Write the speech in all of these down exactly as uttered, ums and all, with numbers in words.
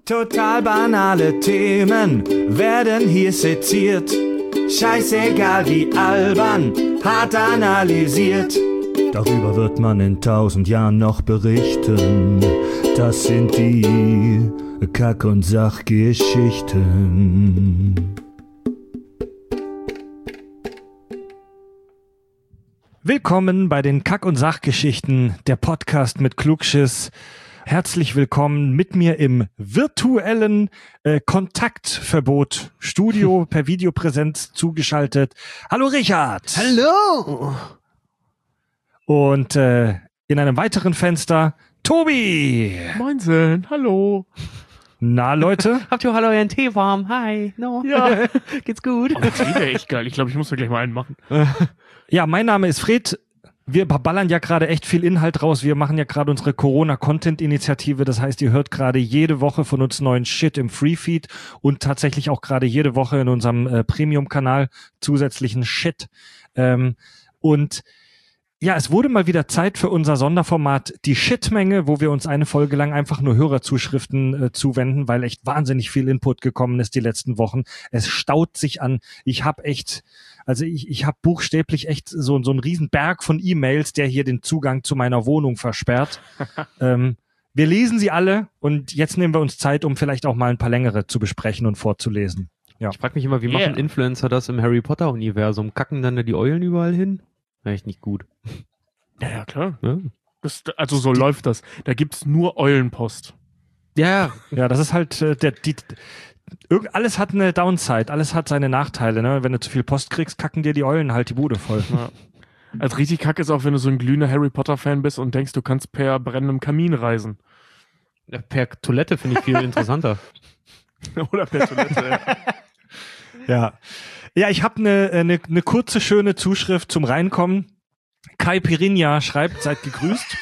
Total banale Themen werden hier seziert. Scheißegal wie albern, hart analysiert. Darüber wird man in tausend Jahren noch berichten. Das sind die Kack- und Sachgeschichten. Willkommen bei den Kack- und Sachgeschichten, der Podcast mit Klugschiss. Herzlich willkommen mit mir im virtuellen äh, Kontaktverbot Studio per Videopräsenz zugeschaltet. Hallo Richard. Hallo. Und äh, in einem weiteren Fenster Tobi. Moinsen, hallo. Na Leute? Habt ihr alle euren Tee warm? Hi. No. Ja. Geht's gut? Oh, der Tee wäre echt geil. Ich glaube, ich muss mir gleich mal einen machen. Ja, mein Name ist Fred. Wir ballern ja gerade echt viel Inhalt raus. Wir machen ja gerade unsere Corona-Content-Initiative. Das heißt, ihr hört gerade jede Woche von uns neuen Shit im Free-Feed und tatsächlich auch gerade jede Woche in unserem äh, Premium-Kanal zusätzlichen Shit. Ähm, und ja, es wurde mal wieder Zeit für unser Sonderformat Die Shitmenge, wo wir uns eine Folge lang einfach nur Hörerzuschriften äh, zuwenden, weil echt wahnsinnig viel Input gekommen ist die letzten Wochen. Es staut sich an. Ich habe echt... Also ich, ich habe buchstäblich echt so, so einen riesen Berg von E-Mails, der hier den Zugang zu meiner Wohnung versperrt. ähm, wir lesen sie alle und jetzt nehmen wir uns Zeit, um vielleicht auch mal ein paar längere zu besprechen und vorzulesen. Ja. Ich frage mich immer, wie Yeah. machen Influencer das im Harry Potter Universum? Kacken dann da die Eulen überall hin? Echt nicht gut. Ja, ja, klar. Ja, Das, also so läuft das. Da gibt's nur Eulenpost. ja. Ja, das ist halt äh, der die Irgend, alles hat eine Downside, alles hat seine Nachteile, ne? Wenn du zu viel Post kriegst, kacken dir die Eulen halt die Bude voll. Ja. Also richtig kacke ist auch, wenn du so ein glühender Harry Potter-Fan bist und denkst, du kannst per brennendem Kamin reisen. Ja, per Toilette finde ich viel interessanter. Oder per Toilette. Ja, ja, ich habe eine eine ne kurze, schöne Zuschrift zum Reinkommen. Kai Pirinha schreibt, seid gegrüßt.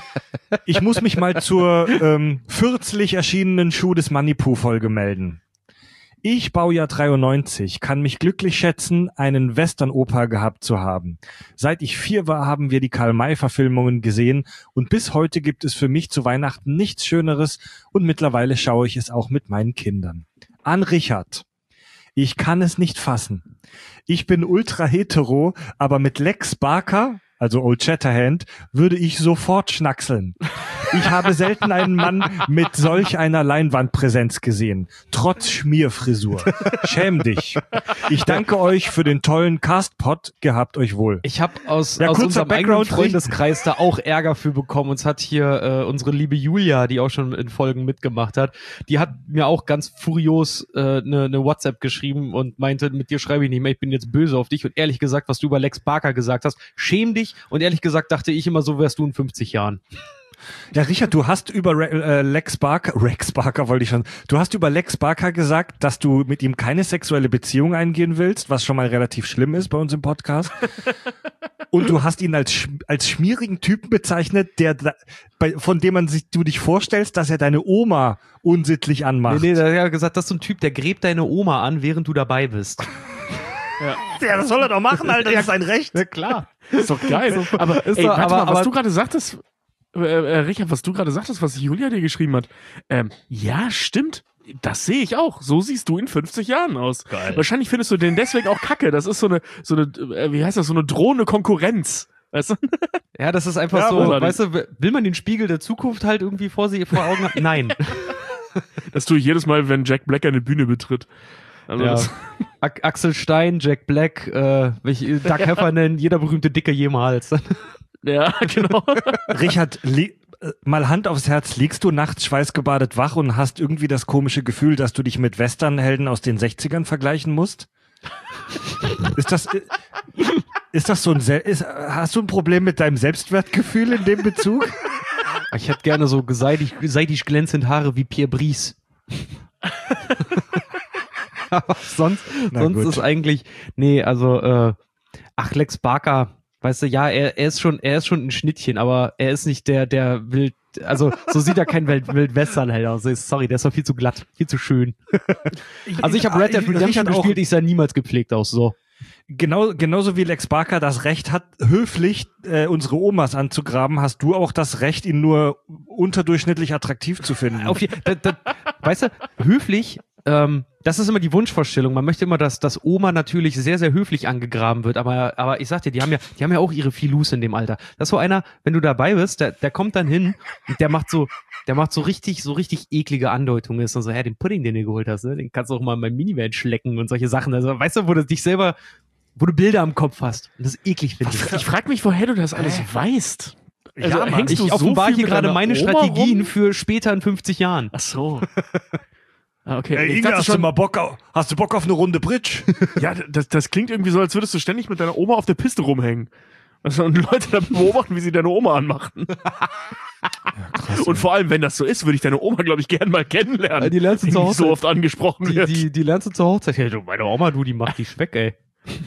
Ich muss mich mal zur ähm, kürzlich erschienenen Schuh des Manipu-Folge melden. Ich, Baujahr dreiundneunzig, kann mich glücklich schätzen, einen Western-Opa gehabt zu haben. Seit ich vier war, haben wir die Karl-May-Verfilmungen gesehen und bis heute gibt es für mich zu Weihnachten nichts Schöneres und mittlerweile schaue ich es auch mit meinen Kindern. An Richard. Ich kann es nicht fassen. Ich bin ultra hetero, aber mit Lex Barker, also Old Shatterhand, würde ich sofort schnackseln. Ich habe selten einen Mann mit solch einer Leinwandpräsenz gesehen. Trotz Schmierfrisur. Schäm dich. Ich danke euch für den tollen Castpod. Gehabt euch wohl. Ich habe aus, Ja, aus kurzer unserem eigenen Background- Freundeskreis da auch Ärger für bekommen. Uns hat hier äh, unsere liebe Julia, die auch schon in Folgen mitgemacht hat, die hat mir auch ganz furios eine äh, ne, ne WhatsApp geschrieben und meinte, mit dir schreibe ich nicht mehr, ich bin jetzt böse auf dich. Und ehrlich gesagt, was du über Lex Barker gesagt hast, schäm dich. Und ehrlich gesagt dachte ich immer, so wärst du in fünfzig Jahren. Ja, Richard, du hast über Re äh, Lex Barker, Rex Barker wollte ich schon, du hast über Lex Barker gesagt, dass du mit ihm keine sexuelle Beziehung eingehen willst, was schon mal relativ schlimm ist bei uns im Podcast. Und du hast ihn als sch als schmierigen Typen bezeichnet, der da, bei, von dem man sich du dich vorstellst, dass er deine Oma unsittlich anmacht. Nee, nee, der hat ja gesagt, das ist so ein Typ, der gräbt deine Oma an, während du dabei bist. Ja. Ja, das soll er doch machen, Alter, das ist sein Recht. Ja, klar. Ist doch geil. Aber, ist ey, doch- warte aber- mal, was aber- du gerade sagtest, äh, äh, Richard, was du gerade sagtest, was Julia dir geschrieben hat. Ähm, ja, stimmt. Das sehe ich auch. So siehst du in fünfzig Jahren aus. Geil. Wahrscheinlich findest du den deswegen auch kacke. Das ist so eine, so eine, äh, wie heißt das, so eine drohende Konkurrenz. Weißt du? Ja, das ist einfach Ja, so, großartig. weißt du, will man den Spiegel der Zukunft halt irgendwie vor sie vor Augen haben? Nein. Das tue ich jedes Mal, wenn Jack Black eine Bühne betritt. Also Ja. das, Ach- Axel Stein, Jack Black, äh, welch, Doug Heffernan, jeder berühmte Dicke jemals. ja, genau. Richard, li äh, mal Hand aufs Herz, liegst du nachts schweißgebadet wach und hast irgendwie das komische Gefühl, dass du dich mit Westernhelden aus den sechzigern vergleichen musst? Ist das, äh, ist das so ein, Sel ist, hast du ein Problem mit deinem Selbstwertgefühl in dem Bezug? Ich hätte gerne so seidig, seidig glänzend Haare wie Pierre Brice. Aber sonst, Na sonst gut. ist eigentlich, nee, also, äh, ach, Lex Barker, weißt du, ja, er, er ist schon, er ist schon ein Schnittchen, aber er ist nicht der, der wild, also, so sieht er kein Wild, Wildwestern-Held aus. Sorry, der ist doch viel zu glatt, viel zu schön. Also, ich habe Red Dead Ich- Redemption Richard auch- gespielt, ich sah niemals gepflegt aus, so. Genau, genauso wie Lex Barker das Recht hat, höflich äh, unsere Omas anzugraben, hast du auch das Recht, ihn nur unterdurchschnittlich attraktiv zu finden. Auf je, da, da, weißt du, höflich, ähm, das ist immer die Wunschvorstellung. Man möchte immer, dass, dass Oma natürlich sehr, sehr höflich angegraben wird. Aber, aber ich sag dir, die haben ja, die haben ja auch ihre Filus in dem Alter. Das ist so einer, wenn du dabei bist, der, der kommt dann hin und der macht so, der macht so richtig, so richtig eklige Andeutungen. Ist dann so, hä, den Pudding, den du geholt hast, ne? Den kannst du auch mal in meinem Minivan schlecken und solche Sachen. Also, weißt du, wo du dich selber, wo du Bilder am Kopf hast und das eklig findest. Ich frage mich, woher du das alles äh. weißt. Also, ja, hängst ich du so offenbar hier gerade meine Oma Strategien rum? Für später in fünfzig Jahren. Ach so. Ah, okay. Hey, Inge, hast schon, du mal Bock auf, hast du Bock auf eine Runde Bridge? Ja, das, das klingt irgendwie so, als würdest du ständig mit deiner Oma auf der Piste rumhängen. Also, und Leute dann beobachten, wie sie deine Oma anmachen. Ja, krass, und vor allem, wenn das so ist, würde ich deine Oma, glaube ich, gerne mal kennenlernen. Ja, die lernst du zur Hochzeit. So oft angesprochen die, wird. Die, die lernst du zur Hochzeit. Ja, du, meine Oma, du, die macht dich weg, ey.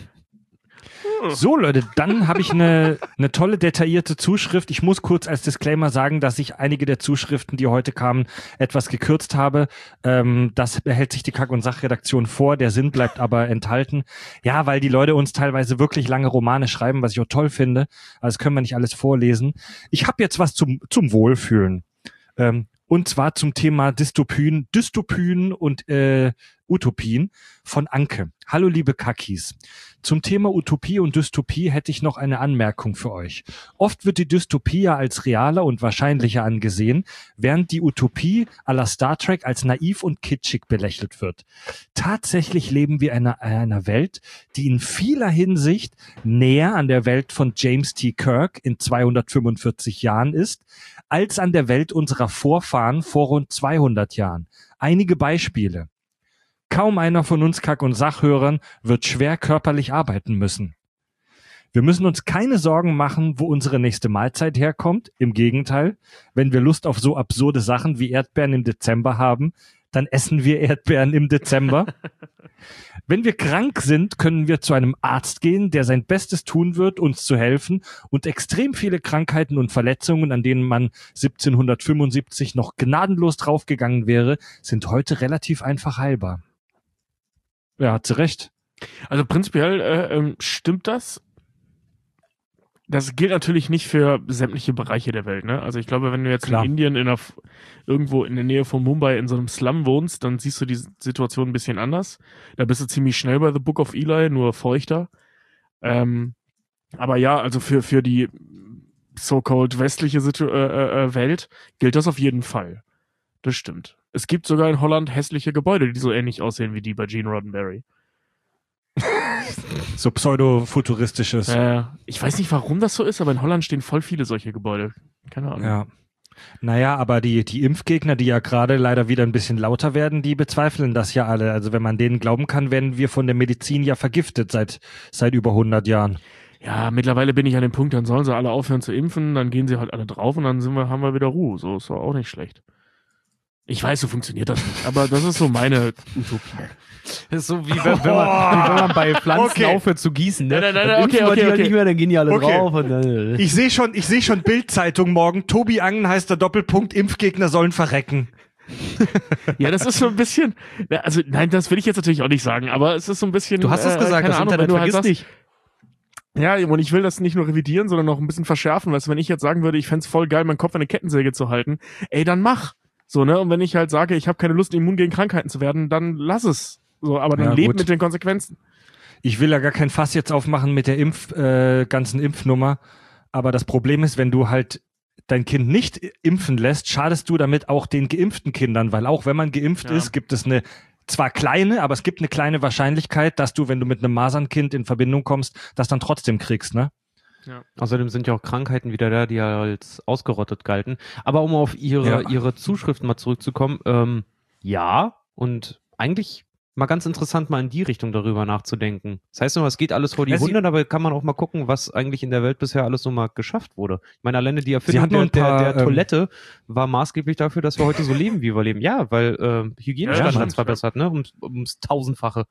So, Leute, dann habe ich eine, eine tolle, detaillierte Zuschrift. Ich muss kurz als Disclaimer sagen, dass ich einige der Zuschriften, die heute kamen, etwas gekürzt habe. Ähm, das behält sich die Kack- und Sachredaktion vor. Der Sinn bleibt aber enthalten. Ja, weil die Leute uns teilweise wirklich lange Romane schreiben, was ich auch toll finde. Also das können wir nicht alles vorlesen. Ich habe jetzt was zum, zum Wohlfühlen. Ähm, und zwar zum Thema Dystopien, Dystopien und äh, Utopien von Anke. Hallo liebe Kackis. Zum Thema Utopie und Dystopie hätte ich noch eine Anmerkung für euch. Oft wird die Dystopie ja als realer und wahrscheinlicher angesehen, während die Utopie à la Star Trek als naiv und kitschig belächelt wird. Tatsächlich leben wir in einer, einer Welt, die in vieler Hinsicht näher an der Welt von James T. Kirk in zweihundertfünfundvierzig Jahren ist, als an der Welt unserer Vorfahren vor rund zweihundert Jahren. Einige Beispiele. Kaum einer von uns Kack- und Sachhörern wird schwer körperlich arbeiten müssen. Wir müssen uns keine Sorgen machen, wo unsere nächste Mahlzeit herkommt. Im Gegenteil, wenn wir Lust auf so absurde Sachen wie Erdbeeren im Dezember haben, dann essen wir Erdbeeren im Dezember. Wenn wir krank sind, können wir zu einem Arzt gehen, der sein Bestes tun wird, uns zu helfen, und extrem viele Krankheiten und Verletzungen, an denen man siebzehnhundertfünfundsiebzig noch gnadenlos draufgegangen wäre, sind heute relativ einfach heilbar. Ja, hat sie recht. Also prinzipiell äh, ähm, stimmt das. Das gilt natürlich nicht für sämtliche Bereiche der Welt, ne? Also ich glaube, wenn du jetzt Klar. in Indien in einer, irgendwo in der Nähe von Mumbai in so einem Slum wohnst, dann siehst du die Situation ein bisschen anders. Da bist du ziemlich schnell bei The Book of Eli, nur feuchter. Ähm, aber ja, also für, für die so-called westliche Situ- äh, äh, Welt gilt das auf jeden Fall. Das stimmt. Es gibt sogar in Holland hässliche Gebäude, die so ähnlich aussehen wie die bei Gene Roddenberry. So pseudo-futuristisches. Äh, ich weiß nicht, warum das so ist, aber in Holland stehen voll viele solche Gebäude. Keine Ahnung. Ja. Naja, aber die, die Impfgegner, die ja gerade leider wieder ein bisschen lauter werden, die bezweifeln das ja alle. Also wenn man denen glauben kann, werden wir von der Medizin ja vergiftet seit, seit über hundert Jahren. Ja, mittlerweile bin ich an dem Punkt, dann sollen sie alle aufhören zu impfen, dann gehen sie halt alle drauf und dann sind wir, haben wir wieder Ruhe. So ist doch auch nicht schlecht. Ich weiß, so funktioniert das nicht, aber das ist so meine Utopie. Das ist so wie wenn, wenn, man, wie wenn man bei Pflanzen okay. aufhört zu gießen. Ne? Nein, nein, nein, okay, okay, okay. Halt nicht mehr, dann gehen die alle okay. drauf. Und dann, ich sehe schon, ich sehe schon Bild-Zeitung morgen. Tobi Angen heißt der Doppelpunkt, Impfgegner sollen verrecken. Ja, das ist so ein bisschen, also nein, das will ich jetzt natürlich auch nicht sagen, aber es ist so ein bisschen. Du hast es äh, gesagt, das Ahnung, Internet wenn du halt vergiss nicht. Ja, und ich will das nicht nur revidieren, sondern noch ein bisschen verschärfen. Weißt du, wenn ich jetzt sagen würde, ich fänd's voll geil, meinen Kopf an eine Kettensäge zu halten, ey, dann mach. So, ne? Und wenn ich halt sage, ich habe keine Lust, immun gegen Krankheiten zu werden, dann lass es. So, aber dann ja, leb mit den Konsequenzen. Ich will ja gar kein Fass jetzt aufmachen mit der Impf, äh, ganzen Impfnummer. Aber das Problem ist, wenn du halt dein Kind nicht impfen lässt, schadest du damit auch den geimpften Kindern, weil auch wenn man geimpft ja. ist, gibt es eine zwar kleine, aber es gibt eine kleine Wahrscheinlichkeit, dass du, wenn du mit einem Masernkind in Verbindung kommst, das dann trotzdem kriegst, ne? Ja. Außerdem sind ja auch Krankheiten wieder da, die ja als ausgerottet galten. Aber um auf ihre, ja. ihre Zuschriften mal zurückzukommen, ähm, ja, und eigentlich mal ganz interessant, mal in die Richtung darüber nachzudenken. Das heißt nur, es geht alles vor die Hunde, aber kann man auch mal gucken, was eigentlich in der Welt bisher alles so mal geschafft wurde. Ich meine, alleine die Erfindung der, paar, der, der Toilette ähm, war maßgeblich dafür, dass wir heute so leben, wie wir leben. Ja, weil äh, Hygienestandards ja, verbessert, ne? Um, ums Tausendfache.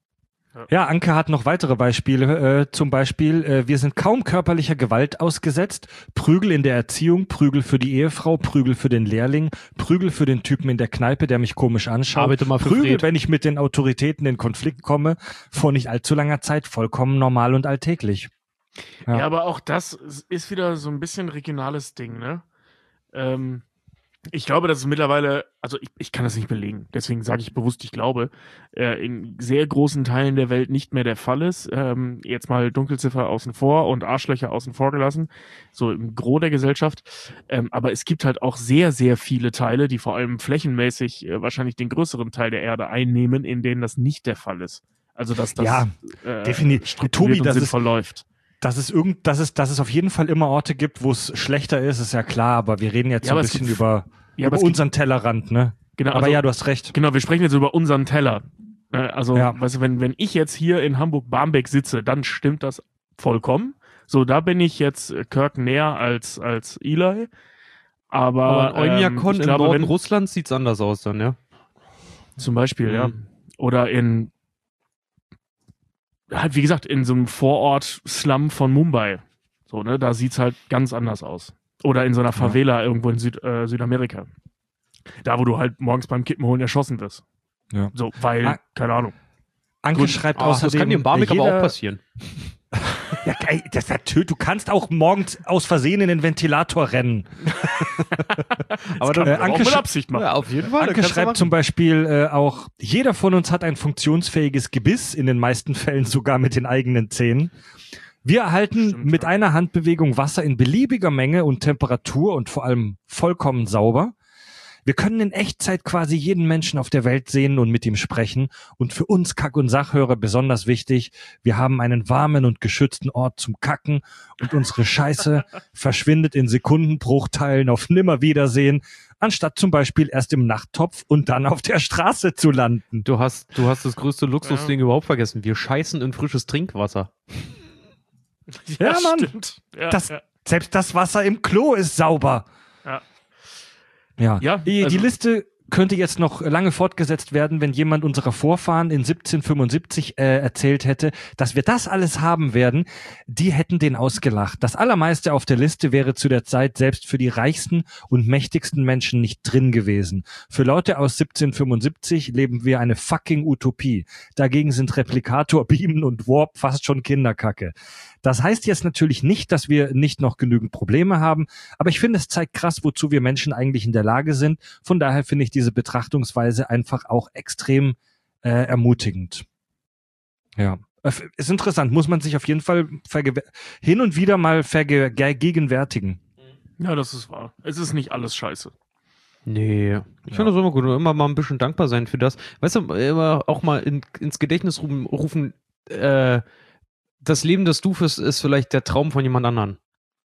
Ja, Anke hat noch weitere Beispiele, äh, zum Beispiel, äh, wir sind kaum körperlicher Gewalt ausgesetzt, Prügel in der Erziehung, Prügel für die Ehefrau, Prügel für den Lehrling, Prügel für den Typen in der Kneipe, der mich komisch anschaut, Arbeite mal für Prügel, Fred. wenn ich mit den Autoritäten in Konflikt komme, vor nicht allzu langer Zeit vollkommen normal und alltäglich. Ja, ja, aber auch das ist wieder so ein bisschen regionales Ding, ne? Ähm, Ich glaube, dass es mittlerweile, also ich, ich kann das nicht belegen, deswegen sage ich bewusst, ich glaube, äh, in sehr großen Teilen der Welt nicht mehr der Fall ist. Ähm, jetzt mal Dunkelziffer außen vor und Arschlöcher außen vor gelassen, so im Gros der Gesellschaft. Ähm, aber es gibt halt auch sehr, sehr viele Teile, die vor allem flächenmäßig äh, wahrscheinlich den größeren Teil der Erde einnehmen, in denen das nicht der Fall ist. Also dass das ja, äh, definitiv. Tobi, das ist verläuft. Dass es irgend, dass es, dass es auf jeden Fall immer Orte gibt, wo es schlechter ist, ist ja klar, aber wir reden jetzt ja, so ein bisschen gibt, über, ja, über unseren gibt, Tellerrand, ne? Genau, aber also, ja, du hast recht. Genau, wir sprechen jetzt über unseren Teller. Also, ja. weißt du, wenn, wenn ich jetzt hier in Hamburg-Barmbek sitze, dann stimmt das vollkommen. So, da bin ich jetzt Kirk näher als, als Eli. Aber, aber in Oymyakon ähm, im glaube, Norden wenn, Russlands sieht's anders aus dann, ja? Zum Beispiel, mhm. ja. Oder in halt, wie gesagt, in so einem Vorort-Slum von Mumbai. So, ne, da sieht's halt ganz anders aus. Oder in so einer Favela ja. irgendwo in Süd, äh, Südamerika. Da, wo du halt morgens beim Kippenholen erschossen wirst. Ja. So, weil, ah, keine Ahnung. Anke Gut. schreibt oh, außerdem... Das kann dir in Barmbek aber auch passieren. Ja, das natürlich. Du kannst auch morgens aus Versehen in den Ventilator rennen. Aber dann äh, Anke auch mit Absicht machen. Ja, auf jeden Fall. Anke schreibt zum Beispiel äh, auch, jeder von uns hat ein funktionsfähiges Gebiss, in den meisten Fällen sogar mit den eigenen Zähnen. Wir erhalten Stimmt, mit ja. einer Handbewegung Wasser in beliebiger Menge und Temperatur und vor allem vollkommen sauber. Wir können in Echtzeit quasi jeden Menschen auf der Welt sehen und mit ihm sprechen. Und für uns Kack- und Sachhörer besonders wichtig, wir haben einen warmen und geschützten Ort zum Kacken und unsere Scheiße verschwindet in Sekundenbruchteilen auf Nimmerwiedersehen, anstatt zum Beispiel erst im Nachttopf und dann auf der Straße zu landen. Du hast, du hast das größte Luxusding ja. überhaupt vergessen. Wir scheißen in frisches Trinkwasser. Ja, ja Mann. Ja, das, ja. Selbst das Wasser im Klo ist sauber. Ja. Ja, ja die, also die Liste könnte jetzt noch lange fortgesetzt werden, wenn jemand unserer Vorfahren in siebzehnhundertfünfundsiebzig äh, erzählt hätte, dass wir das alles haben werden. Die hätten den ausgelacht. Das Allermeiste auf der Liste wäre zu der Zeit selbst für die reichsten und mächtigsten Menschen nicht drin gewesen. Für Leute aus siebzehnhundertfünfundsiebzig leben wir eine fucking Utopie. Dagegen sind Replikator, Beamen und Warp fast schon Kinderkacke. Das heißt jetzt natürlich nicht, dass wir nicht noch genügend Probleme haben, aber ich finde, es zeigt krass, wozu wir Menschen eigentlich in der Lage sind. Von daher finde ich diese Betrachtungsweise einfach auch extrem äh, ermutigend. Ja, ist interessant, muss man sich auf jeden Fall verge- hin und wieder mal vergegenwärtigen. Ja, das ist wahr. Es ist nicht alles scheiße. Nee, ich ja. finde das immer gut. Immer mal ein bisschen dankbar sein für das. Weißt du, immer auch mal in, ins Gedächtnis rufen, rufen äh, das Leben, das du führst, ist vielleicht der Traum von jemand anderen.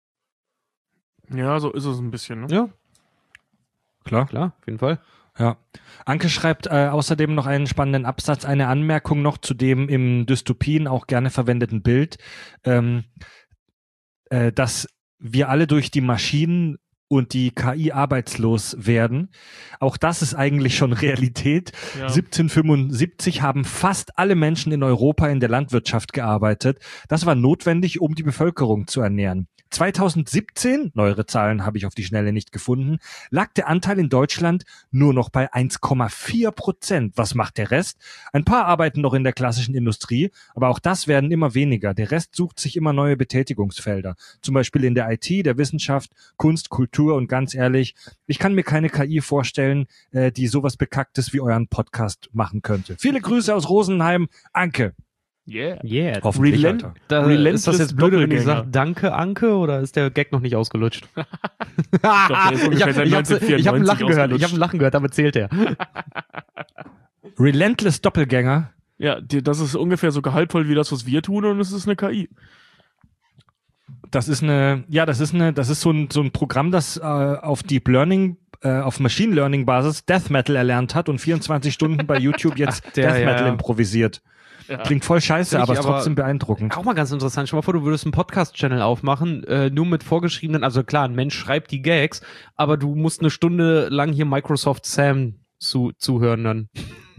Ja, so ist es ein bisschen, ne? Ja. Klar. Klar, auf jeden Fall. Ja. Anke schreibt äh, außerdem noch einen spannenden Absatz, eine Anmerkung noch zu dem im Dystopien auch gerne verwendeten Bild, ähm, äh, dass wir alle durch die Maschinen und die K I arbeitslos werden. Auch das ist eigentlich schon Realität. Ja. siebzehnhundertfünfundsiebzig haben fast alle Menschen in Europa in der Landwirtschaft gearbeitet. Das war notwendig, um die Bevölkerung zu ernähren. zweitausendsiebzehn, neuere Zahlen habe ich auf die Schnelle nicht gefunden, lag der Anteil in Deutschland nur noch bei eins Komma vier Prozent. Was macht der Rest? Ein paar arbeiten noch in der klassischen Industrie, aber auch das werden immer weniger. Der Rest sucht sich immer neue Betätigungsfelder. Zum Beispiel in der I T, der Wissenschaft, Kunst, Kultur und ganz ehrlich, ich kann mir keine K I vorstellen, äh, die sowas Bekacktes wie euren Podcast machen könnte. Viele Grüße aus Rosenheim, Anke. Yeah. Yeah. Hoffentlich, Relent- Alter. Da, ist das jetzt blöd, wenn ich sage, danke, Anke, oder ist der Gag noch nicht ausgelutscht? Doch, ich habe ich hab ein Lachen gehört, ich habe ein Lachen gehört, damit zählt er. Relentless Doppelgänger. Ja, die, das ist ungefähr so gehaltvoll wie das, was wir tun, und es ist eine K I. Das ist eine, ja, das ist eine, das ist so ein, so ein Programm, das äh, auf Deep Learning, äh, auf Machine Learning Basis Death Metal erlernt hat und vierundzwanzig Stunden bei YouTube jetzt Ach, der, Death Metal ja. improvisiert. Ja. Klingt voll scheiße, aber ist trotzdem beeindruckend. Auch mal ganz interessant. Stell mal vor, du würdest einen Podcast-Channel aufmachen, äh, nur mit vorgeschriebenen, also klar, ein Mensch schreibt die Gags, aber du musst eine Stunde lang hier Microsoft Sam zu, zuhören dann.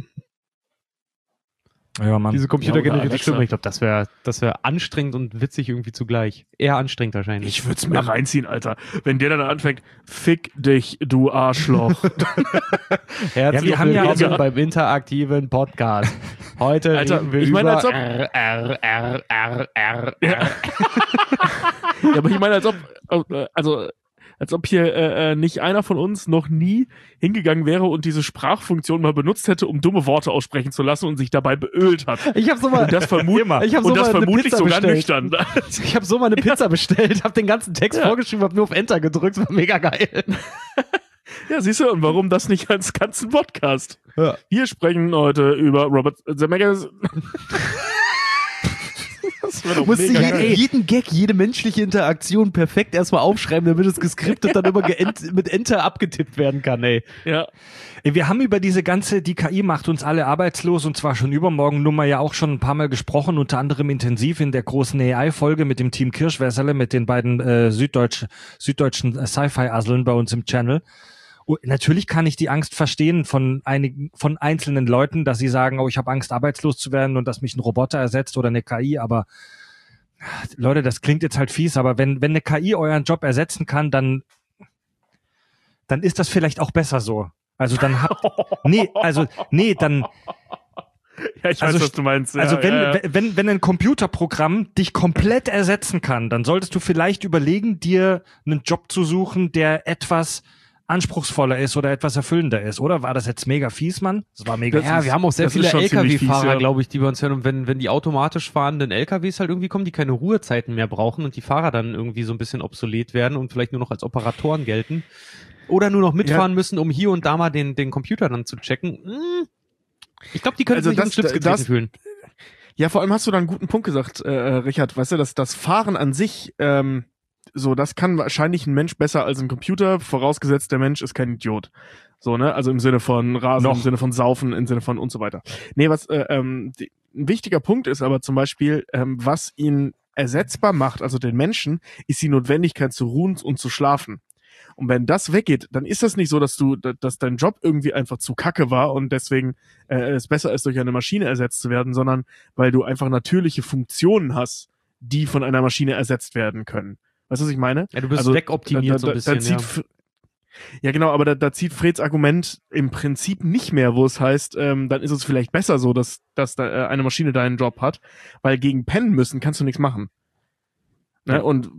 Ja, Mann. Diese computergenerierte ja, Stimme, ich glaube, das wäre das wär anstrengend und witzig irgendwie zugleich. Eher anstrengend wahrscheinlich. Ich würde es mir reinziehen, Alter. Wenn der dann anfängt, fick dich, du Arschloch. Herzlich ja, wir willkommen haben ja beim interaktiven Podcast. Heute Alter, reden wir ich über meine, als ob R, R, R, R, R, ja. Ja, aber ich meine, als ob, also, Als ob hier äh, nicht einer von uns noch nie hingegangen wäre und diese Sprachfunktion mal benutzt hätte, um dumme Worte aussprechen zu lassen und sich dabei beölt hat. Ich habe so mal, und das, vermut ich hab so und das mal eine vermutlich Pizza sogar bestellt. nüchtern. Ich habe so mal eine Pizza bestellt, habe den ganzen Text Ja. vorgeschrieben, habe nur auf Enter gedrückt, war mega geil. Ja, siehst du, und warum das nicht als ganzen Podcast? Ja. Wir sprechen heute über Robert Zemeckis. Das wäre Du doch musst mega je, geil. jeden Gag, jede menschliche Interaktion perfekt erstmal aufschreiben, damit es geskriptet dann immer geent, mit Enter abgetippt werden kann, ey. Ja. Wir haben über diese ganze, die K I macht uns alle arbeitslos und zwar schon übermorgen Nummer ja auch schon ein paar Mal gesprochen, unter anderem intensiv in der großen A I-Folge mit dem Team Kirschwässerle, mit den beiden äh, Süddeutsch, süddeutschen äh, Sci-Fi-Asseln bei uns im Channel. Und natürlich kann ich die Angst verstehen von einigen, von einzelnen Leuten, dass sie sagen, oh, ich habe Angst, arbeitslos zu werden und dass mich ein Roboter ersetzt oder eine K I, aber Leute, das klingt jetzt halt fies, aber wenn, wenn eine K I euren Job ersetzen kann, dann, dann ist das vielleicht auch besser so. Also dann habt, nee, also, nee, dann, Ja, ich weiß, Also, was du meinst. Ja, also wenn, ja, ja. wenn, wenn ein Computerprogramm dich komplett ersetzen kann, dann solltest du vielleicht überlegen, dir einen Job zu suchen, der etwas anspruchsvoller ist oder etwas erfüllender ist, oder? War das jetzt mega fies, Mann? Das war mega Ja, fies. wir haben auch sehr das viele ist schon ziemlich Lkw-Fahrer, fies, ja. glaube ich, die bei uns hören. Und wenn, wenn die automatisch fahrenden L K Ws halt irgendwie kommen, die keine Ruhezeiten mehr brauchen und die Fahrer dann irgendwie so ein bisschen obsolet werden und vielleicht nur noch als Operatoren gelten oder nur noch mitfahren Ja. müssen, um hier und da mal den, den Computer dann zu checken. Hm. Ich glaube, die können Also sich das- um Schlips getreten das- fühlen. Ja, vor allem hast du da einen guten Punkt gesagt, äh, Richard. Weißt du, dass das Fahren an sich, ähm, so, das kann wahrscheinlich ein Mensch besser als ein Computer, vorausgesetzt der Mensch ist kein Idiot. So, ne? Also im Sinne von Rasen, Noch. im Sinne von Saufen, im Sinne von und so weiter. Nee, was äh, ähm, die, ein wichtiger Punkt ist aber zum Beispiel, ähm, was ihn ersetzbar macht, also den Menschen, ist die Notwendigkeit zu ruhen und zu schlafen. Und wenn das weggeht, dann ist das nicht so, dass du, dass dein Job irgendwie einfach zu kacke war und deswegen äh, es besser ist, durch eine Maschine ersetzt zu werden, sondern weil du einfach natürliche Funktionen hast, die von einer Maschine ersetzt werden können. Weißt du, was ich meine? Ja, du bist Also, wegoptimiert da, da, so ein bisschen, da zieht, ja. F- ja, genau, aber da, da zieht Freds Argument im Prinzip nicht mehr, wo es heißt, ähm, dann ist es vielleicht besser so, dass, dass da, äh, eine Maschine deinen Job hat, weil gegen pennen müssen kannst du nichts machen. Ne? Ja. Und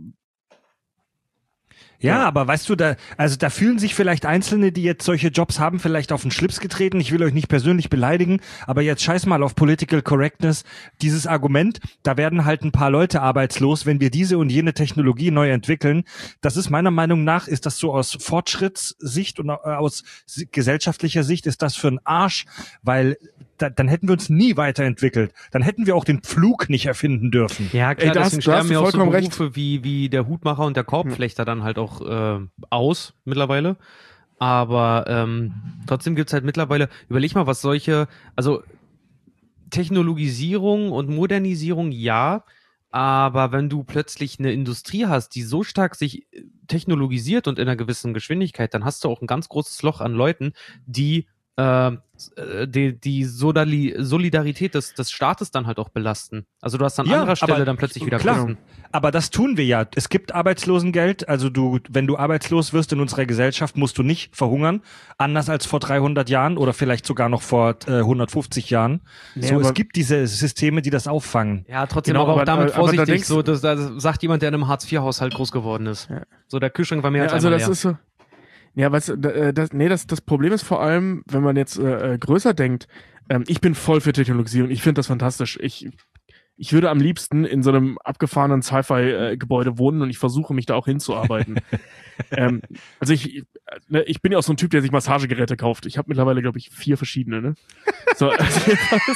Ja, Ja. aber weißt du, da, also da fühlen sich vielleicht Einzelne, die jetzt solche Jobs haben, vielleicht auf den Schlips getreten. Ich will euch nicht persönlich beleidigen, aber jetzt scheiß mal auf Political Correctness. Dieses Argument, da werden halt ein paar Leute arbeitslos, wenn wir diese und jene Technologie neu entwickeln. Das ist meiner Meinung nach, ist das so aus Fortschrittssicht und aus gesellschaftlicher Sicht ist das für einen Arsch, weil da, dann hätten wir uns nie weiterentwickelt. Dann hätten wir auch den Pflug nicht erfinden dürfen. Ja, klar, Ey, da hast- deswegen da hast sterben du ja auch so vollkommen recht. Berufe wie, wie der Hutmacher und der Korbflechter dann halt auch äh, aus mittlerweile. Aber ähm, trotzdem gibt's halt mittlerweile, überleg mal, was solche, also Technologisierung und Modernisierung, ja, aber wenn du plötzlich eine Industrie hast, die so stark sich technologisiert und in einer gewissen Geschwindigkeit, dann hast du auch ein ganz großes Loch an Leuten, die äh, die, die Sodali- Solidarität des, des Staates dann halt auch belasten. Also du hast an Ja, anderer Stelle aber dann plötzlich wieder klar. Kosten. Aber das tun wir ja. Es gibt Arbeitslosengeld. Also du, wenn du arbeitslos wirst in unserer Gesellschaft, musst du nicht verhungern. Anders als vor dreihundert Jahren oder vielleicht sogar noch vor äh, hundertfünfzig Jahren. Nee, so, es aber- gibt diese Systeme, die das auffangen. Ja, trotzdem Genau, aber auch aber- damit aber da vorsichtig, denkst- so, das, das sagt jemand, der in einem Hartz vier Haushalt groß geworden ist. Ja. So, der Kühlschrank war mehr ja, als also einmal das leer. ist so. Ja, weißt du, da- das, nee, das, das Problem ist vor allem, wenn man jetzt äh, äh, größer denkt, ähm, ich bin voll für Technologie und ich finde das fantastisch. Ich, ich würde am liebsten in so einem abgefahrenen Sci-Fi-Gebäude wohnen und ich versuche mich da auch hinzuarbeiten. ähm, also ich, ne, ich bin ja auch so ein Typ, der sich Massagegeräte kauft. Ich habe mittlerweile, glaube ich, vier verschiedene, ne? So, also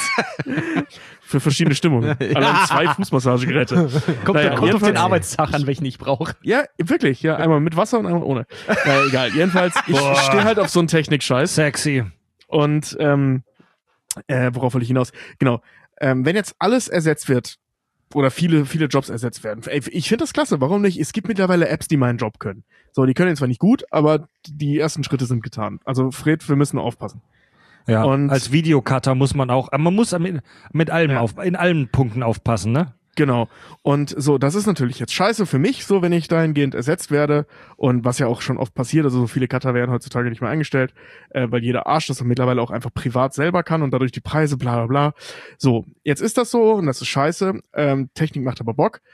für verschiedene Stimmungen. Allein zwei Fußmassagegeräte. Kommt, Naja, kommt auf den jedenfalls- Arbeitstag an, welchen ich brauche. Ja, wirklich, ja, einmal mit Wasser und einmal ohne. Ja, egal. Jedenfalls, ich Boah. stehe halt auf so einen Technik-Scheiß. Sexy. Und ähm, äh, worauf will ich hinaus? Genau. Ähm, wenn jetzt alles ersetzt wird oder viele, viele Jobs ersetzt werden. Ey, ich finde das klasse. Warum nicht? Es gibt mittlerweile Apps, die meinen Job können. So, die können jetzt zwar nicht gut, aber die ersten Schritte sind getan. Also Fred, wir müssen aufpassen. Ja. Und- als Videocutter muss man auch, man muss mit, mit allem Ja. auf, in allen Punkten aufpassen, ne? Genau. Und so, das ist natürlich jetzt scheiße für mich, so wenn ich dahingehend ersetzt werde. Und was ja auch schon oft passiert, also so viele Cutter werden heutzutage nicht mehr eingestellt, äh, weil jeder Arsch das mittlerweile auch einfach privat selber kann und dadurch die Preise, bla bla bla. So, jetzt ist das so und das ist scheiße. Ähm, Technik macht aber Bock.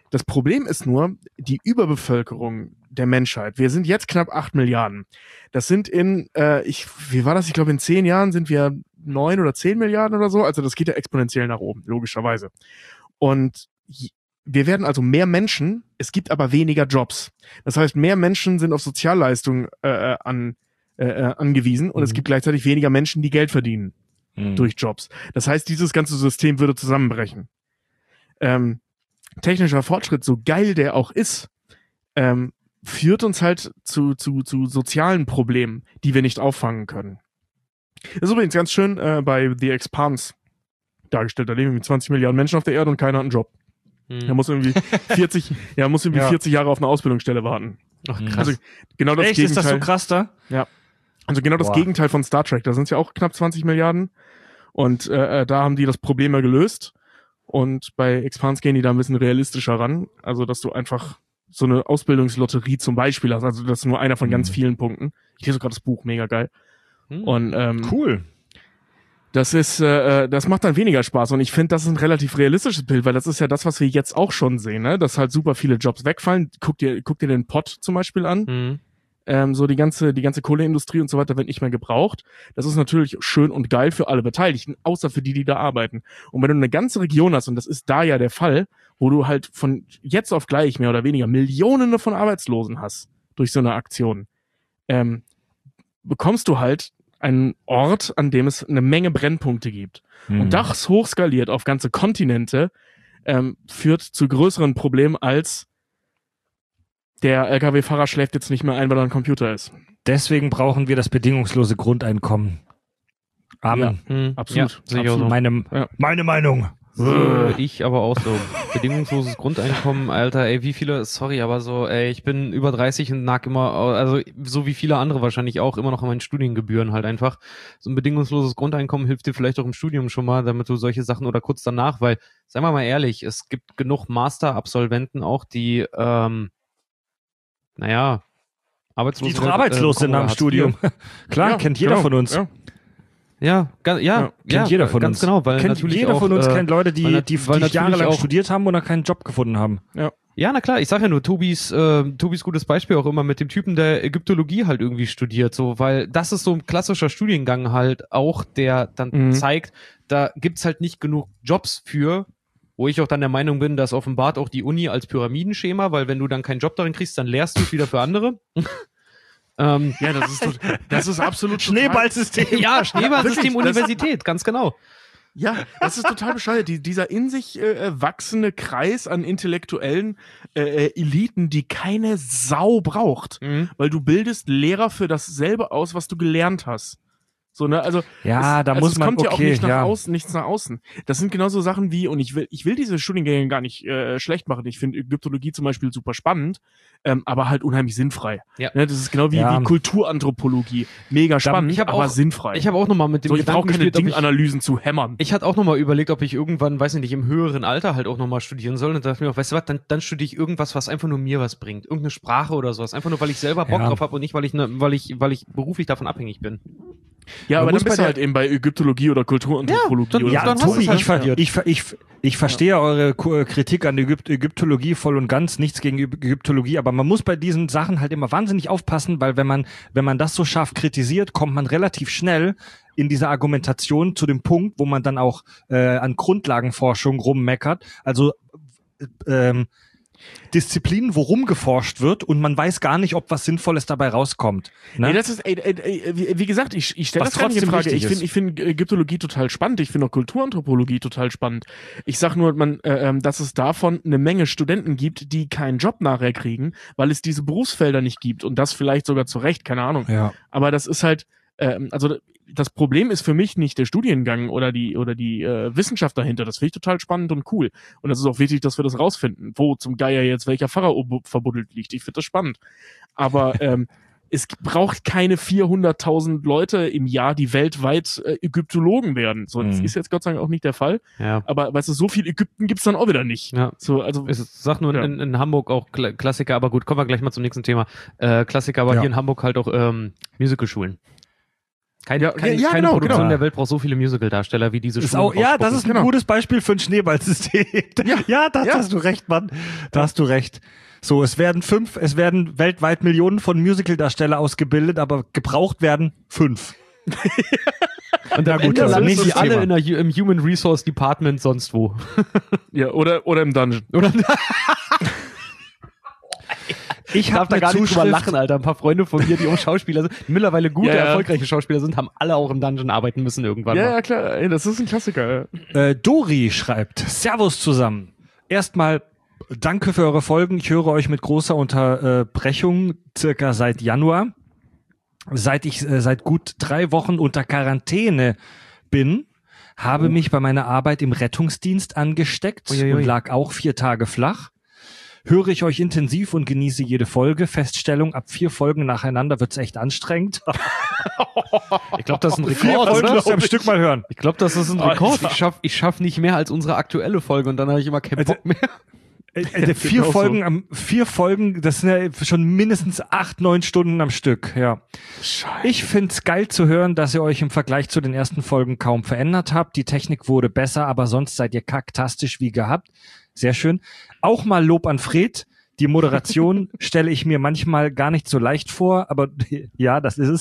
Das Problem ist nur die Überbevölkerung der Menschheit. Wir sind jetzt knapp acht Milliarden. Das sind in, äh, ich, wie war das? Ich glaube, in zehn Jahren sind wir neun oder zehn Milliarden oder so. Also das geht ja exponentiell nach oben, logischerweise. Und wir werden also mehr Menschen, es gibt aber weniger Jobs. Das heißt, mehr Menschen sind auf Sozialleistungen äh, an, äh, angewiesen und mhm. es gibt gleichzeitig weniger Menschen, die Geld verdienen mhm. durch Jobs. Das heißt, dieses ganze System würde zusammenbrechen. Ähm, technischer Fortschritt, so geil der auch ist, ähm, führt uns halt zu, zu, zu sozialen Problemen, die wir nicht auffangen können. Das ist übrigens ganz schön äh, bei The Expanse dargestellt. Da leben irgendwie zwanzig Milliarden Menschen auf der Erde und keiner hat einen Job. Hm. Er muss irgendwie vierzig, ja, muss irgendwie ja. vierzig Jahre auf eine Ausbildungsstelle warten. Ach, krass. Also genau das Echt? Gegenteil. Ist das so krass da? Ja. Also genau das Boah. Gegenteil von Star Trek. Da sind es ja auch knapp zwanzig Milliarden. Und äh, da haben die das Problem ja gelöst. Und bei Expanse gehen die da ein bisschen realistischer ran. Also, dass du einfach so eine Ausbildungslotterie zum Beispiel hast. Also, das ist nur einer von mhm. ganz vielen Punkten. Ich lese gerade das Buch, mega geil. Mhm. Und ähm, cool. Das ist, äh, das macht dann weniger Spaß. Und ich finde, das ist ein relativ realistisches Bild, weil das ist ja das, was wir jetzt auch schon sehen, ne? Dass halt super viele Jobs wegfallen. Guck dir, guck dir den Pott zum Beispiel an. Mhm. Ähm, so die ganze, die ganze Kohleindustrie und so weiter wird nicht mehr gebraucht. Das ist natürlich schön und geil für alle Beteiligten, außer für die, die da arbeiten. Und wenn du eine ganze Region hast, und das ist da ja der Fall, wo du halt von jetzt auf gleich mehr oder weniger Millionen von Arbeitslosen hast durch so eine Aktion, ähm, bekommst du halt einen Ort, an dem es eine Menge Brennpunkte gibt. Mhm. Und das hochskaliert auf ganze Kontinente ähm, führt zu größeren Problemen als der L K W-Fahrer schläft jetzt nicht mehr ein, weil er ein Computer ist. Deswegen brauchen wir das bedingungslose Grundeinkommen. Amen. Ja, mhm. Absolut. Ja, Absolut. so. Meine, ja. meine Meinung. So, ich aber auch so. Bedingungsloses Grundeinkommen, Alter, ey, wie viele, sorry, aber so, ey, ich bin über dreißig und nag immer, also so wie viele andere wahrscheinlich auch, immer noch an meinen Studiengebühren halt einfach. So ein bedingungsloses Grundeinkommen hilft dir vielleicht auch im Studium schon mal, damit du solche Sachen oder kurz danach, weil, seien wir mal ehrlich, es gibt genug Master-Absolventen auch, die, ähm, naja, arbeitslos die doch arbeitslos äh, sind nach dem Studium. Klar, ja, kennt jeder genau, von uns. Ja. Ja, ga, ja, ja, kennt ja, jeder von ganz uns. genau, weil kennt natürlich jeder auch, von uns äh, kennt Leute, die, weil, die, die weil jahrelang auch, studiert haben oder keinen Job gefunden haben. Ja. Ja, na klar, ich sag ja nur, Tobis, äh, Tobis gutes Beispiel auch immer mit dem Typen, der Ägyptologie halt irgendwie studiert, so, weil das ist so ein klassischer Studiengang halt auch, der dann mhm. zeigt, da gibt's halt nicht genug Jobs für, wo ich auch dann der Meinung bin, dass offenbart auch die Uni als Pyramidenschema, weil wenn du dann keinen Job darin kriegst, dann lehrst du es wieder für andere. ähm, ja, das ist, das ist absolut Schneeballsystem. Ja, Schneeballsystem Wirklich, Universität, ganz genau. Ja, das ist total bescheuert. Die, dieser in sich äh, wachsende Kreis an intellektuellen äh, Eliten, die keine Sau braucht. Mhm. Weil du bildest Lehrer für dasselbe aus, was du gelernt hast. So, ne, also, ja, es, da also muss es man, kommt ja auch okay, nicht nach ja. außen, nichts nach außen. Das sind genauso Sachen wie, und ich will, ich will diese Studiengänge gar nicht äh, schlecht machen. Ich finde Ägyptologie zum Beispiel super spannend, ähm, aber halt unheimlich sinnfrei. Ja. Ne, das ist genau wie, Ja. wie Kulturanthropologie. Mega spannend, ich hab aber auch, sinnfrei. Ich habe auch nochmal mit dem so, ich brauche keine gespielt, ob ich- Dinganalysen zu hämmern. Ich hatte auch nochmal überlegt, ob ich irgendwann, weiß ich nicht, im höheren Alter halt auch nochmal studieren soll. Und dachte mir auch, weißt du was, dann, dann studiere ich irgendwas, was einfach nur mir was bringt. Irgendeine Sprache oder sowas. Einfach nur, weil ich selber Bock Ja. drauf habe und nicht, weil ich, ne, weil ich, weil ich beruflich davon abhängig bin. Ja, Man aber muss dann bei bist du der- halt eben bei Ägyptologie oder Kulturanthropologie. Ja, dann- oder Ja, so. dann hast Tobi, du's halt, ich, ver ja. ich, ver ich, ich verstehe eure Ku- Kritik an Ägypt Ägyptologie voll und ganz, nichts gegen Ägy- Ägyptologie, aber man muss bei diesen Sachen halt immer wahnsinnig aufpassen, weil wenn man, wenn man das so scharf kritisiert, kommt man relativ schnell in dieser Argumentation zu dem Punkt, wo man dann auch äh, an Grundlagenforschung rummeckert. Also äh, ähm, Disziplinen, worum geforscht wird und man weiß gar nicht, ob was Sinnvolles dabei rauskommt. Ne? Nee, das ist, ey, ey, ey, wie, wie gesagt, ich, ich stelle Was das gar nicht in trotzdem Frage. Ich wichtig finde ich finde Ägyptologie total spannend. Ich finde auch Kulturanthropologie total spannend. Ich sag nur, man, äh, ähm, dass es davon eine Menge Studenten gibt, die keinen Job nachher kriegen, weil es diese Berufsfelder nicht gibt und das vielleicht sogar zu Recht, keine Ahnung. Ja. Aber das ist halt, ähm, also das Problem ist für mich nicht der Studiengang oder die oder die äh, Wissenschaft dahinter. Das finde ich total spannend und cool. Und das ist auch wichtig, dass wir das rausfinden, wo zum Geier jetzt welcher Pfarrer ob- verbuddelt liegt. Ich finde das spannend. Aber ähm, es braucht keine vierhunderttausend Leute im Jahr, die weltweit äh, Ägyptologen werden. So, das Mhm. ist jetzt Gott sei Dank auch nicht der Fall. Ja. Aber weißt du, so viel Ägypten gibt's dann auch wieder nicht. Ja. So, also Ich sag nur, Ja. in, in Hamburg auch Kla- Klassiker, aber gut, kommen wir gleich mal zum nächsten Thema. Äh, Klassiker, aber Ja. hier in Hamburg halt auch ähm, Musicalschulen. Keine, Ja, keine, ja, keine genau, Produktion genau. der Welt braucht so viele Musical-Darsteller wie diese Ist Schulen auch, ja, das rausspucken. ist ein Genau. gutes Beispiel für ein Schneeballsystem. Ja, ja, da Ja. hast du recht, Mann. Da hast du recht. So, es werden fünf, es werden weltweit Millionen von Musical-Darsteller ausgebildet, aber gebraucht werden fünf. Und am gut, Ende das landen nächste die alle Thema. in der, Hu- im Human Resource Department sonst wo. Ja, oder, oder im Dungeon. Oder? Ich Ich darf habe da eine gar nicht drüber Zuschrift. lachen, Alter. Ein paar Freunde von mir, die auch Schauspieler sind, die mittlerweile gute, Ja, ja. erfolgreiche Schauspieler sind, haben alle auch im Dungeon arbeiten müssen irgendwann Ja, mal. ja, klar. Ey, das ist ein Klassiker. Äh, Dori schreibt, Servus zusammen. Erstmal danke für eure Folgen. Ich höre euch mit großer Unterbrechung circa seit Januar. Seit ich äh, seit gut drei Wochen unter Quarantäne bin, habe mich bei meiner Arbeit im Rettungsdienst angesteckt Uiuiui. und lag auch vier Tage flach. Höre ich euch intensiv und genieße jede Folge. Feststellung, ab vier Folgen nacheinander wird's echt anstrengend. Ich glaube, das ist ein Vier Rekord, Folgen oder? musst du am Stück mal hören. Ich glaube, das ist ein Rekord. Ich schaff, ich schaff nicht mehr als unsere aktuelle Folge und dann habe ich immer keinen Also- Bock mehr. Äh, äh, vier Genau Folgen am vier Folgen, das sind ja schon mindestens acht, neun Stunden am Stück, ja. Scheiße. Ich find's geil zu hören, dass ihr euch im Vergleich zu den ersten Folgen kaum verändert habt. Die Technik wurde besser, aber sonst seid ihr kaktastisch wie gehabt. Sehr schön. Auch mal Lob an Fred. Die Moderation stelle ich mir manchmal gar nicht so leicht vor, aber ja, das ist es.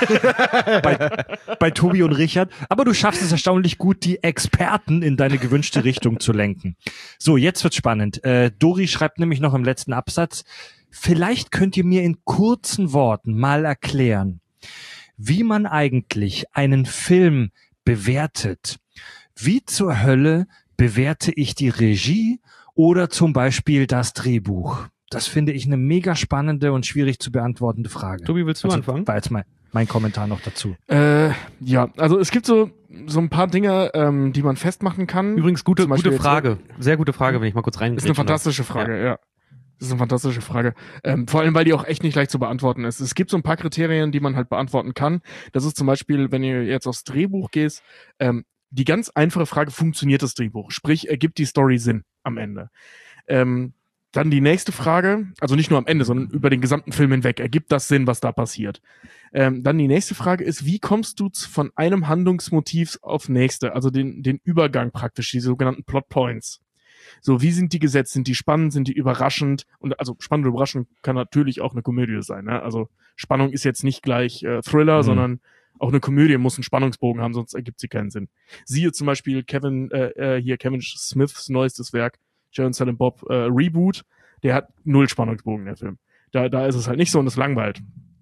bei, bei Tobi und Richard. Aber du schaffst es erstaunlich gut, die Experten in deine gewünschte Richtung zu lenken. So, jetzt wird's spannend. Äh, Dori schreibt nämlich noch im letzten Absatz, vielleicht könnt ihr mir in kurzen Worten mal erklären, wie man eigentlich einen Film bewertet. Wie zur Hölle bewerte ich die Regie oder zum Beispiel das Drehbuch? Das finde ich eine mega spannende und schwierig zu beantwortende Frage. Tobi, willst du Also, anfangen? war jetzt mein, mein Kommentar noch dazu. Äh, ja, also es gibt so, so ein paar Dinge, ähm, die man festmachen kann. Übrigens, gute, Zum Beispiel gute jetzt- Frage. Sehr gute Frage, wenn ich mal kurz rein. Das ist eine fantastische Frage, ja. Das ist eine fantastische Frage. Ähm, vor allem, weil die auch echt nicht leicht zu beantworten ist. Es gibt so ein paar Kriterien, die man halt beantworten kann. Das ist zum Beispiel, wenn ihr jetzt aufs Drehbuch gehst, ähm, die ganz einfache Frage, funktioniert das Drehbuch? Sprich, ergibt die Story Sinn am Ende? Ähm, dann die nächste Frage, also nicht nur am Ende, sondern über den gesamten Film hinweg, ergibt das Sinn, was da passiert? Ähm, dann die nächste Frage ist, wie kommst du z- von einem Handlungsmotiv auf nächste, also den, den Übergang praktisch, die sogenannten Plot Points? So, wie sind die gesetzt? Sind die spannend? Sind die überraschend? Und also spannend und überraschend kann natürlich auch eine Komödie sein. Ne? Also Spannung ist jetzt nicht gleich äh, Thriller, Mhm. sondern auch eine Komödie muss einen Spannungsbogen haben, sonst ergibt sie keinen Sinn. Siehe zum Beispiel Kevin, äh, äh, hier Kevin Smiths neuestes Werk, Joe and Silent Bob äh, Reboot, der hat null Spannungsbogen, der Film. Da, da ist es halt nicht so und es langweilt.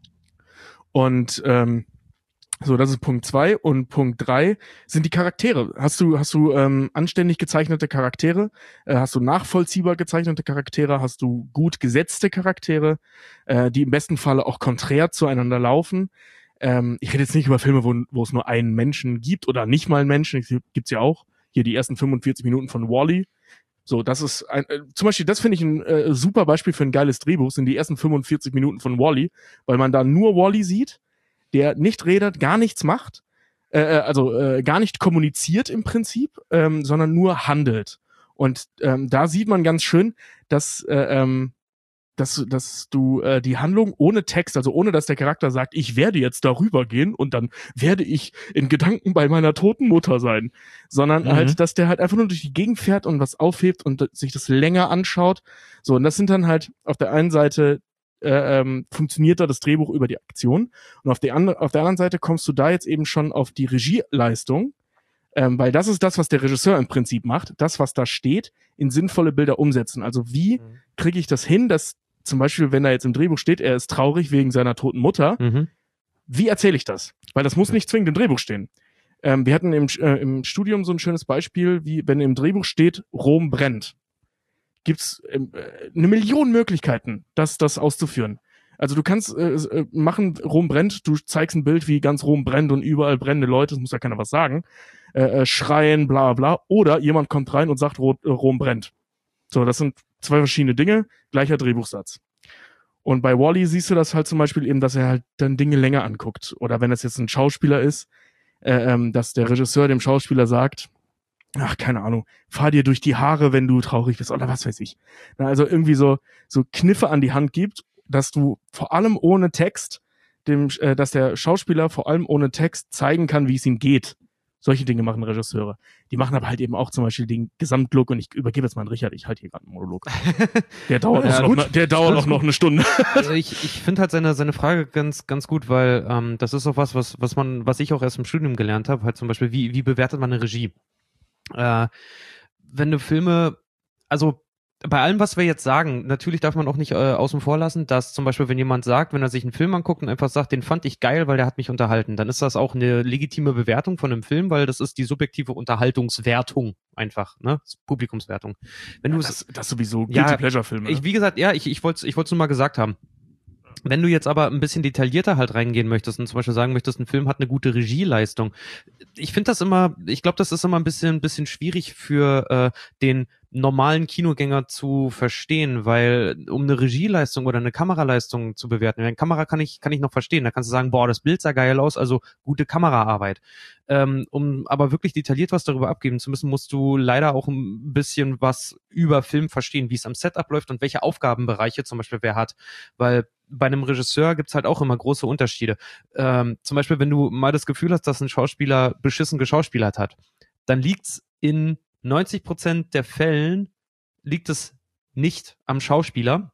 Und ähm, so, das ist Punkt zwei. Und Punkt drei sind die Charaktere. Hast du, hast du ähm, anständig gezeichnete Charaktere? Äh, hast du nachvollziehbar gezeichnete Charaktere? Hast du gut gesetzte Charaktere, äh, die im besten Falle auch konträr zueinander laufen? Ähm, ich rede jetzt nicht über Filme, wo, wo es nur einen Menschen gibt oder nicht mal einen Menschen. Gibt's ja auch. Hier die ersten fünfundvierzig Minuten von Wall-E. So, das ist ein, äh, zum Beispiel, das finde ich ein äh, super Beispiel für ein geiles Drehbuch, sind die ersten fünfundvierzig Minuten von Wall-E, weil man da nur Wall-E sieht, der nicht redet, gar nichts macht, äh, also äh, gar nicht kommuniziert im Prinzip, ähm, sondern nur handelt. Und ähm, da sieht man ganz schön, dass äh, ähm, dass, dass du äh, die Handlung ohne Text, also ohne dass der Charakter sagt, ich werde jetzt darüber gehen und dann werde ich in Gedanken bei meiner toten Mutter sein, sondern Mhm. halt, dass der halt einfach nur durch die Gegend fährt und was aufhebt und sich das länger anschaut. So, und das sind dann halt auf der einen Seite äh, ähm, funktioniert da das Drehbuch über die Aktion und auf der, andre, auf der anderen Seite kommst du da jetzt eben schon auf die Regieleistung, ähm, weil das ist das, was der Regisseur im Prinzip macht, das, was da steht, in sinnvolle Bilder umsetzen. Also wie kriege ich das hin, dass zum Beispiel, wenn da jetzt im Drehbuch steht, er ist traurig wegen seiner toten Mutter, Mhm. wie erzähle ich das? Weil das muss nicht zwingend im Drehbuch stehen. Ähm, wir hatten im, äh, im Studium so ein schönes Beispiel, wie wenn im Drehbuch steht, Rom brennt. Gibt's ähm, äh, eine Million Möglichkeiten, das, das auszuführen. Also du kannst äh, äh, machen, Rom brennt, du zeigst ein Bild, wie ganz Rom brennt und überall brennende Leute, das muss ja keiner was sagen, äh, äh, schreien, bla bla, oder jemand kommt rein und sagt, Ro äh, Rom brennt. So, das sind zwei verschiedene Dinge, gleicher Drehbuchsatz. Und bei Wall-E siehst du das halt zum Beispiel eben, dass er halt dann Dinge länger anguckt. Oder wenn es jetzt ein Schauspieler ist, äh, ähm, dass der Regisseur dem Schauspieler sagt, ach, keine Ahnung, fahr dir durch die Haare, wenn du traurig bist, oder was weiß ich. Na, also irgendwie so, so Kniffe an die Hand gibt, dass du vor allem ohne Text dem, äh, dass der Schauspieler vor allem ohne Text zeigen kann, wie es ihm geht. Solche Dinge machen Regisseure. Die machen aber halt eben auch zum Beispiel den Gesamtlook und ich übergebe jetzt mal an Richard, ich halte hier gerade einen Monolog. Der dauert Ja, auch noch, ne, der dauert auch noch eine Stunde. Also ich, ich finde halt seine, seine Frage ganz, ganz gut, weil ähm, das ist auch was, was, was man, was ich auch erst im Studium gelernt habe, halt zum Beispiel, wie, wie bewertet man eine Regie? Äh, wenn du Filme, also bei allem, was wir jetzt sagen, natürlich darf man auch nicht äh, außen vor lassen, dass zum Beispiel, wenn jemand sagt, wenn er sich einen Film anguckt und einfach sagt, den fand ich geil, weil der hat mich unterhalten, dann ist das auch eine legitime Bewertung von einem Film, weil das ist die subjektive Unterhaltungswertung einfach, ne? Publikumswertung. Wenn Ja, du das, das sowieso ja, Guilty Pleasure Filme. Ich, wie gesagt, ja, ich, ich wollte es ich wollte nur mal gesagt haben. Wenn du jetzt aber ein bisschen detaillierter halt reingehen möchtest und zum Beispiel sagen möchtest, ein Film hat eine gute Regieleistung, ich finde das immer, ich glaube, das ist immer ein bisschen, ein bisschen schwierig für äh, den normalen Kinogänger zu verstehen, weil um eine Regieleistung oder eine Kameraleistung zu bewerten, eine Kamera kann ich, kann ich noch verstehen, da kannst du sagen, boah, das Bild sah geil aus, also gute Kameraarbeit. Ähm, um aber wirklich detailliert was darüber abgeben zu müssen, musst du leider auch ein bisschen was über Film verstehen, wie es am Setup läuft und welche Aufgabenbereiche zum Beispiel wer hat, weil bei einem Regisseur gibt's halt auch immer große Unterschiede. Ähm, zum Beispiel, wenn du mal das Gefühl hast, dass ein Schauspieler beschissen geschauspielert hat, dann liegt's in neunzig Prozent der Fällen liegt es nicht am Schauspieler,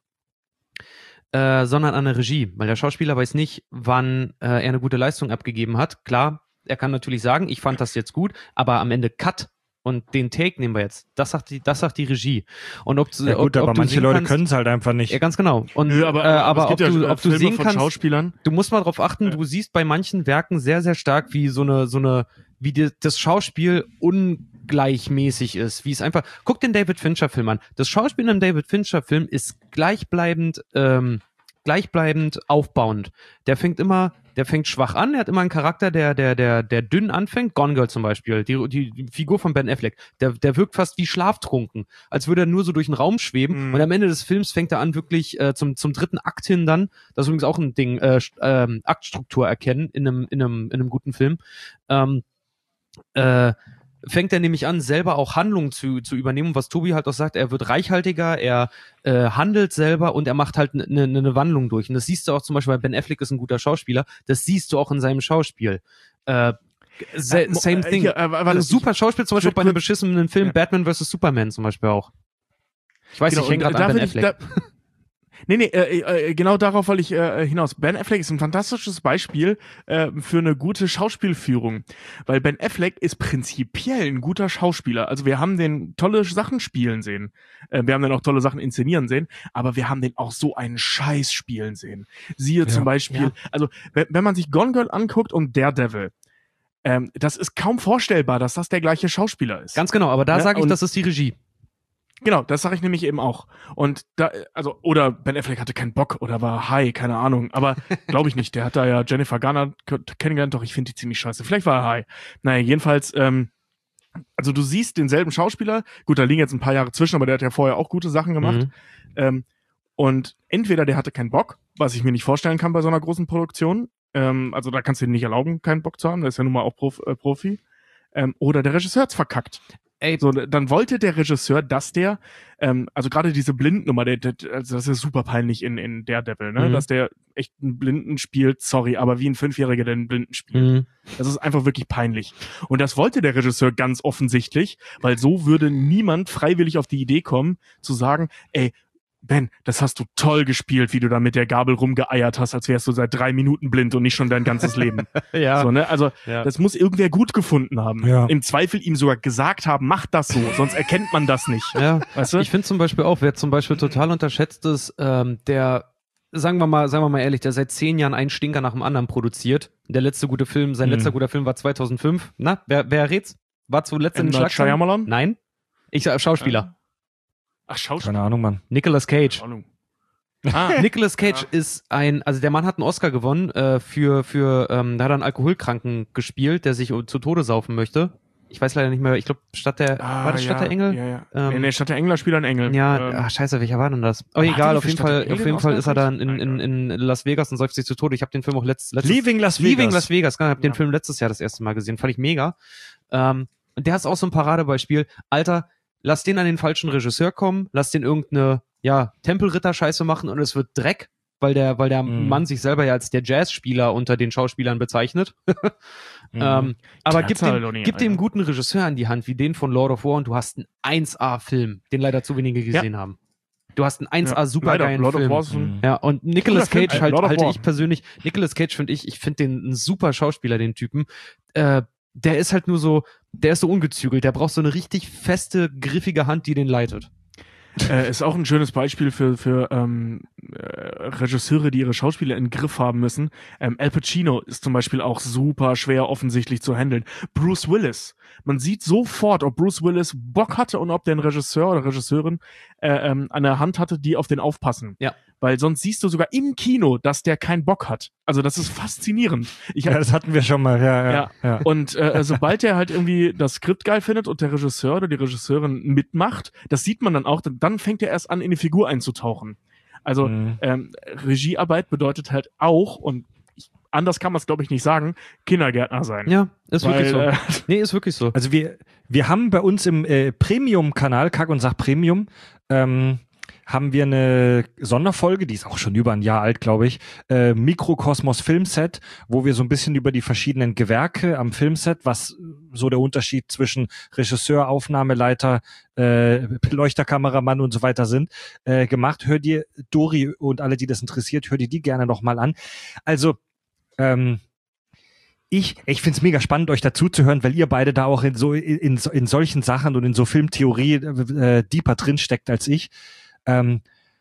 äh, sondern an der Regie, weil der Schauspieler weiß nicht, wann äh, er eine gute Leistung abgegeben hat. Klar, er kann natürlich sagen, ich fand das jetzt gut, aber am Ende Cut und den Take nehmen wir jetzt. Das sagt die, das sagt die Regie. Und ob, ja gut, ob, aber ob manche Leute können es halt einfach nicht. Ja, ganz genau. Und, Nö, aber, äh, aber, aber es ob gibt du, ja ob du Filme sehen von kannst, Schauspielern. du musst mal drauf achten, Ja. du siehst bei manchen Werken sehr, sehr stark, wie so eine, so eine, wie die, das Schauspiel ungleichmäßig ist, wie es einfach, guck den David Fincher Film an. Das Schauspiel in einem David Fincher Film ist gleichbleibend, ähm, gleichbleibend aufbauend. Der fängt immer, der fängt schwach an, er hat immer einen Charakter, der, der, der, der dünn anfängt. Gone Girl zum Beispiel, die, die Figur von Ben Affleck, der, der wirkt fast wie schlaftrunken, als würde er nur so durch den Raum schweben. Mhm. Und am Ende des Films fängt er an, wirklich äh, zum, zum dritten Akt hin dann, das ist übrigens auch ein Ding, äh, ähm, Aktstruktur erkennen in einem, in einem, in einem guten Film, ähm, äh, fängt er nämlich an, selber auch Handlungen zu, zu übernehmen, was Tobi halt auch sagt, er wird reichhaltiger, er äh, handelt selber und er macht halt eine ne, ne Wandlung durch. Und das siehst du auch zum Beispiel, weil Ben Affleck ist ein guter Schauspieler, das siehst du auch in seinem Schauspiel. Äh, se- same thing. Hier, äh, warte, Super Schauspiel, zum Beispiel bei einem beschissenen Film, Ja. Batman versus Superman zum Beispiel auch. Ich weiß Genau, nicht, ich hänge und gerade an da Ben will ich- Affleck. da- Nee, nee, äh, äh, genau darauf wollte ich äh, hinaus. Ben Affleck ist ein fantastisches Beispiel äh, für eine gute Schauspielführung, weil Ben Affleck ist prinzipiell ein guter Schauspieler. Also wir haben den tolle Sachen spielen sehen, äh, wir haben den auch tolle Sachen inszenieren sehen, aber wir haben den auch so einen Scheiß spielen sehen. Siehe Ja. zum Beispiel, Ja. also wenn, wenn man sich Gone Girl anguckt und Daredevil, ähm, das ist kaum vorstellbar, dass das der gleiche Schauspieler ist. Ganz genau, aber da Ja, sage ich, und- das ist die Regie. Genau, das sage ich nämlich eben auch. Und da, also, oder Ben Affleck hatte keinen Bock oder war high, keine Ahnung. Aber glaube ich nicht. Der hat da ja Jennifer Garner k- kennengelernt, doch ich finde die ziemlich scheiße. Vielleicht war er high. Naja, jedenfalls, ähm, also du siehst denselben Schauspieler. Gut, da liegen jetzt ein paar Jahre zwischen, aber der hat ja vorher auch gute Sachen gemacht. Mhm. Ähm, und entweder der hatte keinen Bock, was ich mir nicht vorstellen kann bei so einer großen Produktion. Ähm, also da kannst du dir nicht erlauben, keinen Bock zu haben. Der ist ja nun mal auch Prof, äh, Profi. Ähm, oder der Regisseur hat's verkackt. Ey, So, dann wollte der Regisseur, dass der, ähm, also gerade diese Blindnummer, der, der, also das ist super peinlich in, in Daredevil, ne, Mhm. dass der echt einen Blinden spielt, sorry, aber wie ein Fünfjähriger, der einen Blinden spielt. Mhm. Das ist einfach wirklich peinlich. Und das wollte der Regisseur ganz offensichtlich, weil so würde niemand freiwillig auf die Idee kommen, zu sagen, ey, Ben, das hast du toll gespielt, wie du da mit der Gabel rumgeeiert hast, als wärst du seit drei Minuten blind und nicht schon dein ganzes Leben. Ja. So, ne? Also, Ja. das muss irgendwer gut gefunden haben. Ja. Im Zweifel ihm sogar gesagt haben, mach das so, sonst erkennt man das nicht. Ja. Weißt du? Ich finde zum Beispiel auch, wer zum Beispiel total unterschätzt ist, ähm, der, sagen wir mal, sagen wir mal ehrlich, der seit zehn Jahren einen Stinker nach dem anderen produziert. Der letzte gute Film, sein Mhm. letzter guter Film war zweitausendfünf. Na, wer, wer rät's? War zuletzt in M. den Night Schlagzeilen? Shyamalan? Nein. Ich sag Schauspieler. Ach, Schauspieler. Keine Ahnung, Mann. Nicolas Cage. Keine Ahnung. Ah, Nicolas Cage Ja. ist ein, also der Mann hat einen Oscar gewonnen äh, für, für ähm, da hat er einen Alkoholkranken gespielt, der sich zu Tode saufen möchte. Ich weiß leider nicht mehr, ich glaube, statt der, ah, war das Stadt ja, der Engel? Ja, ja. Ähm, nee, nee, Stadt der Engel spielt ein Engel. Ja, Ähm, ach scheiße, welcher war denn das? Oh, aber hat egal, er auf für jeden Stadt der Fall, Engel auf den jeden Fall Oscar ist er dann in, gekriegt? in, in Las Vegas und säuft sich zu Tode. Ich habe den Film auch letzt, letztes Leaving Las Vegas. Leaving Las Vegas, genau, ich habe den Ja. Film letztes Jahr das erste Mal gesehen, fand ich mega. Ähm, und der ist auch so ein Paradebeispiel. Alter, lass den an den falschen Regisseur kommen, lass den irgendeine, ja, Tempelritter-Scheiße machen und es wird Dreck. weil der, weil der Mhm. Mann sich selber ja als der Jazzspieler unter den Schauspielern bezeichnet. Mhm. ähm, aber gib Klasse, dem, Lonnie, gib dem Alter. guten Regisseur an die Hand, wie den von Lord of War, und du hast einen eins A-Film, den leider zu wenige gesehen haben. Du hast einen eins A Ja, supergeilen Lord Film. of War ist ein Mhm. Ja, und Nicolas Guter Film, Cage ey, halt, Lord of halte War. ich persönlich, Nicolas Cage finde ich, ich finde den ein super Schauspieler, den Typen. Äh, der ist halt nur so, der ist so ungezügelt, der braucht so eine richtig feste, griffige Hand, die den leitet. Äh, ist auch ein schönes Beispiel für, für ähm, äh, Regisseure, die ihre Schauspieler in den Griff haben müssen. Ähm, Al Pacino ist zum Beispiel auch super schwer offensichtlich zu handeln. Bruce Willis. Man sieht sofort, ob Bruce Willis Bock hatte und ob der einen Regisseur oder Regisseurin äh, ähm, an der Hand hatte, die auf den aufpassen. Ja. Weil sonst siehst du sogar im Kino, dass der keinen Bock hat. Also das ist faszinierend. Ich Ja, hab, das hatten wir schon mal, ja, ja. ja. ja. Und äh, sobald der halt irgendwie das Skript geil findet und der Regisseur oder die Regisseurin mitmacht, das sieht man dann auch, dann fängt er erst an, in die Figur einzutauchen. Also Mhm. ähm, Regiearbeit bedeutet halt auch, und ich, anders kann man es glaube ich nicht sagen, Kindergärtner sein. Ja, ist Weil, wirklich so. äh, Nee, ist wirklich so. Also wir, wir haben bei uns im äh, Premium-Kanal, Kack und Sach Premium, ähm, haben wir eine Sonderfolge, die ist auch schon über ein Jahr alt, glaube ich, äh, Mikrokosmos Filmset, wo wir so ein bisschen über die verschiedenen Gewerke am Filmset, was so der Unterschied zwischen Regisseur, Aufnahmeleiter, äh, Leuchterkameramann und so weiter sind, äh, gemacht. Hör dir, Dori und alle, die das interessiert, hör dir die gerne nochmal an. Also, ähm, Ich, ich find's mega spannend, euch dazu zu hören, weil ihr beide da auch in so in, in solchen Sachen und in so Filmtheorie äh, deeper drin steckt als ich. Ähm,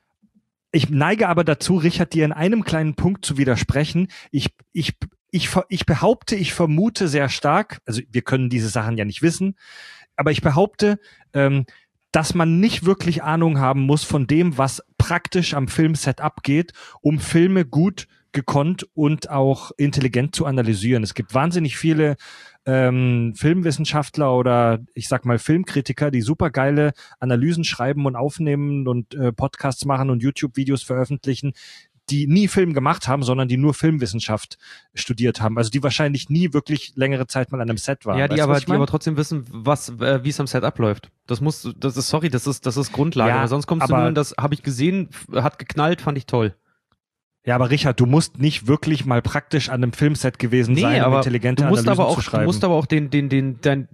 ich neige aber dazu, Richard, dir in einem kleinen Punkt zu widersprechen. Ich, ich, ich, ich behaupte, ich vermute sehr stark, also wir können diese Sachen ja nicht wissen, aber ich behaupte, ähm, dass man nicht wirklich Ahnung haben muss von dem, was praktisch am Filmset abgeht, um Filme gut gekonnt und auch intelligent zu analysieren. Es gibt wahnsinnig viele ähm, Filmwissenschaftler oder ich sag mal Filmkritiker, die super geile Analysen schreiben und aufnehmen und äh, Podcasts machen und YouTube-Videos veröffentlichen, die nie Film gemacht haben, sondern die nur Filmwissenschaft studiert haben. Also die wahrscheinlich nie wirklich längere Zeit mal an einem Set waren. Ja, die Weißt du, aber, was ich die mein? aber trotzdem wissen, was, äh, wie es am Set abläuft. Das muss, das ist, sorry, das ist, das ist Grundlage. Ja, aber sonst kommst du aber- nur in das, habe ich gesehen, f- hat geknallt, fand ich toll. Ja, aber Richard, du musst nicht wirklich mal praktisch an einem Filmset gewesen sein, um intelligente du musst Analysen aber auch, zu schreiben. du musst aber auch den, den, den, dein,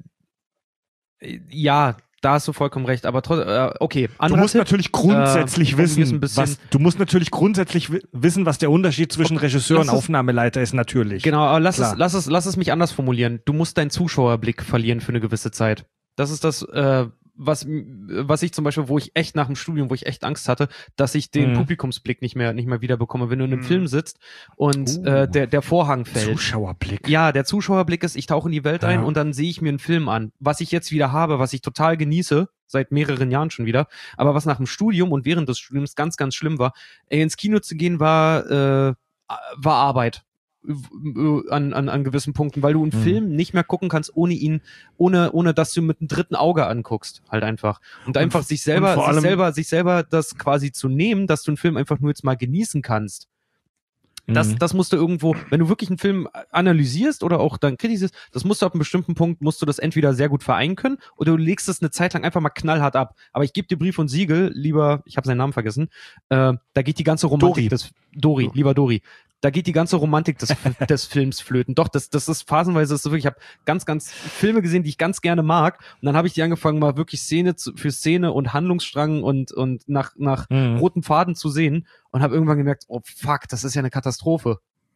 ja, da hast du vollkommen recht, aber trotzdem, äh, okay. Du Anderer musst Tipp, natürlich grundsätzlich äh, um wissen, jetzt ein bisschen- was, du musst natürlich grundsätzlich wi- wissen, was der Unterschied zwischen Regisseur lass und es- Aufnahmeleiter ist, natürlich. Genau, aber lass Klar. es, lass es, lass es mich anders formulieren. Du musst deinen Zuschauerblick verlieren für eine gewisse Zeit. Das ist das, äh, was, was ich zum Beispiel, wo ich echt nach dem Studium, wo ich echt Angst hatte, dass ich den Mhm. Publikumsblick nicht mehr, nicht mehr wiederbekomme, wenn du in einem Mhm. Film sitzt und Uh. äh, der, der Vorhang fällt. Zuschauerblick. Ja, der Zuschauerblick ist, ich tauche in die Welt ein Ja. und dann sehe ich mir einen Film an. Was ich jetzt wieder habe, was ich total genieße, seit mehreren Jahren schon wieder, aber was nach dem Studium und während des Studiums ganz, ganz schlimm war, ey, ins Kino zu gehen war, äh, war Arbeit. W- An, an, an gewissen Punkten, weil du einen Mhm. Film nicht mehr gucken kannst, ohne ihn, ohne, ohne dass du mit einem dritten Auge anguckst, halt einfach. Und einfach sich selber, und vor sich allem- selber, sich selber das quasi zu nehmen, dass du einen Film einfach nur jetzt mal genießen kannst. Das, Mhm. das musst du irgendwo, wenn du wirklich einen Film analysierst oder auch dann kritisierst, das musst du ab einem bestimmten Punkt, musst du das entweder sehr gut vereinen können oder du legst es eine Zeit lang einfach mal knallhart ab. Aber ich gebe dir Brief und Siegel, lieber, ich habe seinen Namen vergessen, äh, da geht die ganze Romantik Dori. des, Dori, lieber Dori, da geht die ganze Romantik des, des Films flöten. Doch, das, das ist phasenweise, das ist wirklich, ich habe ganz, ganz Filme gesehen, die ich ganz gerne mag und dann habe ich die angefangen, mal wirklich Szene zu, für Szene und Handlungsstrang und, und nach, nach Mhm. roten Faden zu sehen und habe irgendwann gemerkt, oh fuck, das ist ja eine Katastrophe.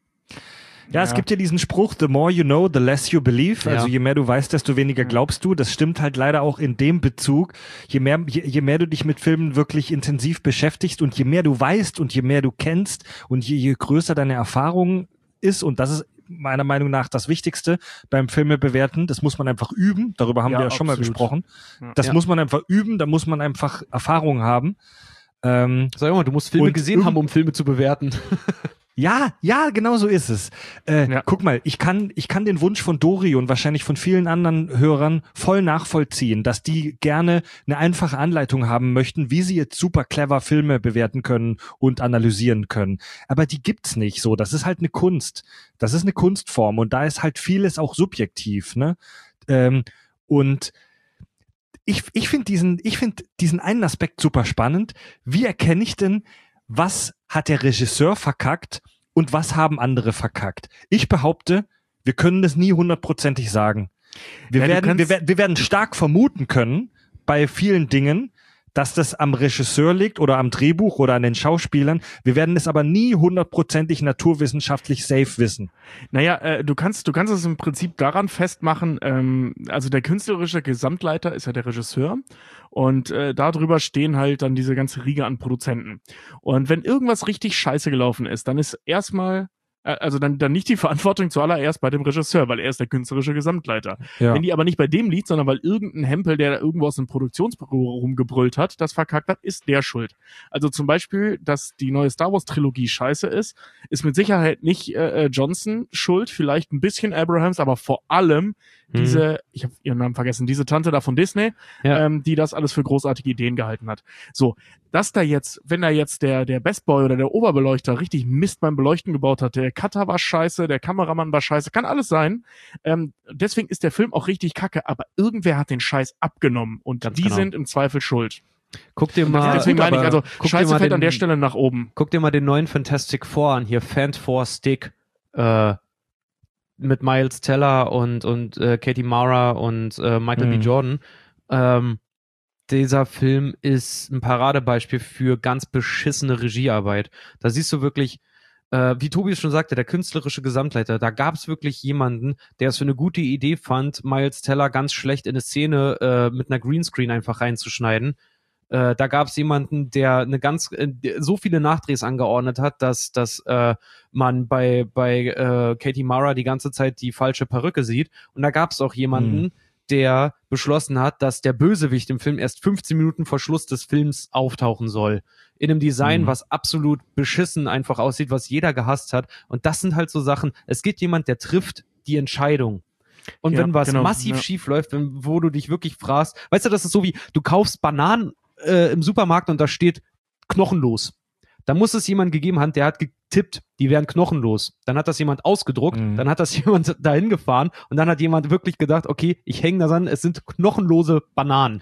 Ja, es Ja. gibt ja diesen Spruch, the more you know, the less you believe. Also Ja. je mehr du weißt, desto weniger glaubst du. Das stimmt halt leider auch in dem Bezug. Je mehr, je, je mehr du dich mit Filmen wirklich intensiv beschäftigst und je mehr du weißt und je mehr du kennst und je, je größer deine Erfahrung ist, und das ist meiner Meinung nach das Wichtigste beim Filme bewerten, das muss man einfach üben. Darüber haben Ja, wir ja schon mal absolut. gesprochen. Ja. Das Ja. muss man einfach üben, da muss man einfach Erfahrung haben. Ähm, Sag mal, du musst Filme Und gesehen irgend- haben, um Filme zu bewerten. Ja, ja, genau so ist es. Äh, Ja. Guck mal, ich kann, ich kann den Wunsch von Dori und wahrscheinlich von vielen anderen Hörern voll nachvollziehen, dass die gerne eine einfache Anleitung haben möchten, wie sie jetzt super clever Filme bewerten können und analysieren können. Aber die gibt's nicht so. Das ist halt eine Kunst. Das ist eine Kunstform und da ist halt vieles auch subjektiv, ne? Ähm, und ich, ich finde diesen, ich finde diesen einen Aspekt super spannend. Wie erkenne ich denn, was hat der Regisseur verkackt und was haben andere verkackt? Ich behaupte, wir können das nie hundertprozentig sagen. Wir, ja, werden, wir, wir werden stark vermuten können, bei vielen Dingen, dass das am Regisseur liegt oder am Drehbuch oder an den Schauspielern. Wir werden es aber nie hundertprozentig naturwissenschaftlich safe wissen. Naja, äh, du kannst du kannst es im Prinzip daran festmachen, ähm, also der künstlerische Gesamtleiter ist ja der Regisseur und äh, darüber stehen halt dann diese ganze Riege an Produzenten. Und wenn irgendwas richtig scheiße gelaufen ist, dann ist erstmal Also dann, dann nicht die Verantwortung zuallererst bei dem Regisseur, weil er ist der künstlerische Gesamtleiter. Ja. Wenn die aber nicht bei dem liegt, sondern weil irgendein Hempel, der da irgendwo aus dem Produktionsbüro rumgebrüllt hat, das verkackt hat, ist der schuld. Also zum Beispiel, dass die neue Star Wars Trilogie scheiße ist, ist mit Sicherheit nicht äh, Johnson schuld, vielleicht ein bisschen Abrahams, aber vor allem hm. diese, ich habe ihren Namen vergessen, diese Tante da von Disney, ja. ähm, die das alles für großartige Ideen gehalten hat. So, dass da jetzt, wenn da jetzt der der Bestboy oder der Oberbeleuchter richtig Mist beim Beleuchten gebaut hat, der Cutter war scheiße, der Kameramann war scheiße, kann alles sein. Ähm, deswegen ist der Film auch richtig kacke, aber irgendwer hat den Scheiß abgenommen und Ganz die genau. sind im Zweifel schuld. Guck dir mal, deswegen meine ich, also Scheiße fällt den, an der Stelle nach oben. Guck dir mal den neuen Fantastic Four an, hier Fant Four Stick, äh, mit Miles Teller und und äh, Katie Mara und äh, Michael mhm. B. Jordan. Ähm, Dieser Film ist ein Paradebeispiel für ganz beschissene Regiearbeit. Da siehst du wirklich, äh, wie Tobi es schon sagte, der künstlerische Gesamtleiter, da gab es wirklich jemanden, der es für eine gute Idee fand, Miles Teller ganz schlecht in eine Szene äh, mit einer Greenscreen einfach reinzuschneiden. Äh, da gab es jemanden, der eine ganz äh, so viele Nachdrehs angeordnet hat, dass dass äh, man bei bei äh, Katie Mara die ganze Zeit die falsche Perücke sieht. Und da gab es auch jemanden, mhm. der beschlossen hat, dass der Bösewicht im Film erst fünfzehn Minuten vor Schluss des Films auftauchen soll. In einem Design, mhm. was absolut beschissen einfach aussieht, was jeder gehasst hat. Und das sind halt so Sachen, es gibt jemand, der trifft die Entscheidung. Und ja, wenn was genau, massiv ja. schief läuft, wenn, wo du dich wirklich fragst, weißt du, das ist so wie, du kaufst Bananen äh, im Supermarkt und da steht knochenlos. Da muss es jemand gegeben haben, der hat getippt, die wären knochenlos. Dann hat das jemand ausgedruckt, mhm. dann hat das jemand dahin gefahren und dann hat jemand wirklich gedacht, okay, ich hänge das an, es sind knochenlose Bananen.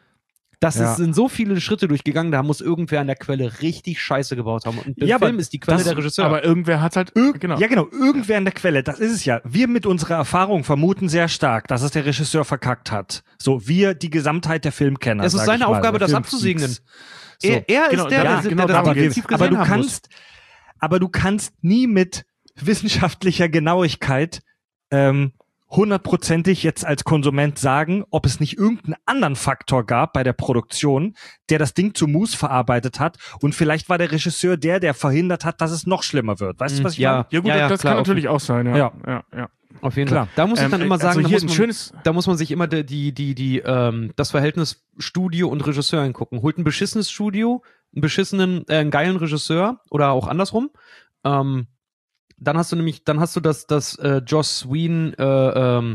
Das ja. ist, sind so viele Schritte durchgegangen, da muss irgendwer an der Quelle richtig Scheiße gebaut haben. Und der ja, Film ist die Quelle das, der Regisseur. Aber irgendwer hat halt... Ir- genau. Ja genau, irgendwer an der Quelle, das ist es ja. Wir mit unserer Erfahrung vermuten sehr stark, dass es der Regisseur verkackt hat. So, wir die Gesamtheit der Filmkenner. Es ist seine Aufgabe, das abzusegnen. So. Er, er genau, ist der, ja, der, genau, der, der, der das aber du kannst, aber du kannst nie mit wissenschaftlicher Genauigkeit ähm, hundertprozentig jetzt als Konsument sagen, ob es nicht irgendeinen anderen Faktor gab bei der Produktion, der das Ding zu Mus verarbeitet hat und vielleicht war der Regisseur der, der verhindert hat, dass es noch schlimmer wird. Weißt du, was ich ja. meine? Ja gut, ja, ja, das klar, kann natürlich auch sein. Ja, ja, ja. ja. Auf jeden Klar. Fall. Da muss ich dann ähm, immer sagen, also da, muss man, schönes da muss man sich immer die, die, die, die, ähm, das Verhältnis Studio und Regisseur angucken. Holt ein beschissenes Studio, einen beschissenen, äh, einen geilen Regisseur oder auch andersrum. Ähm, dann hast du nämlich, dann hast du das, das äh, Joss Whedon äh, ähm,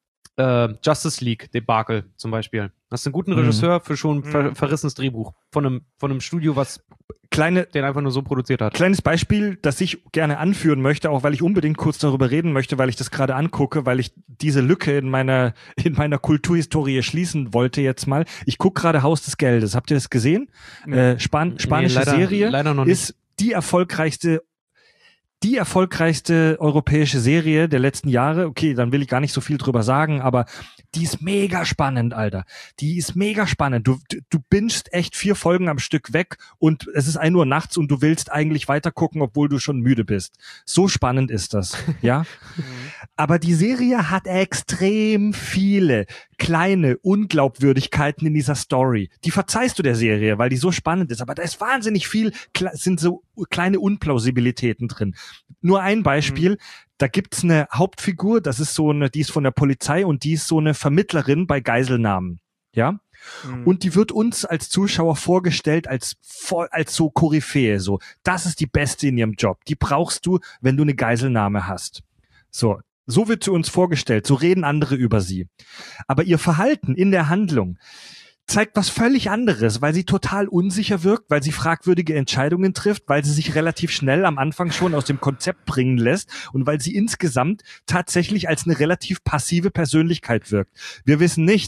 äh, Justice League Debakel zum Beispiel. Hast einen guten Regisseur mhm. für schon ein ver- verrissenes Drehbuch von einem, von einem Studio, was kleine, den einfach nur so produziert hat. Kleines Beispiel, das ich gerne anführen möchte, auch weil ich unbedingt kurz darüber reden möchte, weil ich das gerade angucke, weil ich diese Lücke in meiner in meiner Kulturhistorie schließen wollte jetzt mal. Ich gucke gerade Haus des Geldes. Habt ihr das gesehen? Nee. Äh, Span- spanische nee, leider, Serie leider noch nicht. Ist die erfolgreichste Die erfolgreichste europäische Serie der letzten Jahre. Okay, dann will ich gar nicht so viel drüber sagen, aber die ist mega spannend, Alter. Die ist mega spannend. Du, du, du bingst echt vier Folgen am Stück weg und es ist ein Uhr nachts und du willst eigentlich weiter gucken, obwohl du schon müde bist. So spannend ist das, ja? Aber die Serie hat extrem viele kleine Unglaubwürdigkeiten in dieser Story. Die verzeihst du der Serie, weil die so spannend ist. Aber da ist wahnsinnig viel, sind so kleine Unplausibilitäten drin. Nur ein Beispiel. Mhm. Da gibt's eine Hauptfigur, das ist so eine, die ist von der Polizei und die ist so eine Vermittlerin bei Geiselnahmen. Ja? Mhm. Und die wird uns als Zuschauer vorgestellt als, als so Koryphäe, so. Das ist die Beste in ihrem Job. Die brauchst du, wenn du eine Geiselnahme hast. So. So wird sie uns vorgestellt, so reden andere über sie. Aber ihr Verhalten in der Handlung zeigt was völlig anderes, weil sie total unsicher wirkt, weil sie fragwürdige Entscheidungen trifft, weil sie sich relativ schnell am Anfang schon aus dem Konzept bringen lässt und weil sie insgesamt tatsächlich als eine relativ passive Persönlichkeit wirkt. Wir wissen nicht,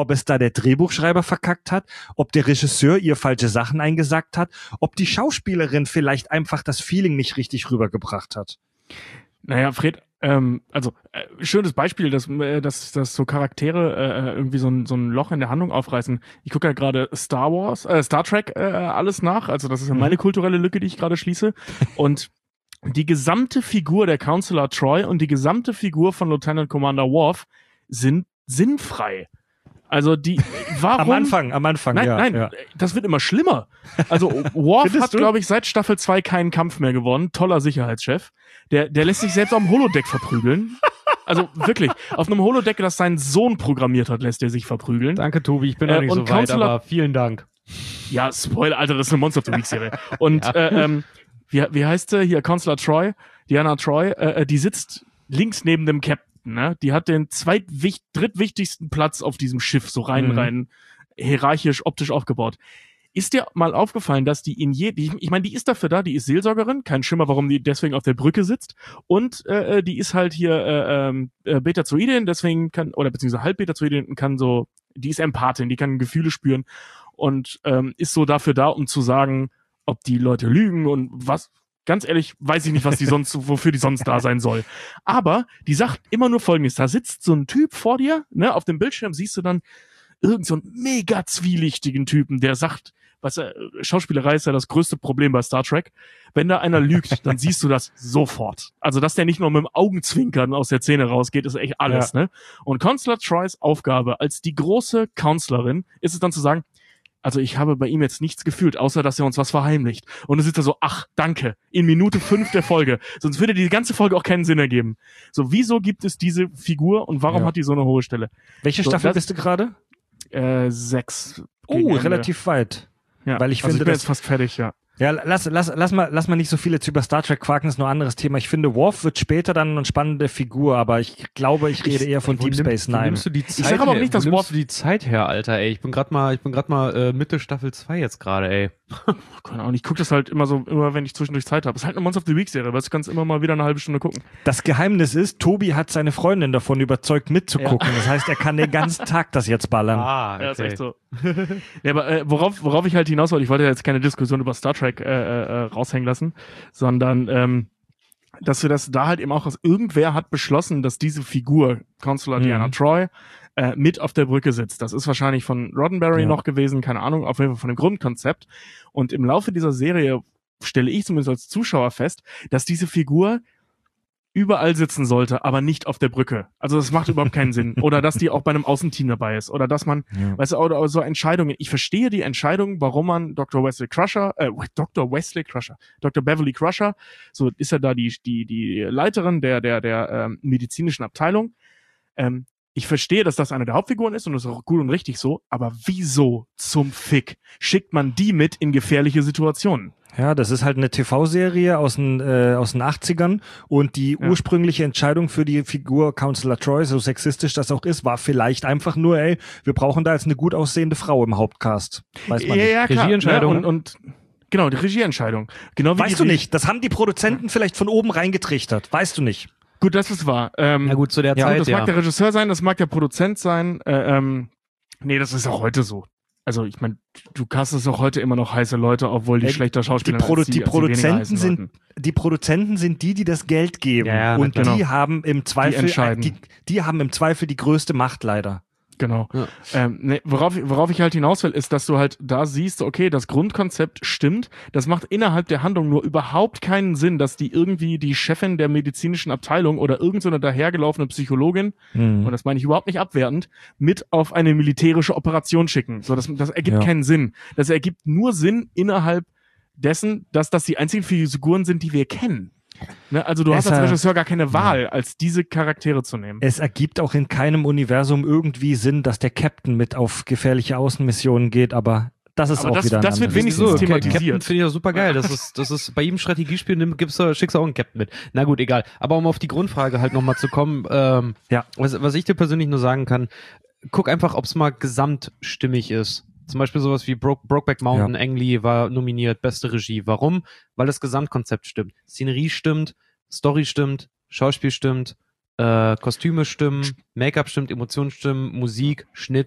ob es da der Drehbuchschreiber verkackt hat, ob der Regisseur ihr falsche Sachen eingesagt hat, ob die Schauspielerin vielleicht einfach das Feeling nicht richtig rübergebracht hat. Naja, Fred, ähm, also äh, schönes Beispiel, dass, äh, dass, dass so Charaktere äh, irgendwie so ein, so ein Loch in der Handlung aufreißen. Ich gucke ja gerade Star Wars, äh, Star Trek äh, alles nach, also das ist ja meine kulturelle Lücke, die ich gerade schließe. Und die gesamte Figur der Counselor Troy und die gesamte Figur von Lieutenant Commander Worf sind sinnfrei. Also die, warum? Am Anfang, am Anfang, nein, ja. Nein, ja. das wird immer schlimmer. Also Worf hat, glaube ich, seit Staffel zwei keinen Kampf mehr gewonnen. Toller Sicherheitschef. Der, der lässt sich selbst am Holodeck verprügeln. Also wirklich, auf einem Holodeck, das sein Sohn programmiert hat, lässt er sich verprügeln. Danke, Tobi, ich bin noch äh, nicht so weit, Counselor, aber vielen Dank. Ja, Spoiler, Alter, das ist eine Monster of the Week Serie. Und ja. äh, ähm, wie, wie heißt sie hier, Counselor Troy, Diana Troy, äh, die sitzt links neben dem Captain. Ne? Die hat den zweitwicht, drittwichtigsten Platz auf diesem Schiff, so rein, mhm. rein hierarchisch, optisch aufgebaut. Ist dir mal aufgefallen, dass die in je, die, ich meine, die ist dafür da, die ist Seelsorgerin, kein Schimmer, warum die deswegen auf der Brücke sitzt, und äh, die ist halt hier äh, äh, Betazoidin, deswegen kann, oder beziehungsweise halb Betazoidin, kann so, die ist Empathin, die kann Gefühle spüren und ähm, ist so dafür da, um zu sagen, ob die Leute lügen und was. Ganz ehrlich, weiß ich nicht, was die sonst, wofür die sonst da sein soll. Aber die sagt immer nur Folgendes. Da sitzt so ein Typ vor dir, ne, auf dem Bildschirm siehst du dann irgend so einen mega zwielichtigen Typen, der sagt, was äh, Schauspielerei ist ja das größte Problem bei Star Trek. Wenn da einer lügt, dann siehst du das sofort. Also, dass der nicht nur mit dem Augenzwinkern aus der Szene rausgeht, ist echt alles, ja. ne? Und Counselor Troys Aufgabe als die große Counselorin ist es dann zu sagen, also ich habe bei ihm jetzt nichts gefühlt, außer dass er uns was verheimlicht. Und es ist da so, ach, danke, in Minute fünf der Folge. Sonst würde die ganze Folge auch keinen Sinn ergeben. So, wieso gibt es diese Figur und warum ja. hat die so eine hohe Stelle? Welche so, Staffel das, bist du gerade? Äh, sechs. Oh, relativ weit. Ja, weil ich also finde, ich bin das, jetzt fast fertig, ja. Ja, lass, lass, lass, mal, lass mal nicht so viel jetzt über Star Trek quaken, das ist nur ein anderes Thema. Ich finde, Worf wird später dann eine spannende Figur, aber ich glaube, ich rede ich, eher von Deep nimm, Space Nine. Nimmst du die Zeit ich sag aber auch nicht, dass Worf die Zeit her, Alter, ey. Ich bin gerade mal, ich bin gerade mal äh, Mitte Staffel zwei jetzt gerade, ey. Keine Ahnung, ich gucke das halt immer so, immer wenn ich zwischendurch Zeit habe. Es ist halt eine Monster of the Week Serie, aber du kannst immer mal wieder eine halbe Stunde gucken. Das Geheimnis ist, Tobi hat seine Freundin davon überzeugt mitzugucken. Ja. Das heißt, er kann den ganzen Tag das jetzt ballern. Ah, okay. Ja, ist echt so. Ja, aber äh, worauf, worauf ich halt hinaus wollte, ich wollte jetzt keine Diskussion über Star Trek äh, äh, raushängen lassen, sondern ähm, dass wir das da halt eben auch, dass irgendwer hat beschlossen, dass diese Figur, Counselor mhm. Diana Troy, äh, mit auf der Brücke sitzt. Das ist wahrscheinlich von Roddenberry ja. noch gewesen, keine Ahnung, auf jeden Fall von dem Grundkonzept. Und im Laufe dieser Serie stelle ich zumindest als Zuschauer fest, dass diese Figur überall sitzen sollte, aber nicht auf der Brücke. Also das macht überhaupt keinen Sinn. Oder dass die auch bei einem Außenteam dabei ist. Oder dass man, ja. weißt du, oder so Entscheidungen. Ich verstehe die Entscheidung, warum man Doktor Wesley Crusher, äh, Doktor Wesley Crusher, Doktor Beverly Crusher, so ist ja da die die die Leiterin der der der ähm, medizinischen Abteilung. Ähm, ich verstehe, dass das eine der Hauptfiguren ist und das ist auch gut und richtig so, aber wieso zum Fick schickt man die mit in gefährliche Situationen? Ja, das ist halt eine T V-Serie aus den, äh, aus den achtzigern und die ja. ursprüngliche Entscheidung für die Figur Counselor Troy, so sexistisch das auch ist, war vielleicht einfach nur, ey, wir brauchen da jetzt eine gut aussehende Frau im Hauptcast. Weiß man ja, nicht. Ja, klar. Regieentscheidung. Ja, und, und genau, die Regieentscheidung. Genau wie weißt du nicht, das haben die Produzenten vielleicht von oben reingetrichtert, weißt du nicht. Gut, das ist wahr. Ähm, ja gut, zu der ja, Zeit, das ja. mag der Regisseur sein, das mag der Produzent sein. Äh, ähm, nee, das ist auch heute so. Also ich meine, du castest auch heute immer noch heiße Leute, obwohl die äh, schlechter Schauspieler die, Produ als die, die Produzenten als die sind Leuten. Die Produzenten sind die, die das Geld geben ja, und genau. die haben im Zweifel die, äh, die, die haben im Zweifel die größte Macht leider. Genau. Ja. Ähm, nee, worauf, worauf ich halt hinaus will, ist, dass du halt da siehst, okay, das Grundkonzept stimmt. Das macht innerhalb der Handlung nur überhaupt keinen Sinn, dass die irgendwie die Chefin der medizinischen Abteilung oder irgendeine dahergelaufene Psychologin, mhm. und das meine ich überhaupt nicht abwertend, mit auf eine militärische Operation schicken. So, das, das ergibt ja. keinen Sinn. Das ergibt nur Sinn innerhalb dessen, dass das die einzigen Figuren sind, die wir kennen. Ne, also du es hast als Regisseur gar keine Wahl, ja. als diese Charaktere zu nehmen. Es ergibt auch in keinem Universum irgendwie Sinn, dass der Captain mit auf gefährliche Außenmissionen geht, aber das ist aber auch das, wieder ein das wird wenigstens so, thematisiert. Captain finde ich auch super geil. Das ist, das ist bei jedem Strategiespiel nimm, gibst du, schickst du auch einen Captain mit. Na gut, egal. Aber um auf die Grundfrage halt nochmal zu kommen, ähm, ja. was, was ich dir persönlich nur sagen kann, guck einfach, ob es mal gesamtstimmig ist. Zum Beispiel sowas wie Bro- Brokeback Mountain, ja. Ang Lee war nominiert, beste Regie. Warum? Weil das Gesamtkonzept stimmt. Szenerie stimmt, Story stimmt, Schauspiel stimmt, äh, Kostüme stimmen, Make-up stimmt, Emotionen stimmen, Musik, Schnitt,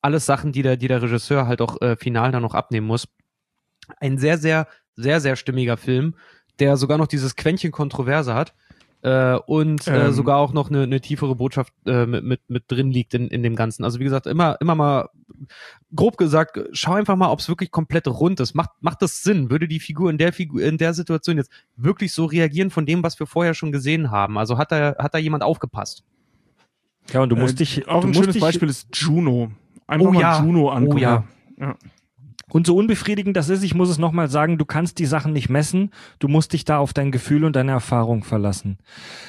alles Sachen, die der, die der Regisseur halt auch äh, final dann noch abnehmen muss. Ein sehr, sehr, sehr, sehr stimmiger Film, der sogar noch dieses Quäntchen Kontroverse hat. Äh, und äh, ähm. sogar auch noch eine, eine tiefere Botschaft äh, mit, mit, mit drin liegt in, in dem Ganzen. Also wie gesagt, immer, immer mal, grob gesagt, schau einfach mal, ob es wirklich komplett rund ist. Macht, macht das Sinn? Würde die Figur in der Figur, in der Situation jetzt wirklich so reagieren von dem, was wir vorher schon gesehen haben? Also hat da, hat da jemand aufgepasst? Ja, und du musst äh, dich... Auch du ein musst schönes dich, Beispiel ist Juno. Einfach Oh mal ja. Juno angucken. Oh ja. ja. Und so unbefriedigend das ist, ich muss es nochmal sagen, du kannst die Sachen nicht messen, du musst dich da auf dein Gefühl und deine Erfahrung verlassen.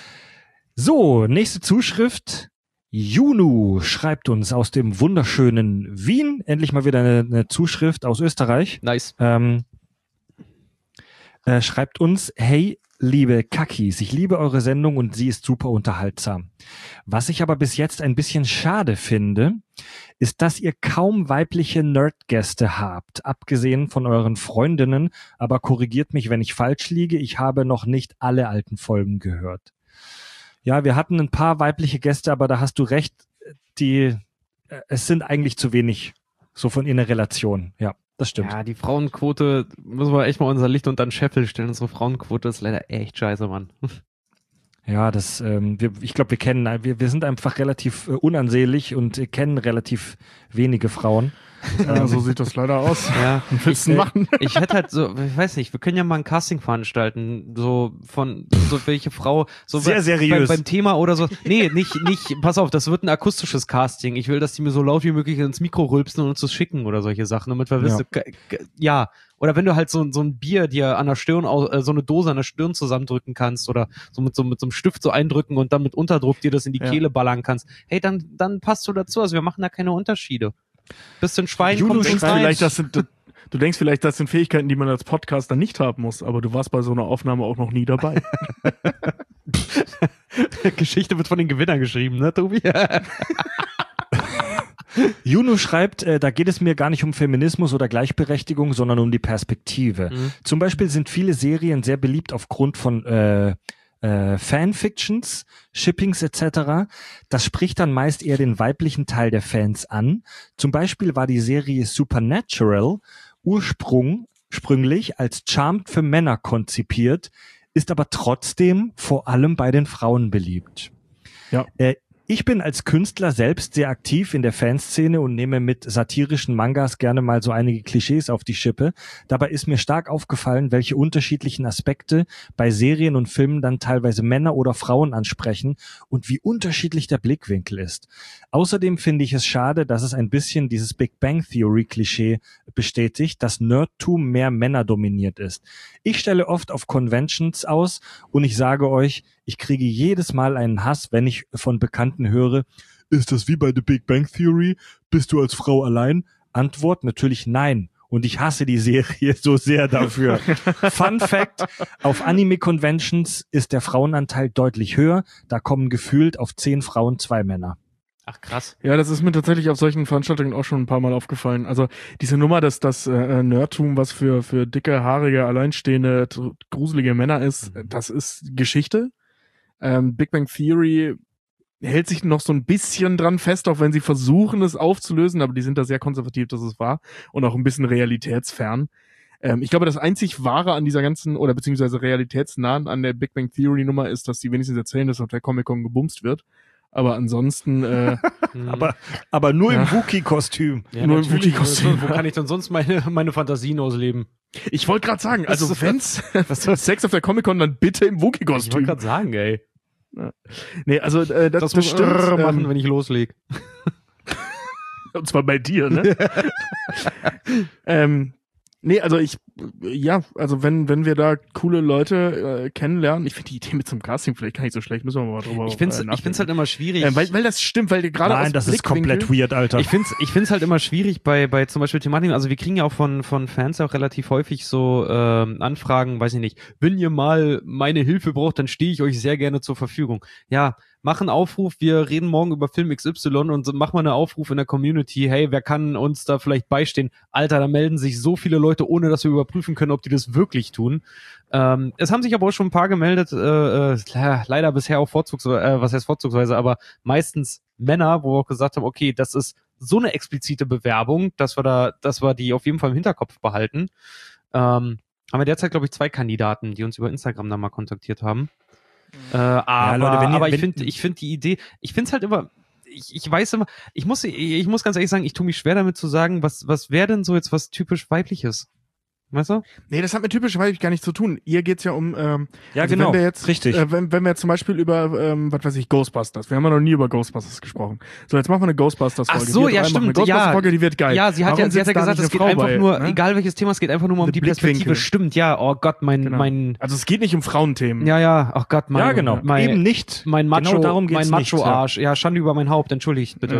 So, nächste Zuschrift. Junu schreibt uns aus dem wunderschönen Wien. Endlich mal wieder eine, eine Zuschrift aus Österreich. Nice. Ähm, äh, schreibt uns, hey, liebe Kakis, ich liebe eure Sendung und sie ist super unterhaltsam. Was ich aber bis jetzt ein bisschen schade finde, ist, dass ihr kaum weibliche Nerdgäste habt, abgesehen von euren Freundinnen, aber korrigiert mich, wenn ich falsch liege, ich habe noch nicht alle alten Folgen gehört. Ja, wir hatten ein paar weibliche Gäste, aber da hast du recht, die, äh, es sind eigentlich zu wenig, so von ihrer Relation, ja. Das stimmt. Ja, die Frauenquote, müssen wir echt mal unser Licht unter den Scheffel stellen. Unsere Frauenquote ist leider echt scheiße, Mann. Ja, das, ähm, wir, ich glaube, wir kennen, wir, wir sind einfach relativ äh, unansehlich und äh, kennen relativ wenige Frauen. Ja, so sieht das leider aus. Ja, Was willst du ich, machen? Äh, ich hätte halt so, ich weiß nicht, wir können ja mal ein Casting veranstalten, so von, so welche Frau, so Sehr bei, seriös. Beim, beim Thema oder so. Nee, nicht, nicht, pass auf, das wird ein akustisches Casting. Ich will, dass die mir so laut wie möglich ins Mikro rülpsen und uns das schicken oder solche Sachen, damit wir wissen, ja. ja. Oder wenn du halt so, so ein Bier dir an der Stirn, äh, so eine Dose an der Stirn zusammendrücken kannst oder so mit so, mit so einem Stift so eindrücken und dann mit Unterdruck dir das in die ja. Kehle ballern kannst. Hey, dann, dann passt du dazu. Also wir machen da keine Unterschiede. Bist du ein Schwein, Juno, kommt Du denkst, rein. vielleicht, das sind, du denkst vielleicht, das sind Fähigkeiten, die man als Podcaster nicht haben muss, aber du warst bei so einer Aufnahme auch noch nie dabei. Geschichte wird von den Gewinnern geschrieben, ne, Tobi? Juno schreibt, äh, da geht es mir gar nicht um Feminismus oder Gleichberechtigung, sondern um die Perspektive. Mhm. Zum Beispiel sind viele Serien sehr beliebt aufgrund von äh, äh, Fanfictions, Shippings et cetera. Das spricht dann meist eher den weiblichen Teil der Fans an. Zum Beispiel war die Serie Supernatural Ursprung, ursprünglich als Charmed für Männer konzipiert, ist aber trotzdem vor allem bei den Frauen beliebt. Ja. Äh, Ich bin als Künstler selbst sehr aktiv in der Fanszene und nehme mit satirischen Mangas gerne mal so einige Klischees auf die Schippe. Dabei ist mir stark aufgefallen, welche unterschiedlichen Aspekte bei Serien und Filmen dann teilweise Männer oder Frauen ansprechen und wie unterschiedlich der Blickwinkel ist. Außerdem finde ich es schade, dass es ein bisschen dieses Big Bang Theory Klischee bestätigt, dass Nerdtum mehr Männer dominiert ist. Ich stelle oft auf Conventions aus und ich sage euch, ich kriege jedes Mal einen Hass, wenn ich von Bekannten höre, ist das wie bei The Big Bang Theory? Bist du als Frau allein? Antwort natürlich nein. Und ich hasse die Serie so sehr dafür. Fun Fact, auf Anime-Conventions ist der Frauenanteil deutlich höher. Da kommen gefühlt auf zehn Frauen zwei Männer. Ach, krass. Ja, das ist mir tatsächlich auf solchen Veranstaltungen auch schon ein paar Mal aufgefallen. Also diese Nummer, dass das äh, Nerdtum, was für für dicke, haarige, alleinstehende, gruselige Männer ist, Mhm. das ist Geschichte. Ähm, Big Bang Theory hält sich noch so ein bisschen dran fest, auch wenn sie versuchen, es aufzulösen, aber die sind da sehr konservativ, dass es war und auch ein bisschen realitätsfern. Ähm, ich glaube, das einzig Wahre an dieser ganzen, oder beziehungsweise realitätsnahen an der Big Bang Theory Nummer ist, dass sie wenigstens erzählen, dass auf der Comic-Con gebumst wird. Aber ansonsten, äh, Mhm. Aber, aber nur Ja. im Wookie-Kostüm. ja, nur im natürlich. Wookie-Kostüm. Wo kann ich denn sonst meine, meine Fantasien ausleben? ich wollte gerade sagen, also Was- wenn's Sex auf der Comic-Con, dann bitte im Ich wollte Wookie-Kostüm. gerade sagen, ey. Nee, also äh, das, Das, das, muss stimmt. Rrrr machen, ähm, wenn ich loslege. Und zwar bei dir, ne? ähm, nee, also ich, ja, also wenn wenn wir da coole Leute äh, kennenlernen, ich finde die Idee mit zum Casting vielleicht gar nicht so schlecht, müssen wir mal drüber Ich find's, äh, ich find's halt immer schwierig. äh, weil, weil das stimmt, weil gerade Nein, aus das ist Blickwinkel- komplett weird, Alter. Ich find's, ich find's halt immer schwierig bei, bei zum Beispiel Thematiken, also wir kriegen ja auch von, von Fans auch relativ häufig so ähm, Anfragen, weiß ich nicht, wenn ihr mal meine Hilfe braucht, dann stehe ich euch sehr gerne zur Verfügung. Ja, mach einen Aufruf, wir reden morgen über Film X Y und so, mach mal einen Aufruf in der Community, hey, wer kann uns da vielleicht beistehen? Alter, da melden sich so viele Leute, ohne dass wir überprüfen können, ob die das wirklich tun. Ähm, es haben sich aber auch schon ein paar gemeldet, äh, äh, leider bisher auch vorzugsweise, äh, was heißt vorzugsweise, aber meistens Männer, wo wir auch gesagt haben, okay, das ist so eine explizite Bewerbung, dass wir da, dass wir die auf jeden Fall im Hinterkopf behalten. Ähm, haben wir derzeit, glaube ich, zwei Kandidaten, die uns über Instagram dann mal kontaktiert haben. Äh, aber, ja, Leute, wenn ihr, aber ich finde, ich finde die Idee, ich finde es halt immer, ich, ich weiß immer, ich muss, ich muss ganz ehrlich sagen, ich tue mich schwer damit zu sagen, was, was wäre denn so jetzt was typisch Weibliches? Weißt du? Nee, das hat mit typisch weiblich gar nichts zu tun. Ihr geht's ja um, ähm, ja, also genau, wenn wir jetzt, richtig. Äh, wenn, wenn wir jetzt zum Beispiel über, ähm, was weiß ich, Ghostbusters, wir haben ja noch nie über Ghostbusters gesprochen. So, jetzt machen wir eine Ghostbusters-Folge. Ach so, wir ja, stimmt. Eine Ghostbusters-Folge, ja, die wird geil. Ja, sie hat Warum ja, sie hat ja gesagt, es geht einfach bei, nur, ne? egal welches Thema, es geht einfach nur mal um die Perspektive. Stimmt, ja, oh Gott, mein, genau. mein. Also es geht nicht um Frauenthemen. Ja, ja, ach Gott, mein. Ja, genau, mein, eben nicht. Mein Macho, genau darum geht's mein Macho-Arsch. Ja. ja, Schande über mein Haupt, entschuldigt, bitte. Ja.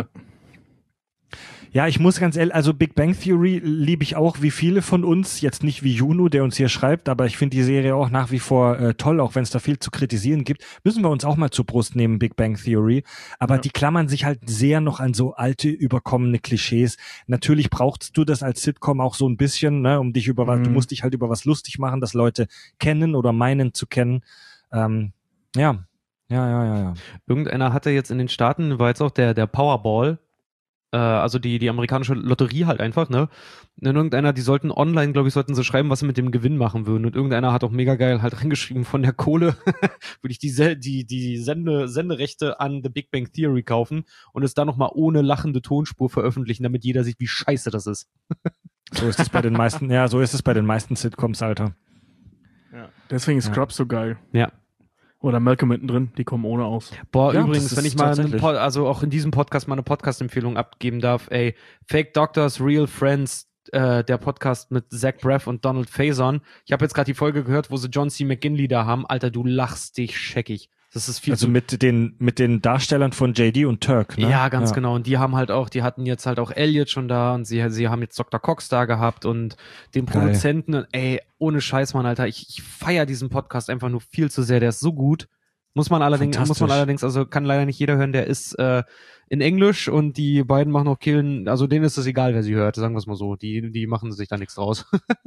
Ja, ich muss ganz ehrlich, also Big Bang Theory liebe ich auch wie viele von uns, jetzt nicht wie Juno, der uns hier schreibt, aber ich finde die Serie auch nach wie vor äh, toll, auch wenn es da viel zu kritisieren gibt. Müssen wir uns auch mal zur Brust nehmen, Big Bang Theory. Aber ja. die klammern sich halt sehr noch an so alte, überkommene Klischees. Natürlich brauchst du das als Sitcom auch so ein bisschen, ne, um dich über was, mhm. du musst dich halt über was lustig machen, das Leute kennen oder meinen zu kennen. Ähm, ja, ja, ja, ja, ja. Irgendeiner hatte jetzt in den Staaten, war jetzt auch der, der Powerball, also die die amerikanische Lotterie halt einfach, ne? Und irgendeiner, die sollten online, glaube ich, sollten sie schreiben, was sie mit dem Gewinn machen würden. Und irgendeiner hat auch mega geil halt reingeschrieben, von der Kohle würde ich die die die Sende, Senderechte an The Big Bang Theory kaufen und es dann nochmal ohne lachende Tonspur veröffentlichen, damit jeder sieht, wie scheiße das ist. So ist es bei den meisten, ja, so ist es bei den meisten Sitcoms, Alter. Ja. Deswegen ist Scrubs ja. so geil. Ja. Oder Malcolm mittendrin, die kommen ohne aus. Boah, ja, übrigens, wenn ich mal, einen Pod, also auch in diesem Podcast mal eine Podcast-Empfehlung abgeben darf, ey, Fake Doctors, Real Friends, äh, der Podcast mit Zach Braff und Donald Faison. Ich habe jetzt gerade die Folge gehört, wo sie John C. McGinley da haben. Alter, du lachst dich scheckig. Das ist viel also zu mit den mit den Darstellern von J D und Turk, ne? Ja, ganz ja. genau. Und die haben halt auch, die hatten jetzt halt auch Elliot schon da und sie, sie haben jetzt Doktor Cox da gehabt und den Geil. Produzenten. Und ey, ohne Scheiß, Mann, Alter, ich, ich feiere diesen Podcast einfach nur viel zu sehr. Der ist so gut. Muss man allerdings, muss man allerdings, also kann leider nicht jeder hören, der ist äh, in Englisch und die beiden machen auch Killen, also denen ist es egal, wer sie hört, sagen wir es mal so. Die, die machen sich da nichts draus.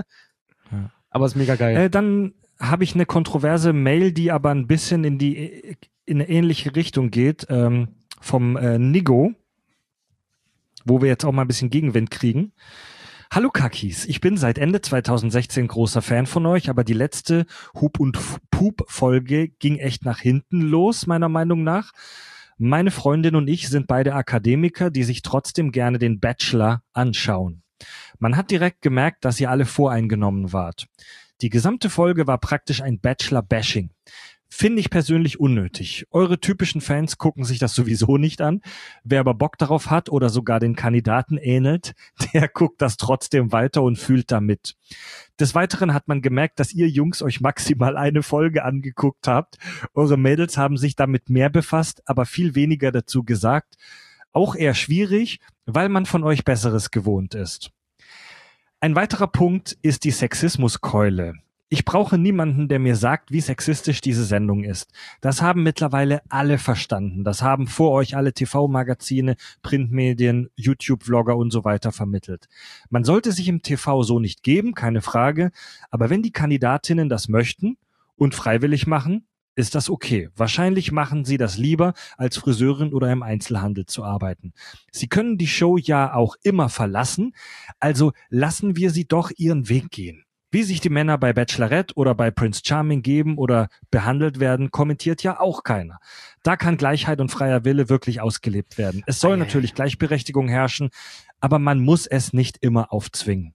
ja. Aber ist mega geil. Äh, dann habe ich eine kontroverse Mail, die aber ein bisschen in die in eine ähnliche Richtung geht, ähm, vom äh, Nigo, wo wir jetzt auch mal ein bisschen Gegenwind kriegen. Hallo Kakis, ich bin seit Ende zweitausendsechzehn großer Fan von euch, aber die letzte Hup und Pup Folge ging echt nach hinten los, meiner Meinung nach. Meine Freundin und ich sind beide Akademiker, die sich trotzdem gerne den Bachelor anschauen. Man hat direkt gemerkt, dass ihr alle voreingenommen wart. Die gesamte Folge war praktisch ein Bachelor-Bashing. Finde ich persönlich unnötig. Eure typischen Fans gucken sich das sowieso nicht an. Wer aber Bock darauf hat oder sogar den Kandidaten ähnelt, der guckt das trotzdem weiter und fühlt damit. Des Weiteren hat man gemerkt, dass ihr Jungs euch maximal eine Folge angeguckt habt. Eure Mädels haben sich damit mehr befasst, aber viel weniger dazu gesagt. Auch eher schwierig, weil man von euch Besseres gewohnt ist. Ein weiterer Punkt ist die Sexismuskeule. Ich brauche niemanden, der mir sagt, wie sexistisch diese Sendung ist. Das haben mittlerweile alle verstanden. Das haben vor euch alle T V-Magazine, Printmedien, YouTube-Vlogger und so weiter vermittelt. Man sollte sich im T V so nicht geben, keine Frage. Aber wenn die Kandidatinnen das möchten und freiwillig machen, ist das okay. Wahrscheinlich machen sie das lieber, als Friseurin oder im Einzelhandel zu arbeiten. Sie können die Show ja auch immer verlassen, also lassen wir sie doch ihren Weg gehen. Wie sich die Männer bei Bachelorette oder bei Prince Charming geben oder behandelt werden, kommentiert ja auch keiner. Da kann Gleichheit und freier Wille wirklich ausgelebt werden. Es soll natürlich Gleichberechtigung herrschen, aber man muss es nicht immer aufzwingen.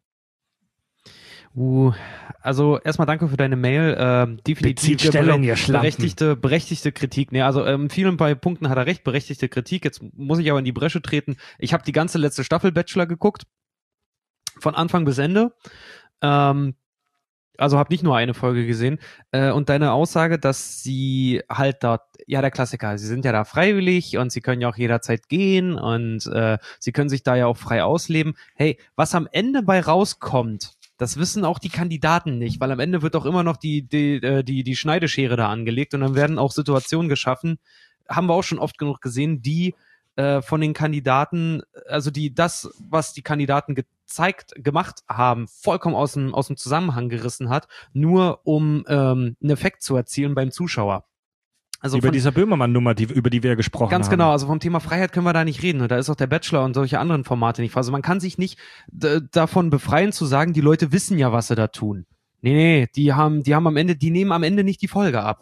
Uh, also erstmal danke für deine Mail. Ähm, definitiv Stellung, ihr berechtigte, berechtigte Kritik. Nee, also ähm, vielen bei Punkten hat er recht, berechtigte Kritik. Jetzt muss ich aber in die Bresche treten. Ich habe die ganze letzte Staffel Bachelor geguckt, von Anfang bis Ende. Ähm, also habe nicht nur eine Folge gesehen. Äh, und deine Aussage, dass sie halt dort, ja der Klassiker, sie sind ja da freiwillig und sie können ja auch jederzeit gehen und äh, sie können sich da ja auch frei ausleben. Hey, was am Ende bei rauskommt, das wissen auch die Kandidaten nicht, weil am Ende wird auch immer noch die, die, die, die Schneideschere da angelegt und dann werden auch Situationen geschaffen, haben wir auch schon oft genug gesehen, die äh, von den Kandidaten, also die das, was die Kandidaten gezeigt, gemacht haben, vollkommen aus dem, aus dem Zusammenhang gerissen hat, nur um ähm, einen Effekt zu erzielen beim Zuschauer. Also über von, dieser Böhmermann-Nummer, die, über die wir gesprochen ganz haben. Ganz genau, also vom Thema Freiheit können wir da nicht reden. Und da ist auch der Bachelor und solche anderen Formate nicht. Also man kann sich nicht d- davon befreien zu sagen, die Leute wissen ja, was sie da tun. Nee, nee, die haben, die haben am Ende, die nehmen am Ende nicht die Folge ab.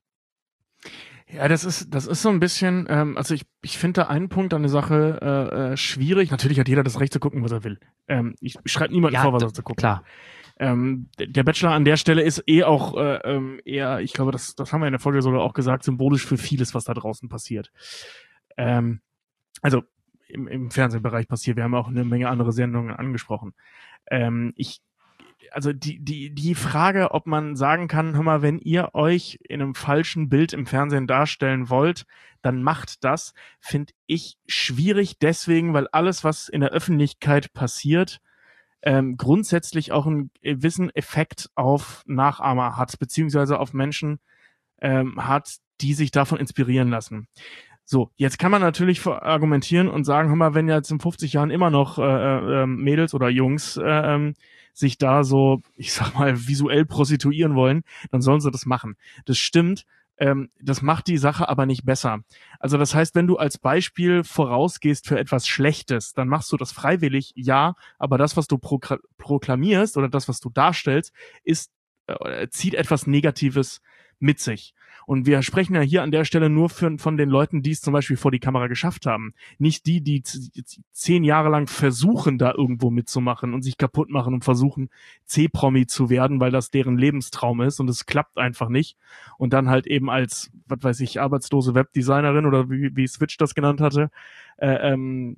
Ja, das ist, das ist so ein bisschen, ähm, also ich, ich finde da einen Punkt an der Sache äh, äh, schwierig. Natürlich hat jeder das Recht zu gucken, was er will. Ähm, ich schreibe niemandem Ja, vor, was d- er zu gucken. Klar. Ähm, der Bachelor an der Stelle ist eh auch äh, ähm, eher, ich glaube, das, das haben wir in der Folge sogar auch gesagt, symbolisch für vieles, was da draußen passiert. Ähm, also im, im Fernsehbereich passiert. Wir haben auch eine Menge andere Sendungen angesprochen. Ähm, ich, also die, die, die Frage, ob man sagen kann, hör mal, wenn ihr euch in einem falschen Bild im Fernsehen darstellen wollt, dann macht das, finde ich schwierig deswegen, weil alles, was in der Öffentlichkeit passiert, Ähm, grundsätzlich auch einen gewissen Effekt auf Nachahmer hat, beziehungsweise auf Menschen ähm, hat, die sich davon inspirieren lassen. So, jetzt kann man natürlich argumentieren und sagen, hör mal, wenn jetzt in fünfzig Jahren immer noch äh, äh, Mädels oder Jungs äh, sich da so, ich sag mal, visuell prostituieren wollen, dann sollen sie das machen. Das stimmt. Ähm, das macht die Sache aber nicht besser. Also das heißt, wenn du als Beispiel vorausgehst für etwas Schlechtes, dann machst du das freiwillig, ja, aber das, was du prokl- proklamierst oder das, was du darstellst, ist, äh, zieht etwas Negatives mit sich. Und wir sprechen ja hier an der Stelle nur für, von den Leuten, die es zum Beispiel vor die Kamera geschafft haben. Nicht die, die z- zehn Jahre lang versuchen, da irgendwo mitzumachen und sich kaputt machen und versuchen, C-Promi zu werden, weil das deren Lebenstraum ist und es klappt einfach nicht. Und dann halt eben als, was weiß ich, arbeitslose Webdesignerin oder wie, wie Switch das genannt hatte, äh, ähm,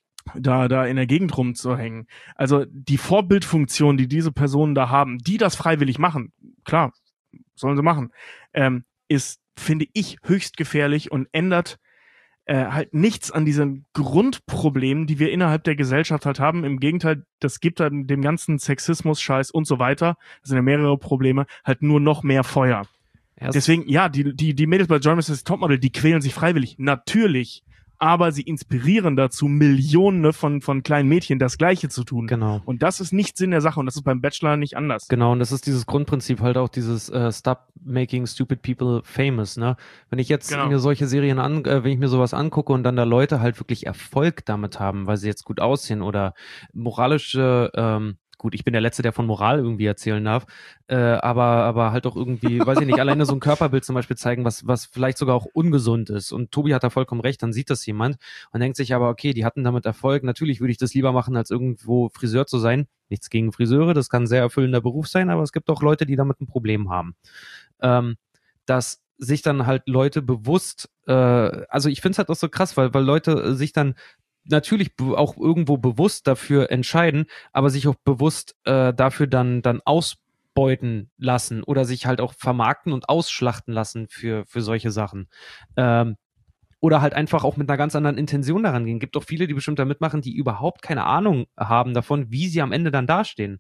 da da in der Gegend rumzuhängen. Also die Vorbildfunktion, die diese Personen da haben, die das freiwillig machen, klar, sollen sie machen, ähm, ist, finde ich, höchst gefährlich und ändert äh, halt nichts an diesen Grundproblemen, die wir innerhalb der Gesellschaft halt haben. Im Gegenteil, das gibt halt dem ganzen Sexismus, Scheiß und so weiter, das sind ja mehrere Probleme, halt nur noch mehr Feuer. Erst Deswegen, ja, die, die, die Mädels bei Germany's Next Topmodel, die quälen sich freiwillig, natürlich, aber sie inspirieren dazu Millionen von, von kleinen Mädchen, das Gleiche zu tun. Genau. Und das ist nicht Sinn der Sache und das ist beim Bachelor nicht anders. Genau, und das ist dieses Grundprinzip halt auch dieses äh, Stop making stupid people famous, ne? Wenn ich jetzt Genau. mir solche Serien an, äh, wenn ich mir sowas angucke und dann da Leute halt wirklich Erfolg damit haben, weil sie jetzt gut aussehen oder moralische, ähm, gut, ich bin der Letzte, der von Moral irgendwie erzählen darf, äh, aber aber halt auch irgendwie, weiß ich nicht, alleine so ein Körperbild zum Beispiel zeigen, was was vielleicht sogar auch ungesund ist. Und Tobi hat da vollkommen recht, dann sieht das jemand und denkt sich aber, okay, die hatten damit Erfolg, natürlich würde ich das lieber machen, als irgendwo Friseur zu sein. Nichts gegen Friseure, das kann ein sehr erfüllender Beruf sein, aber es gibt auch Leute, die damit ein Problem haben. Ähm, dass sich dann halt Leute bewusst, äh, also ich finde es halt auch so krass, weil, weil Leute sich dann natürlich be- auch irgendwo bewusst dafür entscheiden, aber sich auch bewusst äh, dafür dann dann ausbeuten lassen oder sich halt auch vermarkten und ausschlachten lassen für für solche Sachen. Ähm, oder halt einfach auch mit einer ganz anderen Intention daran gehen. Gibt auch viele, die bestimmt da mitmachen, die überhaupt keine Ahnung haben davon, wie sie am Ende dann dastehen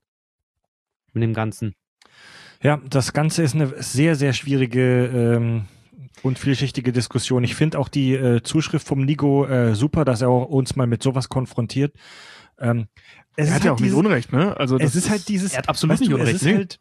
mit dem Ganzen. Ja, das Ganze ist eine sehr, sehr schwierige ähm, und vielschichtige Diskussion. Ich finde auch die äh, Zuschrift vom Nico äh, super, dass er auch uns mal mit sowas konfrontiert. Ähm, es Er hat ist ja halt auch nicht dieses, Unrecht, ne? Also das es ist halt dieses, er hat absolut weißt nicht du, Unrecht, es ist ne? halt,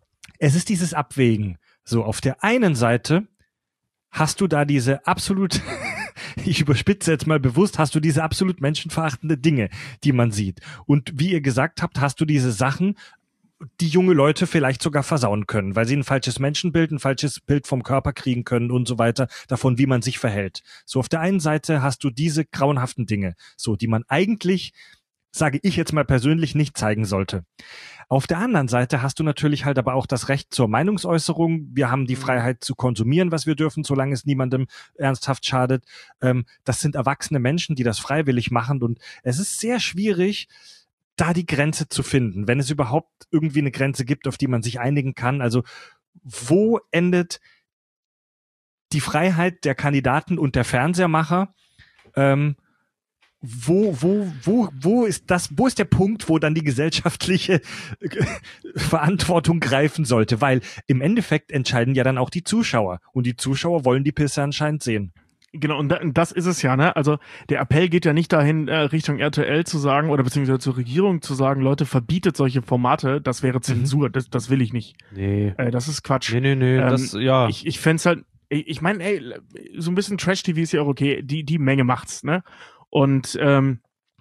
es ist dieses Abwägen. So, auf der einen Seite hast du da diese absolut, ich überspitze jetzt mal bewusst, hast du diese absolut menschenverachtende Dinge, die man sieht. Und wie ihr gesagt habt, hast du diese Sachen, die junge Leute vielleicht sogar versauen können, weil sie ein falsches Menschenbild, ein falsches Bild vom Körper kriegen können und so weiter, davon, wie man sich verhält. So, auf der einen Seite hast du diese grauenhaften Dinge, so, die man eigentlich, sage ich jetzt mal persönlich, nicht zeigen sollte. Auf der anderen Seite hast du natürlich halt aber auch das Recht zur Meinungsäußerung. Wir haben die Freiheit zu konsumieren, was wir dürfen, solange es niemandem ernsthaft schadet. Ähm, das sind erwachsene Menschen, die das freiwillig machen und es ist sehr schwierig, da die Grenze zu finden, wenn es überhaupt irgendwie eine Grenze gibt, auf die man sich einigen kann. Also wo endet die Freiheit der Kandidaten und der Fernsehermacher? Ähm, wo, wo, wo, wo ist das, wo ist der Punkt, wo dann die gesellschaftliche Verantwortung greifen sollte? Weil im Endeffekt entscheiden ja dann auch die Zuschauer und die Zuschauer wollen die Pisse anscheinend sehen. Genau, und das ist es ja, ne? Also der Appell geht ja nicht dahin, äh, Richtung R T L zu sagen oder beziehungsweise zur Regierung zu sagen, Leute, verbietet solche Formate, das wäre Zensur, mhm. das, das will ich nicht. Nee. Äh, das ist Quatsch. Nee, nee, nee, ähm, das, ja. Ich, ich fänd's halt, ich, ich meine, ey, so ein bisschen Trash-T V ist ja auch okay, die, die Menge macht's, ne? Und ähm,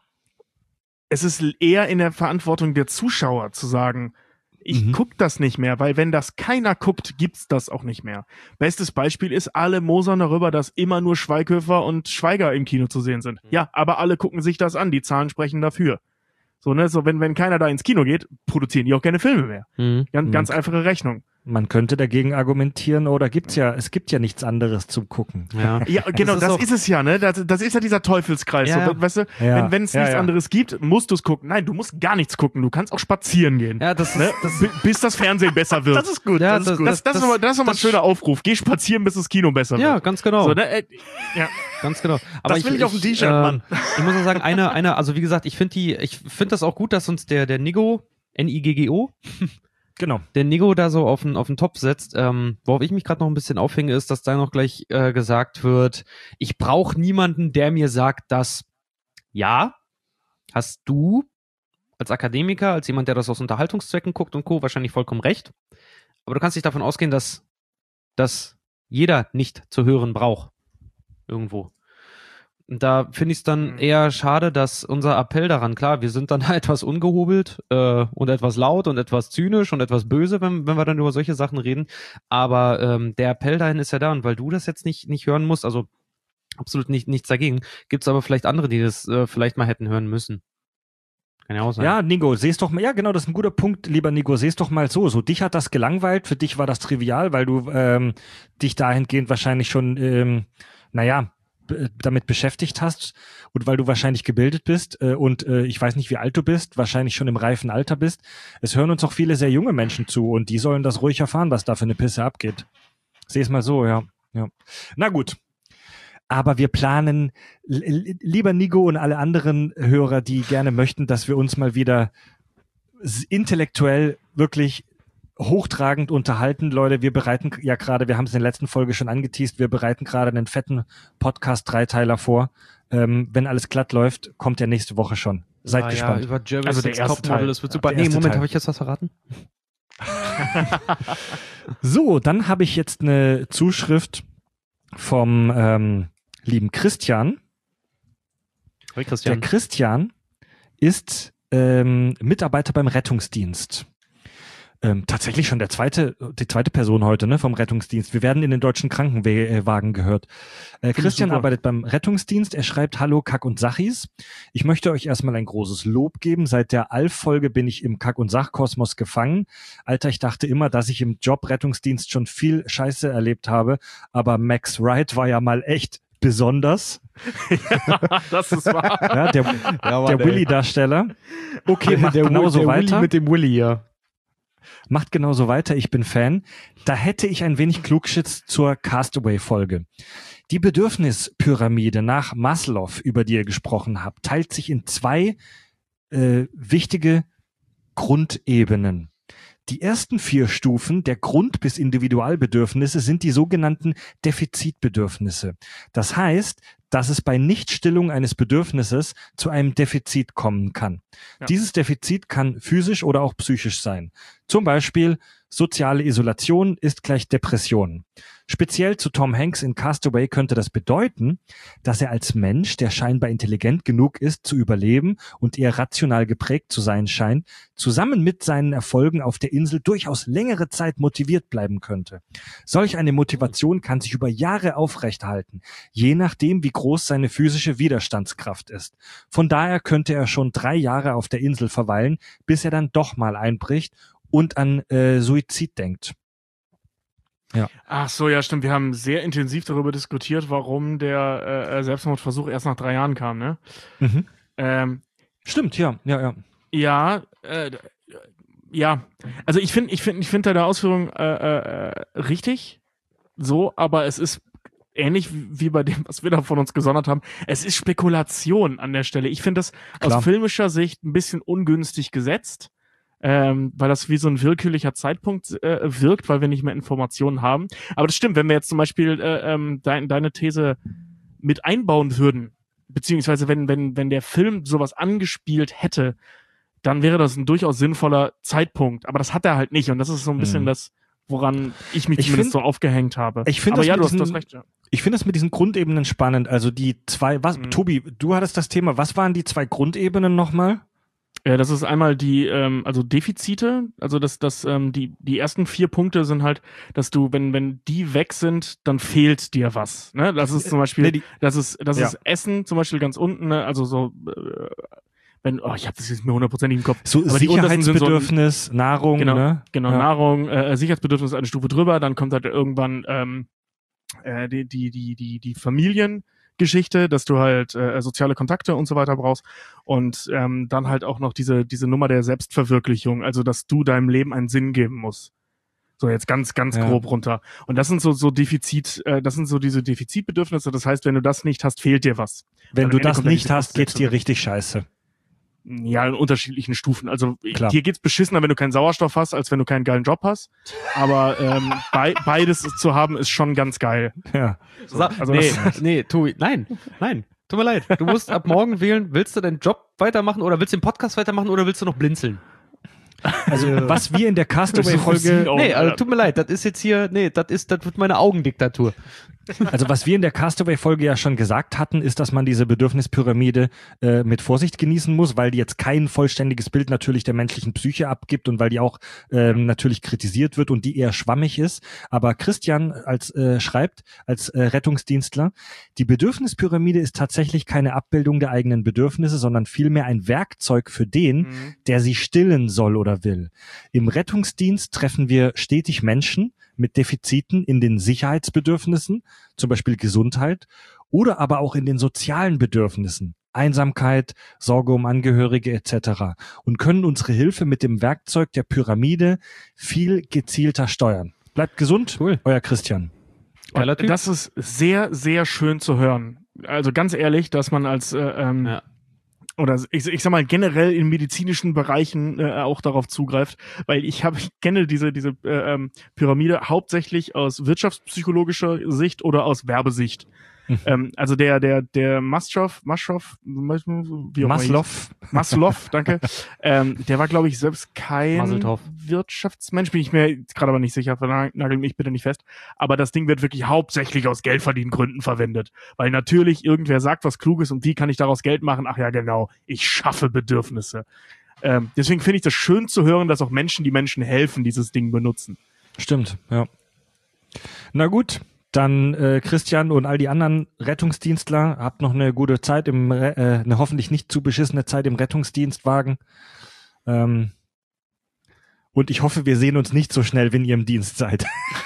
es ist eher in der Verantwortung der Zuschauer zu sagen, ich mhm. guck das nicht mehr, weil wenn das keiner guckt, gibt's das auch nicht mehr. Bestes Beispiel ist, alle mosern darüber, dass immer nur Schweighöfer und Schweiger im Kino zu sehen sind. Mhm. Ja, aber alle gucken sich das an, die Zahlen sprechen dafür. So, ne, so wenn, wenn keiner da ins Kino geht, produzieren die auch keine Filme mehr. Mhm. Ganz, ganz mhm. einfache Rechnung. Man könnte dagegen argumentieren, oder gibt's ja, es gibt ja nichts anderes zum Gucken. Ja, ja genau, das, ist, das ist es ja, ne? Das, das ist ja dieser Teufelskreis. Ja, so, weißt du, ja. wenn wenn es ja, nichts ja. anderes gibt, musst du es gucken. Nein, du musst gar nichts gucken. Du kannst auch spazieren gehen. Ja, das ist, ne? das B- bis das Fernsehen besser wird. Das ist gut. Ja, das, das ist gut. Das, das, das, das ist nochmal das, das ein schöner Aufruf. Geh spazieren, bis das Kino besser wird. Ja, ganz genau. So, ne? äh, ja, ganz genau. Aber das ich, will ich auf dem T-Shirt, äh, Mann. Ich muss auch sagen, eine, eine, also wie gesagt, ich finde die, ich finde das auch gut, dass uns der, der Nigo, N I G G O, genau, der Nigo da so auf den, auf den Topf setzt. Ähm, worauf ich mich gerade noch ein bisschen aufhänge, ist, dass da noch gleich äh, gesagt wird, ich brauche niemanden, der mir sagt, dass, ja, hast du als Akademiker, als jemand, der das aus Unterhaltungszwecken guckt und Co., wahrscheinlich vollkommen recht. Aber du kannst nicht davon ausgehen, dass, dass jeder nicht zu hören braucht. Irgendwo. Und da finde ich es dann eher schade, dass unser Appell daran, klar, wir sind dann etwas ungehobelt äh, und etwas laut und etwas zynisch und etwas böse, wenn, wenn wir dann über solche Sachen reden, aber ähm, der Appell dahin ist ja da, und weil du das jetzt nicht nicht hören musst, also absolut nicht, nichts dagegen, gibt es aber vielleicht andere, die das äh, vielleicht mal hätten hören müssen. Kann ja auch sein. Ja, Nico, seh's doch mal, ja genau, das ist ein guter Punkt, lieber Nico, seh's doch mal so, so dich hat das gelangweilt, für dich war das trivial, weil du ähm, dich dahingehend wahrscheinlich schon, ähm, naja, damit beschäftigt hast und weil du wahrscheinlich gebildet bist äh, und äh, ich weiß nicht, wie alt du bist, wahrscheinlich schon im reifen Alter bist. Es hören uns auch viele sehr junge Menschen zu und die sollen das ruhig erfahren, was da für eine Pisse abgeht. Seh es mal so, ja. ja. Na gut. Aber wir planen, l- lieber Nico und alle anderen Hörer, die gerne möchten, dass wir uns mal wieder intellektuell wirklich hochtragend unterhalten, Leute. Wir bereiten ja gerade, wir haben es in der letzten Folge schon angeteast, wir bereiten gerade einen fetten Podcast-Dreiteiler vor. Ähm, wenn alles glatt läuft, kommt der nächste Woche schon. Seid ah, gespannt. Ja, über Germany's also der Next erste Topmodel, Teil. das wird super. Ja, nee, Moment, habe ich jetzt was verraten? So, dann habe ich jetzt eine Zuschrift vom ähm, lieben Christian. Hey Christian. Der Christian ist ähm, Mitarbeiter beim Rettungsdienst. Ähm, tatsächlich schon der zweite, die zweite Person heute, ne, vom Rettungsdienst. Wir werden in den deutschen Krankenwagen gehört. Äh, Christian super. arbeitet beim Rettungsdienst. Er schreibt: Hallo Kack und Sachis. Ich möchte euch erstmal ein großes Lob geben. Seit der Alf-Folge bin ich im Kack- und Sachkosmos gefangen. Alter, ich dachte immer, dass ich im Job Rettungsdienst schon viel Scheiße erlebt habe. Aber Max Wright war ja mal echt besonders. Ja, das ist wahr. Ja, der Ja, der Willy-Darsteller. Okay, macht der, genauso der weiter. Willy mit dem Willy, ja. Macht genauso weiter, ich bin Fan. Da hätte ich ein wenig Klugschiss zur Castaway-Folge. Die Bedürfnispyramide nach Maslow, über die ihr gesprochen habt, teilt sich in zwei äh, wichtige Grundebenen. Die ersten vier Stufen der Grund- bis Individualbedürfnisse sind die sogenannten Defizitbedürfnisse. Das heißt, dass es bei Nichtstillung eines Bedürfnisses zu einem Defizit kommen kann. Ja. Dieses Defizit kann physisch oder auch psychisch sein. Zum Beispiel soziale Isolation ist gleich Depression. Speziell zu Tom Hanks in Castaway könnte das bedeuten, dass er als Mensch, der scheinbar intelligent genug ist, zu überleben und eher rational geprägt zu sein scheint, zusammen mit seinen Erfolgen auf der Insel durchaus längere Zeit motiviert bleiben könnte. Solch eine Motivation kann sich über Jahre aufrechterhalten, je nachdem, wie groß seine physische Widerstandskraft ist. Von daher könnte er schon drei Jahre auf der Insel verweilen, bis er dann doch mal einbricht und an äh, Suizid denkt. Ja. Ach so, ja, stimmt. Wir haben sehr intensiv darüber diskutiert, warum der äh, Selbstmordversuch erst nach drei Jahren kam, ne? Mhm. Ähm, Stimmt, ja, ja, ja. ja, äh, ja. Also ich finde, ich finde, ich finde deine Ausführung äh, äh, richtig, so, aber es ist ähnlich wie bei dem, was wir da von uns gesondert haben. Es ist Spekulation an der Stelle. Ich finde das Klar. aus filmischer Sicht ein bisschen ungünstig gesetzt. Ähm, weil das wie so ein willkürlicher Zeitpunkt äh, wirkt, weil wir nicht mehr Informationen haben. Aber das stimmt, wenn wir jetzt zum Beispiel äh, ähm, dein, deine These mit einbauen würden, beziehungsweise wenn, wenn, wenn der Film sowas angespielt hätte, dann wäre das ein durchaus sinnvoller Zeitpunkt. Aber das hat er halt nicht und das ist so ein bisschen Mhm. das, woran ich mich ich zumindest find, so aufgehängt habe. Ich finde Aber ja, du diesen, hast das recht, ja. Ich finde es mit diesen Grundebenen spannend. Also die zwei, was, mhm. Tobi, du hattest das Thema, was waren die zwei Grundebenen nochmal? Ja, das ist einmal die, ähm, also Defizite, also das, das, ähm, die, die ersten vier Punkte sind halt, dass du, wenn, wenn die weg sind, dann fehlt dir was. Ne? Das ist zum Beispiel, nee, die, das ist, das ja. ist Essen zum Beispiel ganz unten, ne? Also so, äh, wenn, oh, ich habe das jetzt mir hundertprozentig im Kopf. So aber Sicherheitsbedürfnis, so, Nahrung, genau, ne? Genau, ja. Nahrung, äh, Sicherheitsbedürfnis eine Stufe drüber, dann kommt halt irgendwann ähm, äh, die, die, die, die, die Familien. Geschichte, dass du halt äh, soziale Kontakte und so weiter brauchst und ähm, dann halt auch noch diese diese Nummer der Selbstverwirklichung, also dass du deinem Leben einen Sinn geben musst. So jetzt ganz ganz ja. grob runter. Und das sind so so Defizit, äh, das sind so diese Defizitbedürfnisse. Das heißt, wenn du das nicht hast, fehlt dir was. Wenn du das nicht hast, geht's dir richtig scheiße. Ja, in unterschiedlichen Stufen. Also Klar. dir geht's beschissener, wenn du keinen Sauerstoff hast, als wenn du keinen geilen Job hast. Aber ähm, be- beides zu haben, ist schon ganz geil. Ja. So, also nee, nee, Tobi, nein, nein. Tut mir leid. Du musst ab morgen wählen, willst du deinen Job weitermachen oder willst du den Podcast weitermachen oder willst du noch blinzeln? Also, was wir in der Castaway-Folge... Nee, also tut mir leid, das ist jetzt hier, nee, das ist, das wird meine Augendiktatur. Also, was wir in der Castaway-Folge ja schon gesagt hatten, ist, dass man diese Bedürfnispyramide äh, mit Vorsicht genießen muss, weil die jetzt kein vollständiges Bild natürlich der menschlichen Psyche abgibt und weil die auch ähm, natürlich kritisiert wird und die eher schwammig ist. Aber Christian als äh, schreibt, als äh, Rettungsdienstler, die Bedürfnispyramide ist tatsächlich keine Abbildung der eigenen Bedürfnisse, sondern vielmehr ein Werkzeug für den, mhm. der sie stillen soll oder will. Im Rettungsdienst treffen wir stetig Menschen mit Defiziten in den Sicherheitsbedürfnissen, zum Beispiel Gesundheit, oder aber auch in den sozialen Bedürfnissen, Einsamkeit, Sorge um Angehörige et cetera und können unsere Hilfe mit dem Werkzeug der Pyramide viel gezielter steuern. Bleibt gesund, cool. Euer Christian. Das ist sehr, sehr schön zu hören. Also ganz ehrlich, dass man als äh, ähm, ja. oder ich, ich sag mal generell in medizinischen Bereichen äh, auch darauf zugreift, weil ich habe ich kenne diese diese äh, ähm, Pyramide hauptsächlich aus wirtschaftspsychologischer Sicht oder aus Werbesicht. Mhm. Ähm, also der der der Maslow Maslow wie auch Maslow Maslow, danke. ähm, der war glaube ich selbst kein Maseltoff. Wirtschaftsmensch, bin ich mir gerade aber nicht sicher, nagel mich bitte nicht fest, aber das Ding wird wirklich hauptsächlich aus Geldverdiengründen verwendet, weil natürlich irgendwer sagt was Kluges und wie kann ich daraus Geld machen? Ach ja, genau, ich schaffe Bedürfnisse. Ähm, deswegen finde ich das schön zu hören, dass auch Menschen, die Menschen helfen, dieses Ding benutzen. Stimmt, ja. Na gut, dann äh, Christian und all die anderen Rettungsdienstler, habt noch eine gute Zeit, im Re- äh, eine hoffentlich nicht zu beschissene Zeit im Rettungsdienstwagen. Ähm, Und ich hoffe, wir sehen uns nicht so schnell, wenn ihr im Dienst seid.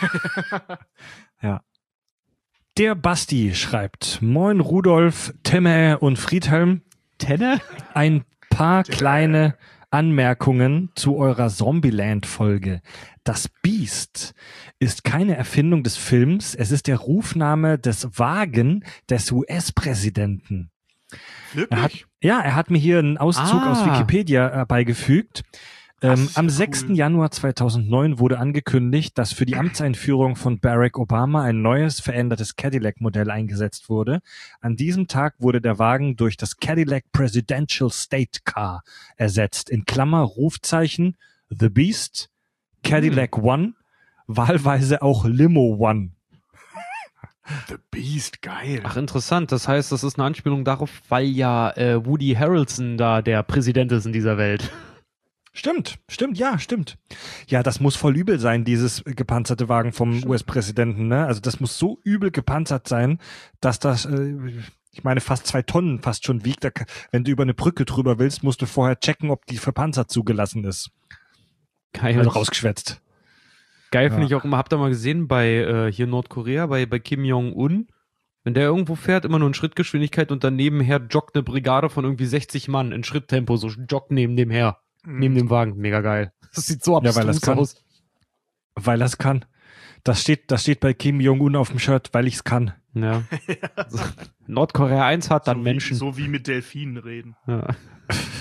Ja. Der Basti schreibt, Moin Rudolf, Temme und Friedhelm. Tenne? Ein paar kleine Anmerkungen zu eurer Zombieland-Folge. Das Biest ist keine Erfindung des Films, es ist der Rufname des Wagen des U S-Präsidenten. Wirklich? Er hat, ja, er hat mir hier einen Auszug Ah. aus Wikipedia äh, beigefügt. Ähm, ist ja am cool. sechsten Januar zweitausendneun wurde angekündigt, dass für die Amtseinführung von Barack Obama ein neues, verändertes Cadillac-Modell eingesetzt wurde. An diesem Tag wurde der Wagen durch das Cadillac Presidential State Car ersetzt. In Klammer Rufzeichen The Beast, Cadillac One, wahlweise auch Limo One. The Beast, geil. Ach, interessant. Das heißt, das ist eine Anspielung darauf, weil ja äh, Woody Harrelson da der Präsident ist in dieser Welt. Stimmt, stimmt, ja, stimmt. Ja, das muss voll übel sein, dieses gepanzerte Wagen vom U S-Präsidenten, ne? Also das muss so übel gepanzert sein, dass das, äh, ich meine, fast zwei Tonnen fast schon wiegt. Da, wenn du über eine Brücke drüber willst, musst du vorher checken, ob die für Panzer zugelassen ist. Geil. Also rausgeschwätzt. Geil Ja. finde ich auch immer, habt ihr mal gesehen bei äh, hier Nordkorea, bei, bei Kim Jong-un, wenn der irgendwo fährt, immer nur in Schrittgeschwindigkeit und dann nebenher joggt eine Brigade von irgendwie sechzig Mann in Schritttempo, so joggt neben dem her, Mhm. neben dem Wagen. Mega geil. Das sieht so Ja, abstrus weil das kann. aus. Weil das kann. Das steht, das steht bei Kim Jong-un auf dem Shirt, weil ich's kann. Ja. So, Nordkorea eins hat dann so Menschen. Wie, so wie mit Delfinen reden. Ja.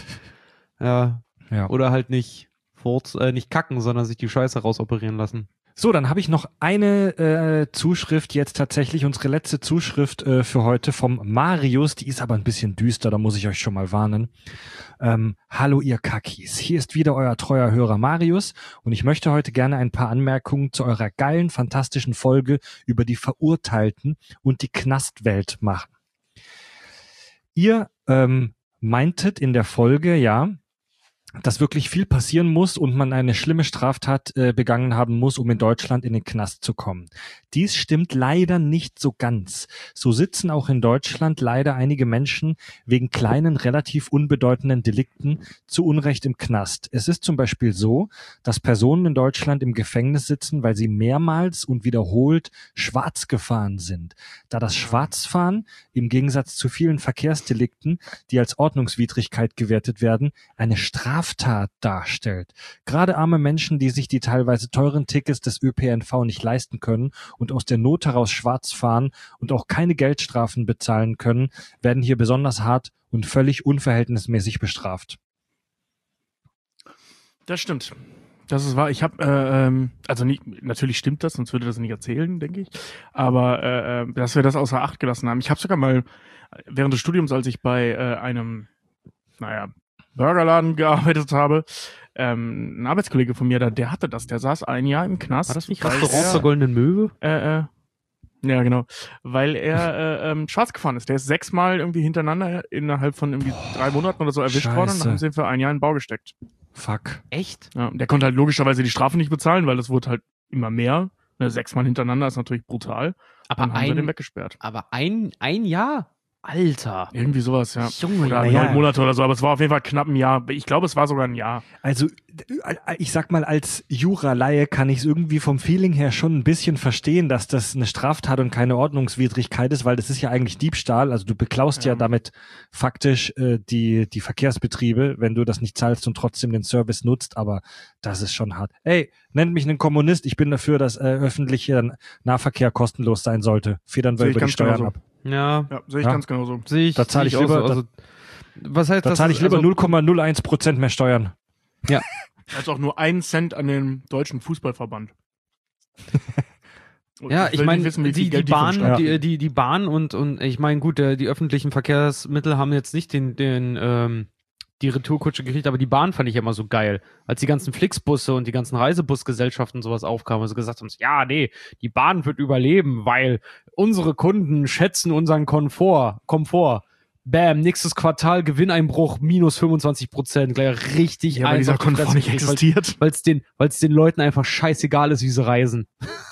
Ja. Ja. Oder halt nicht furz, äh, nicht kacken, sondern sich die Scheiße rausoperieren lassen. So, dann habe ich noch eine äh, Zuschrift, jetzt tatsächlich unsere letzte Zuschrift äh, für heute vom Marius, die ist aber ein bisschen düster, da muss ich euch schon mal warnen. Ähm, Hallo ihr Kackis, hier ist wieder euer treuer Hörer Marius und ich möchte heute gerne ein paar Anmerkungen zu eurer geilen, fantastischen Folge über die Verurteilten und die Knastwelt machen. Ihr ähm, meintet in der Folge, ja, dass wirklich viel passieren muss und man eine schlimme Straftat äh, begangen haben muss, um in Deutschland in den Knast zu kommen. Dies stimmt leider nicht so ganz. So sitzen auch in Deutschland leider einige Menschen wegen kleinen, relativ unbedeutenden Delikten zu Unrecht im Knast. Es ist zum Beispiel so, dass Personen in Deutschland im Gefängnis sitzen, weil sie mehrmals und wiederholt schwarz gefahren sind. Da das Schwarzfahren im Gegensatz zu vielen Verkehrsdelikten, die als Ordnungswidrigkeit gewertet werden, eine Straftat darstellt. Gerade arme Menschen, die sich die teilweise teuren Tickets des Ö P N V nicht leisten können und aus der Not heraus schwarz fahren und auch keine Geldstrafen bezahlen können, werden hier besonders hart und völlig unverhältnismäßig bestraft. Das stimmt. Das ist wahr. Ich habe, äh, ähm, also nicht, natürlich stimmt das, sonst würde das nicht erzählen, denke ich. Aber äh, dass wir das außer Acht gelassen haben. Ich habe sogar mal während des Studiums, als ich bei äh, einem, naja, Burgerladen gearbeitet habe, ähm, ein Arbeitskollege von mir, da, der hatte das, der saß ein Jahr im Knast. War das nicht Restaurant zur Goldenen Möwe? Äh, äh, ja, genau. Weil er äh, ähm, schwarz gefahren ist. Der ist sechsmal irgendwie hintereinander innerhalb von irgendwie oh, drei Monaten oder so erwischt Scheiße. worden und dann haben sie ihn für ein Jahr in den Bau gesteckt. Fuck. Echt? Ja, der konnte halt logischerweise die Strafe nicht bezahlen, weil das wurde halt immer mehr. Ne, sechsmal hintereinander ist natürlich brutal. Aber dann haben ein, sie den weggesperrt. Aber ein, ein Jahr? Alter. Irgendwie sowas, ja. Junge, oder ja. neun Monate oder so, aber es war auf jeden Fall knapp ein Jahr. Ich glaube, es war sogar ein Jahr. Also, ich sag mal, als Jura-Laie kann ich es irgendwie vom Feeling her schon ein bisschen verstehen, dass das eine Straftat und keine Ordnungswidrigkeit ist, weil das ist ja eigentlich Diebstahl. Also du beklaust ja, ja damit faktisch äh, die die Verkehrsbetriebe, wenn du das nicht zahlst und trotzdem den Service nutzt. Aber das ist schon hart. Ey, nennt mich einen Kommunist. Ich bin dafür, dass äh, öffentlicher Nahverkehr kostenlos sein sollte. Federn wir über die Steuern genauso. ab. Ja, ja sehe ich ja. ganz genauso. Sehe ich, da zahle ich, ich lieber, so. Also, was heißt da das? zahle ich lieber also, null Komma null eins Prozent mehr Steuern. Ja. Also auch nur einen Cent an den deutschen Fußballverband. Ja, ich, ich meine, die, die, die Bahn, ja. die, die, die Bahn und, und ich meine, gut, der, die öffentlichen Verkehrsmittel haben jetzt nicht den, den, ähm, die Retourkutsche gekriegt, aber die Bahn fand ich immer so geil. Als die ganzen Flixbusse und die ganzen Reisebusgesellschaften sowas aufkamen, also gesagt haben, ja, nee, die Bahn wird überleben, weil unsere Kunden schätzen unseren Komfort, Komfort. Bam, nächstes Quartal Gewinneinbruch minus fünfundzwanzig Prozent, gleich richtig ja, weil dieser Komfort nicht existiert. Weil es den, weil's den Leuten einfach scheißegal ist, wie sie reisen.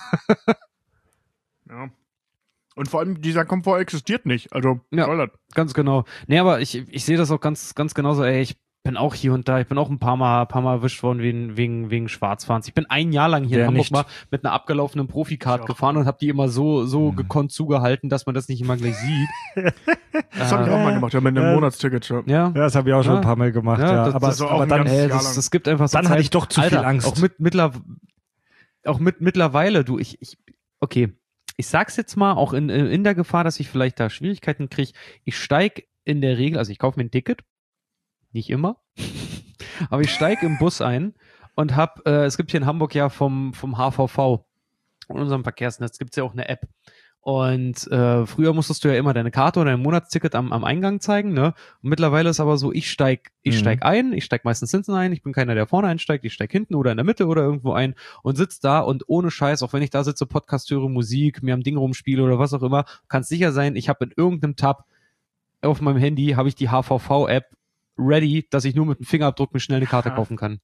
Ja. Und vor allem, dieser Komfort existiert nicht. Also, ja, soll das. Ganz genau. Nee, aber ich, ich sehe das auch ganz, ganz genauso. Ey, ich bin auch hier und da, ich bin auch ein paar Mal, paar Mal erwischt worden wegen, wegen, wegen Schwarzfahrens. Ich bin ein Jahr lang hier Wer in Hamburg nicht? mal mit einer abgelaufenen Profikart gefahren und habe die immer so, so hm. gekonnt zugehalten, dass man das nicht immer gleich sieht. Das habe ich auch mal gemacht, ja, mit einem Ja. Monatsticket schon. Ja. Ja, das habe ich auch schon Ja. ein paar Mal gemacht. Ja, Ja, das- aber, das ist auch aber ein dann, ganz- Ey, Jahr das, lang. das gibt einfach so dann Zeit. hatte ich doch zu Alter, viel Angst. Auch mit mittler, auch mit mittlerweile, du, ich, ich, okay, ich sag's jetzt mal, auch in, in der Gefahr, dass ich vielleicht da Schwierigkeiten kriege. Ich steig in der Regel, also ich kaufe mir ein Ticket, nicht immer, aber ich steig im Bus ein und hab, äh, es gibt hier in Hamburg ja vom, vom H V V, in unserem Verkehrsnetz gibt's ja auch eine App. Und äh, früher musstest du ja immer deine Karte oder dein Monatsticket am, am Eingang zeigen, ne? Und mittlerweile ist aber so, ich steig, ich Mhm. steig ein, ich steig meistens hinten ein, ich bin keiner, der vorne einsteigt, ich steig hinten oder in der Mitte oder irgendwo ein und sitz da und ohne Scheiß, auch wenn ich da sitze, Podcast höre, Musik, mir am Ding rumspiele oder was auch immer, kannst sicher sein, ich habe in irgendeinem Tab auf meinem Handy, habe ich die H V V-App ready, dass ich nur mit dem Fingerabdruck mir schnell eine Karte Ja. kaufen kann.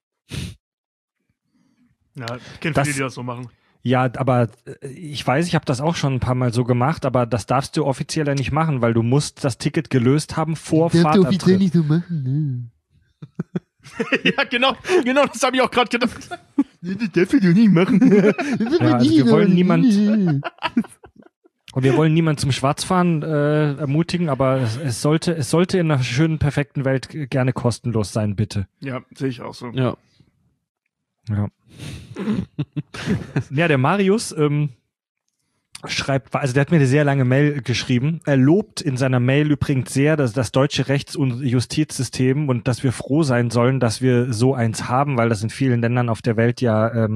Ja, ich kenne Das- viele, die das so machen. Ja, aber äh, ich weiß, ich habe das auch schon ein paar Mal so gemacht, aber das darfst du offiziell ja nicht machen, weil du musst das Ticket gelöst haben vor Fahrtantritt. nicht so machen, Ja, genau, genau, das habe ich auch gerade gedacht. Das darfst du nicht machen. Ja, also wir wollen niemand und wir wollen niemand zum Schwarzfahren äh, ermutigen, aber es, es sollte es sollte in einer schönen perfekten Welt g- gerne kostenlos sein, bitte. Ja, sehe ich auch so. Ja. Ja. Ja, der Marius ähm, schreibt, also der hat mir eine sehr lange Mail geschrieben. Er lobt in seiner Mail übrigens sehr das, das deutsche Rechts- und Justizsystem und dass wir froh sein sollen, dass wir so eins haben, weil das in vielen Ländern auf der Welt ja ähm,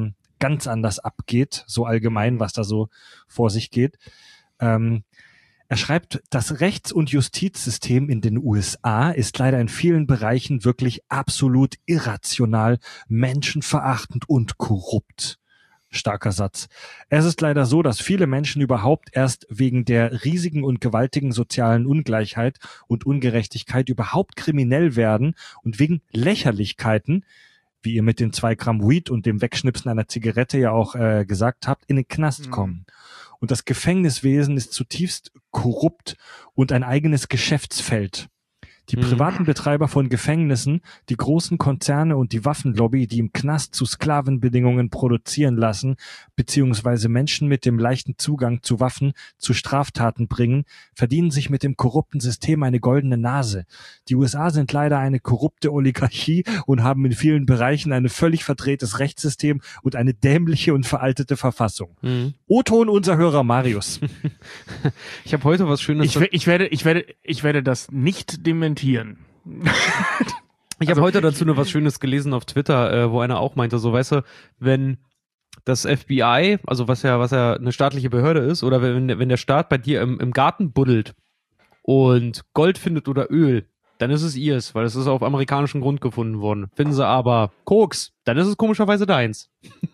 ganz anders abgeht, so allgemein, was da so vor sich geht. Ähm, er schreibt, das Rechts- und Justizsystem in den U S A ist leider in vielen Bereichen wirklich absolut irrational, menschenverachtend und korrupt. Starker Satz. Es ist leider so, dass viele Menschen überhaupt erst wegen der riesigen und gewaltigen sozialen Ungleichheit und Ungerechtigkeit überhaupt kriminell werden und wegen Lächerlichkeiten, wie ihr mit den zwei Gramm Weed und dem Wegschnipsen einer Zigarette ja auch äh, gesagt habt, in den Knast kommen. Und das Gefängniswesen ist zutiefst korrupt und ein eigenes Geschäftsfeld. Die privaten Betreiber von Gefängnissen, die großen Konzerne und die Waffenlobby, die im Knast zu Sklavenbedingungen produzieren lassen, beziehungsweise Menschen mit dem leichten Zugang zu Waffen zu Straftaten bringen, verdienen sich mit dem korrupten System eine goldene Nase. Die U S A sind leider eine korrupte Oligarchie und haben in vielen Bereichen ein völlig verdrehtes Rechtssystem und eine dämliche und veraltete Verfassung. Mhm. O-Ton unser Hörer Marius. Ich habe heute was Schönes... Ich, ich, werde, ich, werde, ich werde das nicht dementieren. Ich habe also, heute dazu noch was Schönes gelesen auf Twitter, äh, wo einer auch meinte, so, weißt du, wenn das F B I, also was ja, was ja eine staatliche Behörde ist, oder wenn, wenn der Staat bei dir im, im Garten buddelt und Gold findet oder Öl, dann ist es ihrs, weil es ist auf amerikanischem Grund gefunden worden. Finden sie aber Koks, dann ist es komischerweise deins.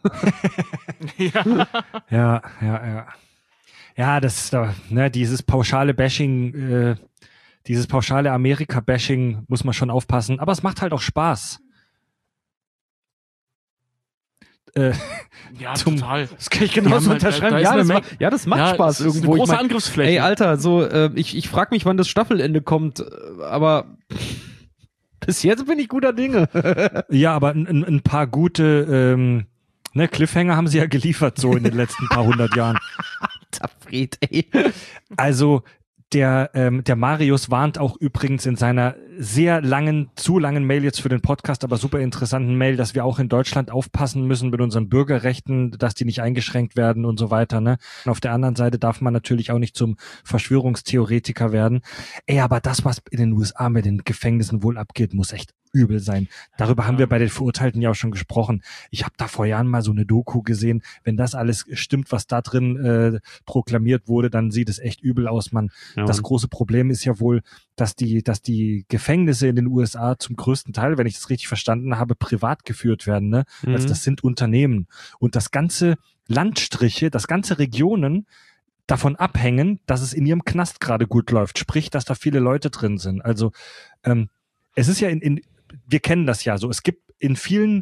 ja. ja, ja, ja. Ja, das, ne, dieses pauschale Bashing, äh, Dieses pauschale Amerika-Bashing muss man schon aufpassen, aber es macht halt auch Spaß. Äh, ja, zum, total. Das kann ich genauso unterschreiben. Da, da ja, das macht, ja, das macht ja, Spaß irgendwo. Das ist eine große ich mein, Angriffsfläche. Ey, Alter, so, äh, ich, ich frage mich, wann das Staffelende kommt, aber bis jetzt bin ich guter Dinge. Ja, aber ein, ein paar gute ähm, ne, Cliffhanger haben sie ja geliefert, so in den letzten paar hundert Jahren. Alter Fred, ey. Also, Der, ähm, der Marius warnt auch übrigens in seiner sehr langen, zu langen Mail jetzt für den Podcast, aber super interessanten Mail, dass wir auch in Deutschland aufpassen müssen mit unseren Bürgerrechten, dass die nicht eingeschränkt werden und so weiter. Ne? Und auf der anderen Seite darf man natürlich auch nicht zum Verschwörungstheoretiker werden. Ey, aber das, was in den U S A mit den Gefängnissen wohl abgeht, muss echt übel sein. Darüber haben wir bei den Verurteilten ja auch schon gesprochen. Ich habe da vor Jahren mal so eine Doku gesehen. Wenn das alles stimmt, was da drin äh, proklamiert wurde, dann sieht es echt übel aus, Mann. Ja, das große Problem ist ja wohl, dass die, dass die Gefängnisse in den U S A zum größten Teil, wenn ich das richtig verstanden habe, privat geführt werden. Ne? Mhm. Also das sind Unternehmen. Und das ganze Landstriche, das ganze Regionen davon abhängen, dass es in ihrem Knast gerade gut läuft. Sprich, dass da viele Leute drin sind. Also ähm, es ist ja in, in wir kennen das ja so. Es gibt in vielen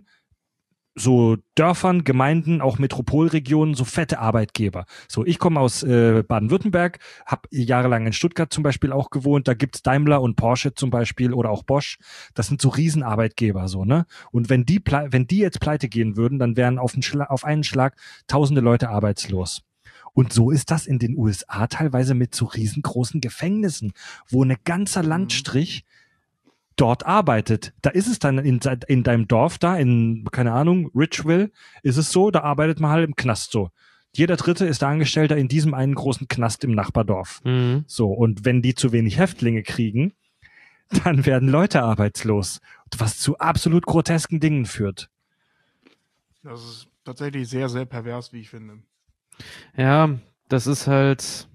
so Dörfern, Gemeinden, auch Metropolregionen, so fette Arbeitgeber. So, ich komme aus äh, Baden-Württemberg, habe jahrelang in Stuttgart zum Beispiel auch gewohnt. Da gibt's Daimler und Porsche zum Beispiel oder auch Bosch. Das sind so Riesenarbeitgeber, so, ne? Und wenn die, wenn die jetzt pleite gehen würden, dann wären auf einen Schlag, auf einen Schlag tausende Leute arbeitslos. Und so ist das in den U S A teilweise mit so riesengroßen Gefängnissen, wo ein ganzer Landstrich dort arbeitet. Da ist es dann in, in deinem Dorf da, in, keine Ahnung, Richville, ist es so, da arbeitet man halt im Knast so. Jeder Dritte ist der Angestellter in diesem einen großen Knast im Nachbardorf. Mhm. So, und wenn die zu wenig Häftlinge kriegen, dann werden Leute arbeitslos. Was zu absolut grotesken Dingen führt. Das ist tatsächlich sehr, sehr pervers, wie ich finde. Ja, das ist halt,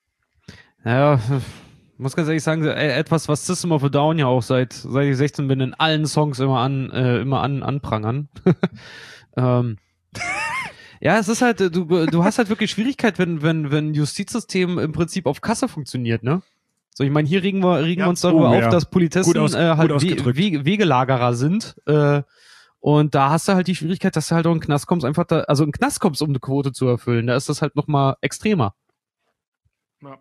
ja, ich muss ganz ehrlich sagen, etwas, was System of a Down ja auch seit, seit ich sechzehn bin, in allen Songs immer an, äh, immer an, anprangern. ähm, ja, es ist halt, du, du hast halt wirklich Schwierigkeit, wenn, wenn, wenn Justizsystem im Prinzip auf Kasse funktioniert, ne? So, ich meine, hier regen wir, regen ja, wir uns darüber oh, auf, ja. dass Polizisten aus, äh, halt We- We- Wegelagerer sind, äh, und da hast du halt die Schwierigkeit, dass du halt auch in den Knast kommst, einfach da, also in den Knast kommst, um eine Quote zu erfüllen. Da ist das halt nochmal extremer. Ja.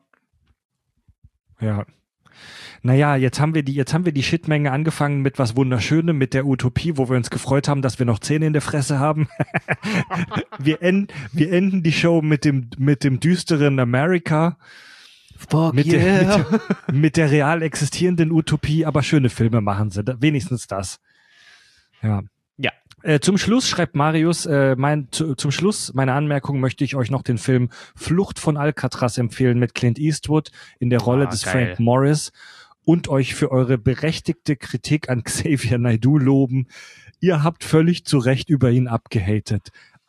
Ja. Naja, jetzt haben wir die, jetzt haben wir die Shitmenge angefangen mit was Wunderschönem, mit der Utopie, wo wir uns gefreut haben, dass wir noch Zähne in der Fresse haben. wir, end, wir enden die Show mit dem, mit dem düsteren America. Fuck mit, yeah. der, mit, der, mit der real existierenden Utopie, aber schöne Filme machen sie. Wenigstens das. Ja. Ja. Äh, zum Schluss schreibt Marius, äh, mein, zu, zum Schluss meiner Anmerkung möchte ich euch noch den Film Flucht von Alcatraz empfehlen mit Clint Eastwood in der Rolle oh, des geil. Frank Morris und euch für eure berechtigte Kritik an Xavier Naidoo loben. Ihr habt völlig zu Recht über ihn abgehatet.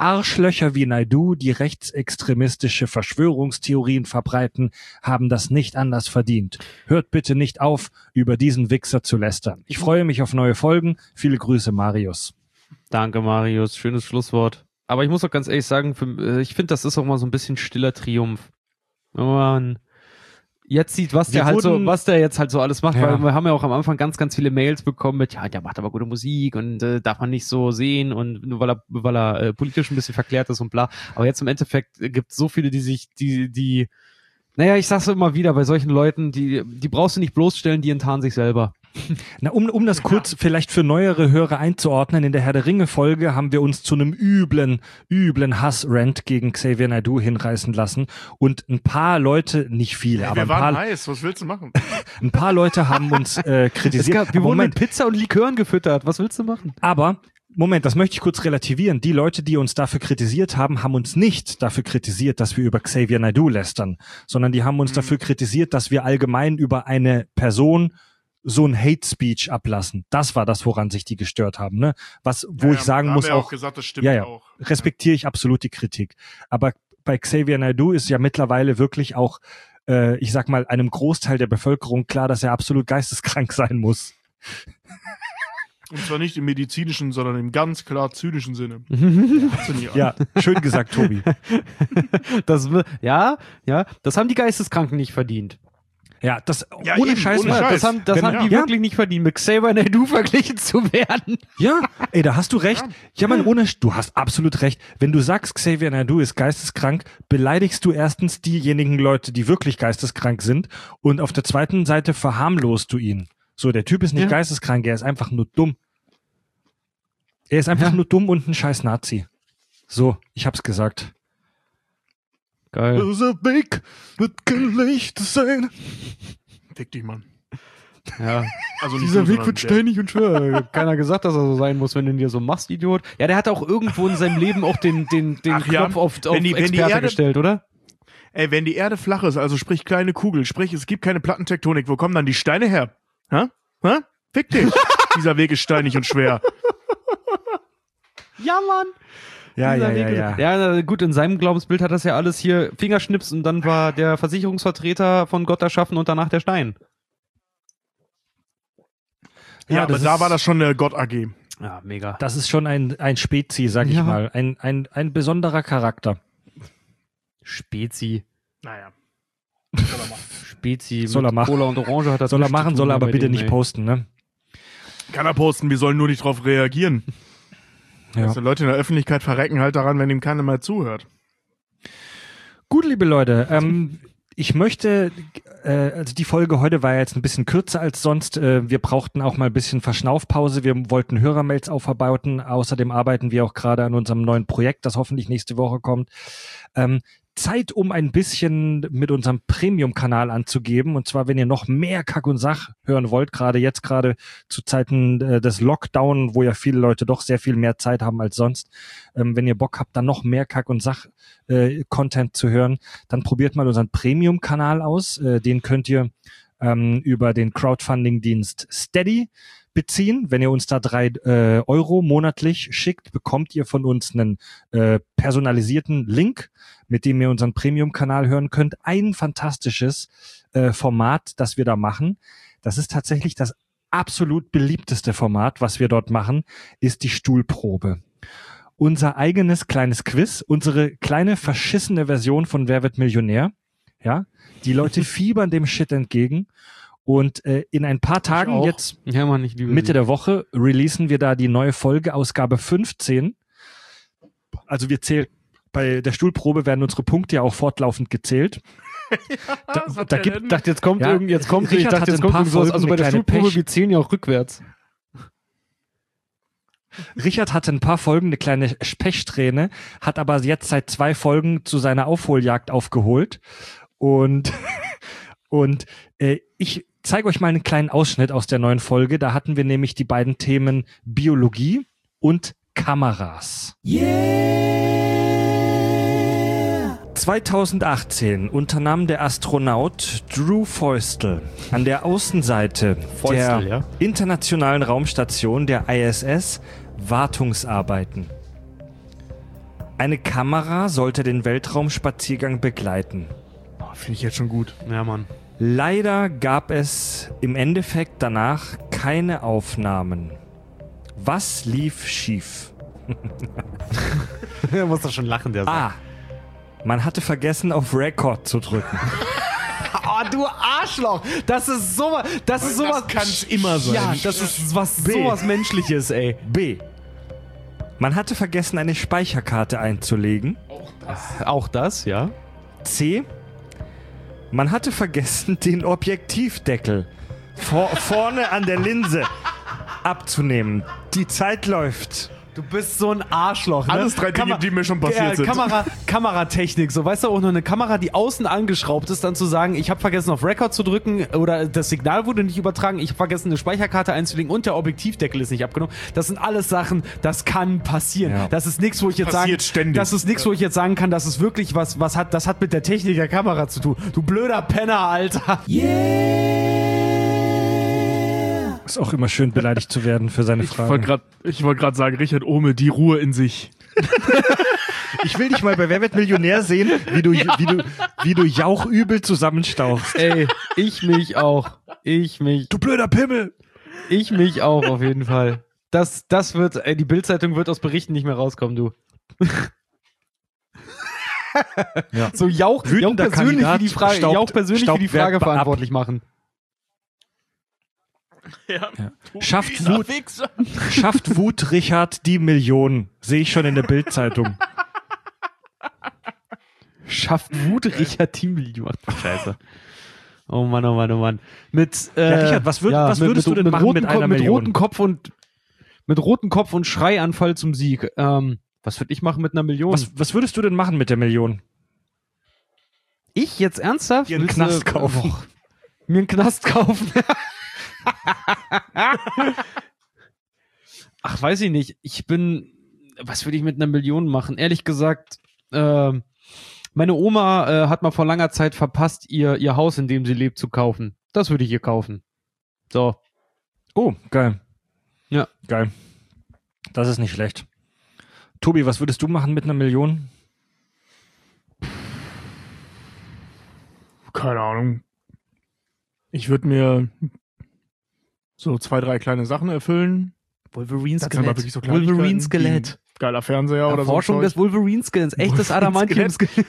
Arschlöcher wie Naidu, die rechtsextremistische Verschwörungstheorien verbreiten, haben das nicht anders verdient. Hört bitte nicht auf, über diesen Wichser zu lästern. Ich freue mich auf neue Folgen. Viele Grüße, Marius. Danke, Marius. Schönes Schlusswort. Aber ich muss auch ganz ehrlich sagen, für, ich finde, das ist auch mal so ein bisschen stiller Triumph. Wenn man jetzt sieht, was der Wir halt so, wurden- was der jetzt halt so alles macht, Ja. weil wir haben ja auch am Anfang ganz, ganz viele Mails bekommen mit, ja, der macht aber gute Musik und äh, darf man nicht so sehen und nur weil er, weil er äh, politisch ein bisschen verklärt ist und bla. Aber jetzt im Endeffekt gibt es so viele, die sich, die, die, naja, ich sag's immer wieder, bei solchen Leuten, die, die brauchst du nicht bloßstellen, die enttarnen sich selber. Na, um, um das kurz vielleicht für neuere Hörer einzuordnen, in der Herr der Ringe-Folge haben wir uns zu einem üblen, üblen Hass-Rant gegen Xavier Naidoo hinreißen lassen und ein paar Leute, nicht viele, Ja, aber wir ein waren paar, heiß, was willst du machen? ein paar Leute haben uns äh, Es kritisiert. gab, wir Aber wurden Moment, mit Pizza und Likören gefüttert. Was willst du machen? aber Moment, das möchte ich kurz relativieren. Die Leute, die uns dafür kritisiert haben, haben uns nicht dafür kritisiert, dass wir über Xavier Naidoo lästern, sondern die haben uns Mhm. dafür kritisiert, dass wir allgemein über eine Person so ein Hate Speech ablassen. Das war das, woran sich die gestört haben, ne? Was, wo Ja, ich ja, sagen da muss, haben wir auch, auch gesagt, das stimmt ja, ja, auch. respektiere ich absolut die Kritik. Aber bei Xavier Naidoo ist ja mittlerweile wirklich auch, äh, ich sag mal, einem Großteil der Bevölkerung klar, dass er absolut geisteskrank sein muss. Und zwar nicht im medizinischen, sondern im ganz klar zynischen Sinne. Funktioniert. Ja, schön gesagt, Tobi. Das, ja, ja, das haben die Geisteskranken nicht verdient. Ja, das Ja, ohne eben, Scheiß. ohne mal. Scheiß. Das haben, das Wenn- haben die ja. wirklich nicht verdient, mit Xavier Naidoo verglichen zu werden. Ja, ey, da hast du recht. Ja, man, ohne, du hast absolut recht. Wenn du sagst, Xavier Naidoo ist geisteskrank, beleidigst du erstens diejenigen Leute, die wirklich geisteskrank sind, und auf der zweiten Seite verharmlost du ihn. So, der Typ ist nicht Ja. geisteskrank, er ist einfach nur dumm. Er ist einfach Ja. nur dumm und ein scheiß Nazi. So, ich hab's gesagt. Geil. There's a Weg, wird kein Licht sein. Fick dich, Mann. Ja. Also nicht Dieser du, Weg sondern wird der. steinig und schwer. Keiner gesagt, dass er so sein muss, wenn du ihn dir so machst, Idiot. Ja, der hat auch irgendwo in seinem Leben auch den, den, den Ach ja, Knopf auf, auf wenn die- wenn die Experte Erde- gestellt, oder? Ey, wenn die Erde flach ist, also sprich kleine Kugel, sprich es gibt keine Plattentektonik, wo kommen dann die Steine her? Hä? Hä? Fick dich. Dieser Weg ist steinig und schwer. Ja, Mann. Ja, ja, Dieser ja, Weg ja. ist- Ja, na, gut, in seinem Glaubensbild hat das ja alles hier Fingerschnips und dann war der Versicherungsvertreter von Gott erschaffen und danach der Stein. Ja, Ja, aber das da ist- war das schon eine Gott-A G. Ja, mega. Das ist schon ein, ein Spezi, sag ich Ja. mal. Ein, ein, ein besonderer Charakter. Spezi. Naja. Spezi. Soll mit er machen. Cola und Orange hat das Soll er nichts zu machen, tun soll er aber bei bitte dem, nicht ey. posten, ne? Kann er posten, wir sollen nur nicht drauf reagieren. Ja. Also Leute in der Öffentlichkeit verrecken halt daran, wenn ihm keiner mal zuhört. Gut, liebe Leute, ähm, ich möchte, äh, also die Folge heute war ja jetzt ein bisschen kürzer als sonst. Äh, wir brauchten auch mal ein bisschen Verschnaufpause. Wir wollten Hörermails aufarbeiten. Außerdem arbeiten wir auch gerade an unserem neuen Projekt, das hoffentlich nächste Woche kommt. Ähm, Zeit, um ein bisschen mit unserem Premium-Kanal anzugeben. Und zwar, wenn ihr noch mehr Kack und Sach hören wollt, gerade jetzt, gerade zu Zeiten äh, des Lockdown, wo ja viele Leute doch sehr viel mehr Zeit haben als sonst. Ähm, wenn ihr Bock habt, dann noch mehr Kack und Sach äh, Content zu hören, dann probiert mal unseren Premium-Kanal aus. Äh, den könnt ihr ähm, über den Crowdfunding-Dienst Steady beziehen. Wenn ihr uns da drei äh, Euro monatlich schickt, bekommt ihr von uns einen äh, personalisierten Link, mit dem ihr unseren Premium-Kanal hören könnt. Ein fantastisches äh, Format, das wir da machen. Das ist tatsächlich das absolut beliebteste Format, was wir dort machen, ist die Stuhlprobe. Unser eigenes kleines Quiz, unsere kleine verschissene Version von Wer wird Millionär. Ja, die Leute fiebern dem Shit entgegen. Und äh, in ein paar Tagen, auch. jetzt Ja, Mann, ich liebe Mitte sie. der Woche, releasen wir da die neue Folge, Ausgabe fünfzehn. Also wir zählen, bei der Stuhlprobe werden unsere Punkte ja auch fortlaufend gezählt. Da, Was hat da der gibt, denn? Ich dachte, jetzt kommt Ja, irgend, jetzt kommt, ich Richard dachte, hat jetzt ein kommt paar irgend sowas. Also Folgen bei der eine kleine Stuhlprobe, Pech. wir zählen ja auch rückwärts. Richard hatte ein paar Folgen eine kleine Pechsträhne, hat aber jetzt seit zwei Folgen zu seiner Aufholjagd aufgeholt. Und, und äh, ich zeige euch mal einen kleinen Ausschnitt aus der neuen Folge. Da hatten wir nämlich die beiden Themen Biologie und Kameras. zweitausendachtzehn unternahm der Astronaut Drew Feustel an der Außenseite Feustel, der ja? internationalen Raumstation der I S S Wartungsarbeiten. Eine Kamera sollte den Weltraumspaziergang begleiten. Oh, finde ich jetzt schon gut. Ja, Mann. Leider gab es im Endeffekt danach keine Aufnahmen. Was lief schief? Er muss doch schon lachen, der A. Man hatte vergessen, auf Record zu drücken. Oh, du Arschloch! Das ist sowas. Das ist sowas. Das kann's immer sein. Ja, das ist was B. sowas Menschliches, ey. B. Man hatte vergessen, eine Speicherkarte einzulegen. Auch das, ja. C. Man hatte vergessen, den Objektivdeckel vor, vorne an der Linse abzunehmen. Die Zeit läuft. Du bist so ein Arschloch, ne? Alles drei Dinge, die mir schon passiert ja, sind. Kamera, Kameratechnik, so, weißt du, auch noch eine Kamera, die außen angeschraubt ist, dann zu sagen, ich habe vergessen auf Record zu drücken oder das Signal wurde nicht übertragen, ich habe vergessen eine Speicherkarte einzulegen und der Objektivdeckel ist nicht abgenommen. Das sind alles Sachen, das kann passieren. Ja. Das ist nichts, wo ich jetzt sagen, Passiert ständig. das ist nichts, wo ich jetzt sagen kann, das ist wirklich was, was hat, das hat mit der Technik der Kamera zu tun. Du blöder Penner, Alter. Ist auch immer schön, beleidigt zu werden für seine Ich wollte Fragen. gerade ich wollte gerade sagen, Richard Ohme, die Ruhe in sich. Ich will dich mal bei Wer wird Millionär sehen, wie du, wie du, wie du jauchübel zusammenstauchst. Ey, ich mich auch. Ich mich. Du blöder Pimmel! Ich mich auch, auf jeden Fall. Das, das wird, ey, die Bild-Zeitung wird aus Berichten nicht mehr rauskommen, du. Ja. So Jauch, Jauch Wütender persönlich für die Kandidat Frage, staubt- Jauch persönlich für die staubt Frage Werk ab. verantwortlich machen. Ja. Ja. Schafft Wut, schafft Wut Richard die Million. Sehe ich schon in der Bild-Zeitung. Schafft Wut Richard die Million. Scheiße. Oh Mann, oh Mann, oh Mann. Mit, äh, Ja, Richard, was würd- was würdest du denn machen roten mit einer Kopf, mit Million? roten Kopf und mit roten Kopf und Schreianfall zum Sieg. Ähm, was würde ich machen mit einer Million? Was, was würdest du denn machen mit der Million? Ich jetzt ernsthaft? Dir einen Willst Knast du- kaufen. Boah, mir einen Knast kaufen? Ach, weiß ich nicht. Ich bin, was würde ich mit einer Million machen? Ehrlich gesagt, ähm, meine Oma äh, hat mal vor langer Zeit verpasst, ihr, ihr Haus, in dem sie lebt, zu kaufen. Das würde ich ihr kaufen. So. Oh, geil. Ja. Geil. Das ist nicht schlecht. Tobi, was würdest du machen mit einer Million? Keine Ahnung. Ich würde mir so zwei, drei kleine Sachen erfüllen. Wolverine-Skelett. aber wirklich so Kleinigkeiten, Wolverine-Skelett. wie ein Geiler Fernseher oder so. Erforschung des Wolverine-Skeletts. Echtes Adamantium-Skelett.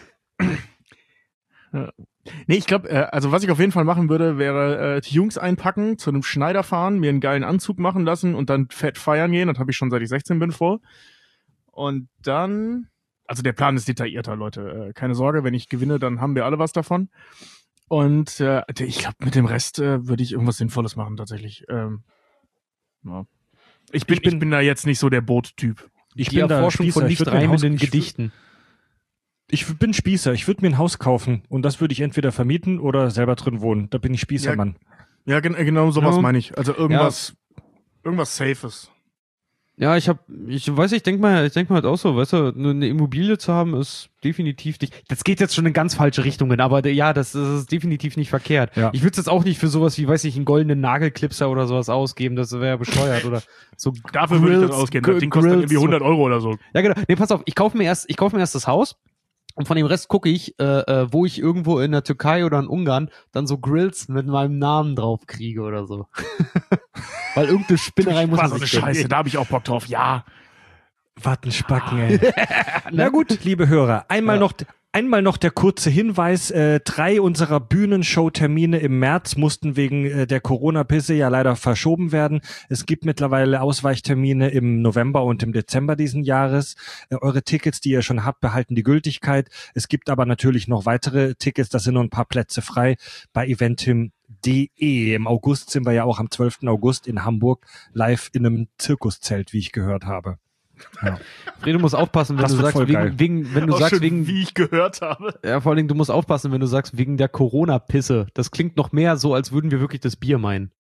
Nee, ich glaube, äh, also was ich auf jeden Fall machen würde, wäre äh, die Jungs einpacken, zu einem Schneider fahren, mir einen geilen Anzug machen lassen und dann fett feiern gehen. Das habe ich schon seit ich sechzehn bin vor. Und dann, also der Plan ist detaillierter, Leute. Äh, keine Sorge, wenn ich gewinne, dann haben wir alle was davon. Und äh, ich glaube, mit dem Rest äh, würde ich irgendwas Sinnvolles machen, tatsächlich. Ähm, ja. Ich bin, ich bin, ich bin da jetzt nicht so der Boot-Typ. Ich Die bin da Erforschung Spießer. von Ich nicht würd mir ein Haus- reimenden ich würd- Gedichten. Ich bin Spießer. Ich würde mir ein Haus kaufen und das würde ich entweder vermieten oder selber drin wohnen. Da bin ich Spießermann. Ja, gen genau sowas Ja. meine ich. Also irgendwas, irgendwas Safes. Ja, ich hab, ich weiß, ich denk mal, ich denk mal halt auch so, weißt du, eine Immobilie zu haben ist definitiv nicht, das geht jetzt schon in ganz falsche Richtungen, aber ja, das, das ist definitiv nicht verkehrt. Ja. Ich würde es jetzt auch nicht für sowas wie, weiß ich, einen goldenen Nagelclipser oder sowas ausgeben, das wäre ja bescheuert oder so. Dafür würde ich das Grills, ausgeben. Gr- Das Ding kostet Grills, irgendwie hundert Euro oder so. Ja, genau. Nee, pass auf, ich kaufe mir erst, ich kaufe mir erst das Haus und von dem Rest gucke ich, äh, äh, wo ich irgendwo in der Türkei oder in Ungarn dann so Grills mit meinem Namen drauf kriege oder so. Weil irgendeine Spinnerei muss Was man so eine sich gönnen. Scheiße, da habe ich auch Bock drauf. Ja. Wattenspacken, ey. Na gut, liebe Hörer, einmal Ja. noch einmal noch der kurze Hinweis, äh, drei unserer Bühnenshow-Termine im März mussten wegen äh, der Corona-Pisse ja leider verschoben werden. Es gibt mittlerweile Ausweichtermine im November und im Dezember diesen Jahres. Äh, eure Tickets, die ihr schon habt, behalten die Gültigkeit. Es gibt aber natürlich noch weitere Tickets, da sind noch ein paar Plätze frei bei eventim punkt de. Im August sind wir ja auch am zwölften August in Hamburg live in einem Zirkuszelt, wie ich gehört habe. Ja. Fred, du musst aufpassen, wenn Das du wird sagst, voll geil. wegen, wegen, wenn du Auch sagst, schön, wegen, wie ich gehört habe. ja, vor allen Dingen, du musst aufpassen, wenn du sagst, wegen der Corona-Pisse. Das klingt noch mehr so, als würden wir wirklich das Bier meinen.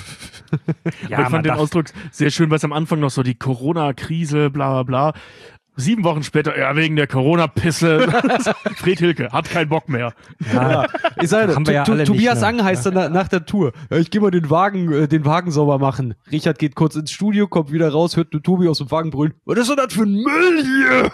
Ja, ich fand den darf- Ausdruck sehr schön, weil es am Anfang noch so die Corona-Krise, bla bla bla. Sieben Wochen später, ja, wegen der Corona-Pisse. Fred Hilke hat keinen Bock mehr. Ja, ich sage, haben wir ja alle nicht, Tobias ne? Ang heißt dann nach, nach der Tour. Ja, ich gehe mal den Wagen, äh, den Wagen sauber machen. Richard geht kurz ins Studio, kommt wieder raus, hört Tobi aus dem Wagen brüllen. Was ist denn das für ein Müll hier?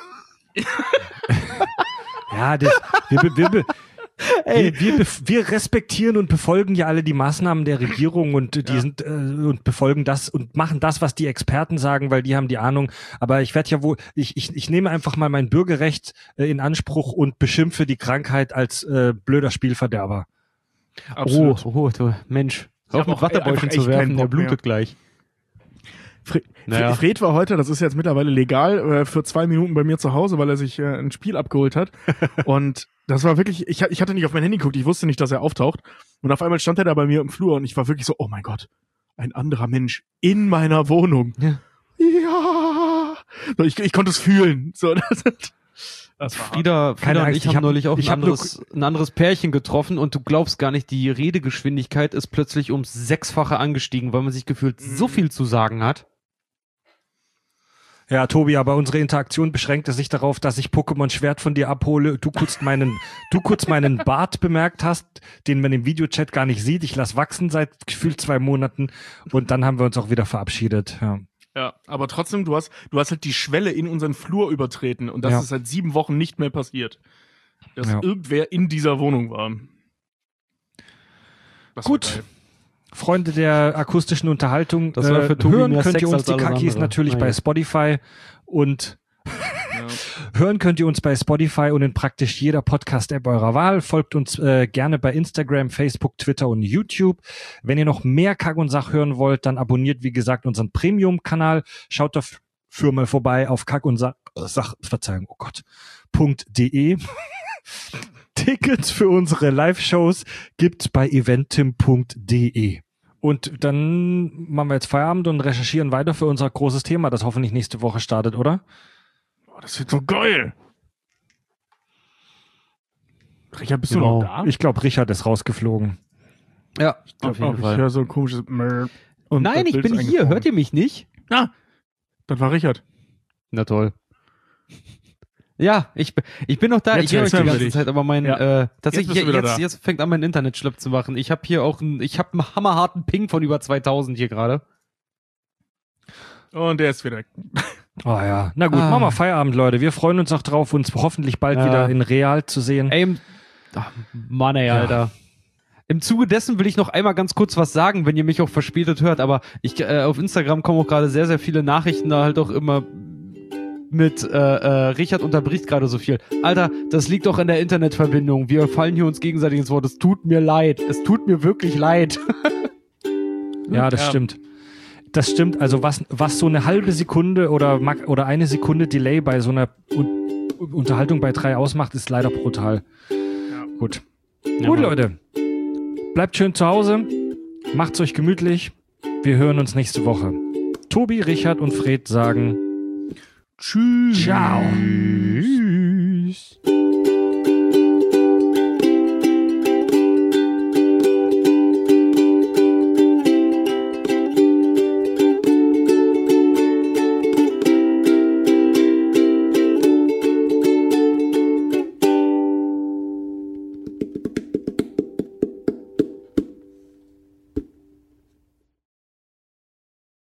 Ja, das, wir, wir, wir, Ey. Wir, wir, wir respektieren und befolgen ja alle die Maßnahmen der Regierung und die Ja. sind äh, und befolgen das und machen das, was die Experten sagen, weil die haben die Ahnung. Aber ich werde ja wohl, ich, ich, ich nehme einfach mal mein Bürgerrecht äh, in Anspruch und beschimpfe die Krankheit als äh, blöder Spielverderber. Absolut. Oh, oh du Mensch. Ich Hör hab auf mit auch Wattebäuschen einfach zu echt keinen werfen, der Bock mehr. blutet gleich. Fred, Naja. Fred war heute, das ist jetzt mittlerweile legal, äh, für zwei Minuten bei mir zu Hause, weil er sich äh, ein Spiel abgeholt hat. Und das war wirklich, ich, ich hatte nicht auf mein Handy geguckt, ich wusste nicht, dass er auftaucht. Und auf einmal stand er da bei mir im Flur und ich war wirklich so, oh mein Gott, ein anderer Mensch in meiner Wohnung. Ja. Ja. So, ich, ich konnte es fühlen. So, das, das war Frieda, Keine Frieda und Angst, ich ich haben hab- neulich auch ich ein hab nur- anderes, ein anderes Pärchen getroffen und du glaubst gar nicht, die Redegeschwindigkeit ist plötzlich ums Sechsfache angestiegen, weil man sich gefühlt so viel zu sagen hat. Ja, Tobi, aber unsere Interaktion beschränkte sich darauf, dass ich Pokémon Schwert von dir abhole. Du kurz meinen, du kurz meinen Bart bemerkt hast, den man im Videochat gar nicht sieht. Ich lass wachsen seit gefühlt zwei Monaten und dann haben wir uns auch wieder verabschiedet. Ja. Ja, aber trotzdem, du hast, du hast halt die Schwelle in unseren Flur übertreten und das Ja. ist seit sieben Wochen nicht mehr passiert. Dass Ja. irgendwer in dieser Wohnung war. Das war Gut. geil. Freunde der akustischen Unterhaltung, Das war für Tobi hören mehr könnt Sex ihr uns als die alles Kakis andere. natürlich Naja. bei Spotify und Ja. hören könnt ihr uns bei Spotify und in praktisch jeder Podcast-App eurer Wahl. Folgt uns äh, gerne bei Instagram, Facebook, Twitter und YouTube. Wenn ihr noch mehr Kack und Sach hören wollt, dann abonniert, wie gesagt, unseren Premium-Kanal. Schaut dafür mal vorbei auf Kack und Sach, Sach Verzeihung, oh Gott, .de. Tickets für unsere Live-Shows gibt's bei eventim punkt de. Und dann machen wir jetzt Feierabend und recherchieren weiter für unser großes Thema, das hoffentlich nächste Woche startet, oder? Oh, das wird so geil. Richard, bist Genau. du noch da? Ich glaube, Richard ist rausgeflogen. Ja, Ich, auf jeden ich Fall. höre so ein komisches Mrrr. Und Nein, das ich Bild bin ist hier. eingefroren. Hört ihr mich nicht? Ah, das war Richard. Na toll. Ja, ich, bin- ich bin noch da. Jetzt ich höre euch die hören wir ganze dich. Zeit, aber mein, Ja. äh, tatsächlich, Jetzt bist du jetzt, wieder jetzt, da. fängt an, mein Internet schlapp zu machen. Ich habe hier auch einen, ich habe einen hammerharten Ping von über zweitausend hier gerade. Und der ist wieder weg. Oh ja, na gut, Ah. machen wir Feierabend, Leute. Wir freuen uns auch drauf, uns hoffentlich bald Ja. wieder in Real zu sehen. Ey, im, ach, Mann ey, Ja. Alter. Im Zuge dessen will ich noch einmal ganz kurz was sagen, wenn ihr mich auch verspätet hört, aber ich, äh, auf Instagram kommen auch gerade sehr, sehr viele Nachrichten, da halt auch immer mit, äh, äh, Richard unterbricht gerade so viel. Alter, das liegt doch an der Internetverbindung. Wir fallen hier uns gegenseitig ins Wort. Es tut mir leid. Es tut mir wirklich leid. Ja, das Ja. stimmt. Das stimmt. Also was, was so eine halbe Sekunde oder, mag- oder eine Sekunde Delay bei so einer Un Unterhaltung bei drei ausmacht, ist leider brutal. Ja. Gut. Ja, Gut, Mann. Leute. Bleibt schön zu Hause. Macht's euch gemütlich. Wir hören uns nächste Woche. Tobi, Richard und Fred sagen Tschüss. Ciao.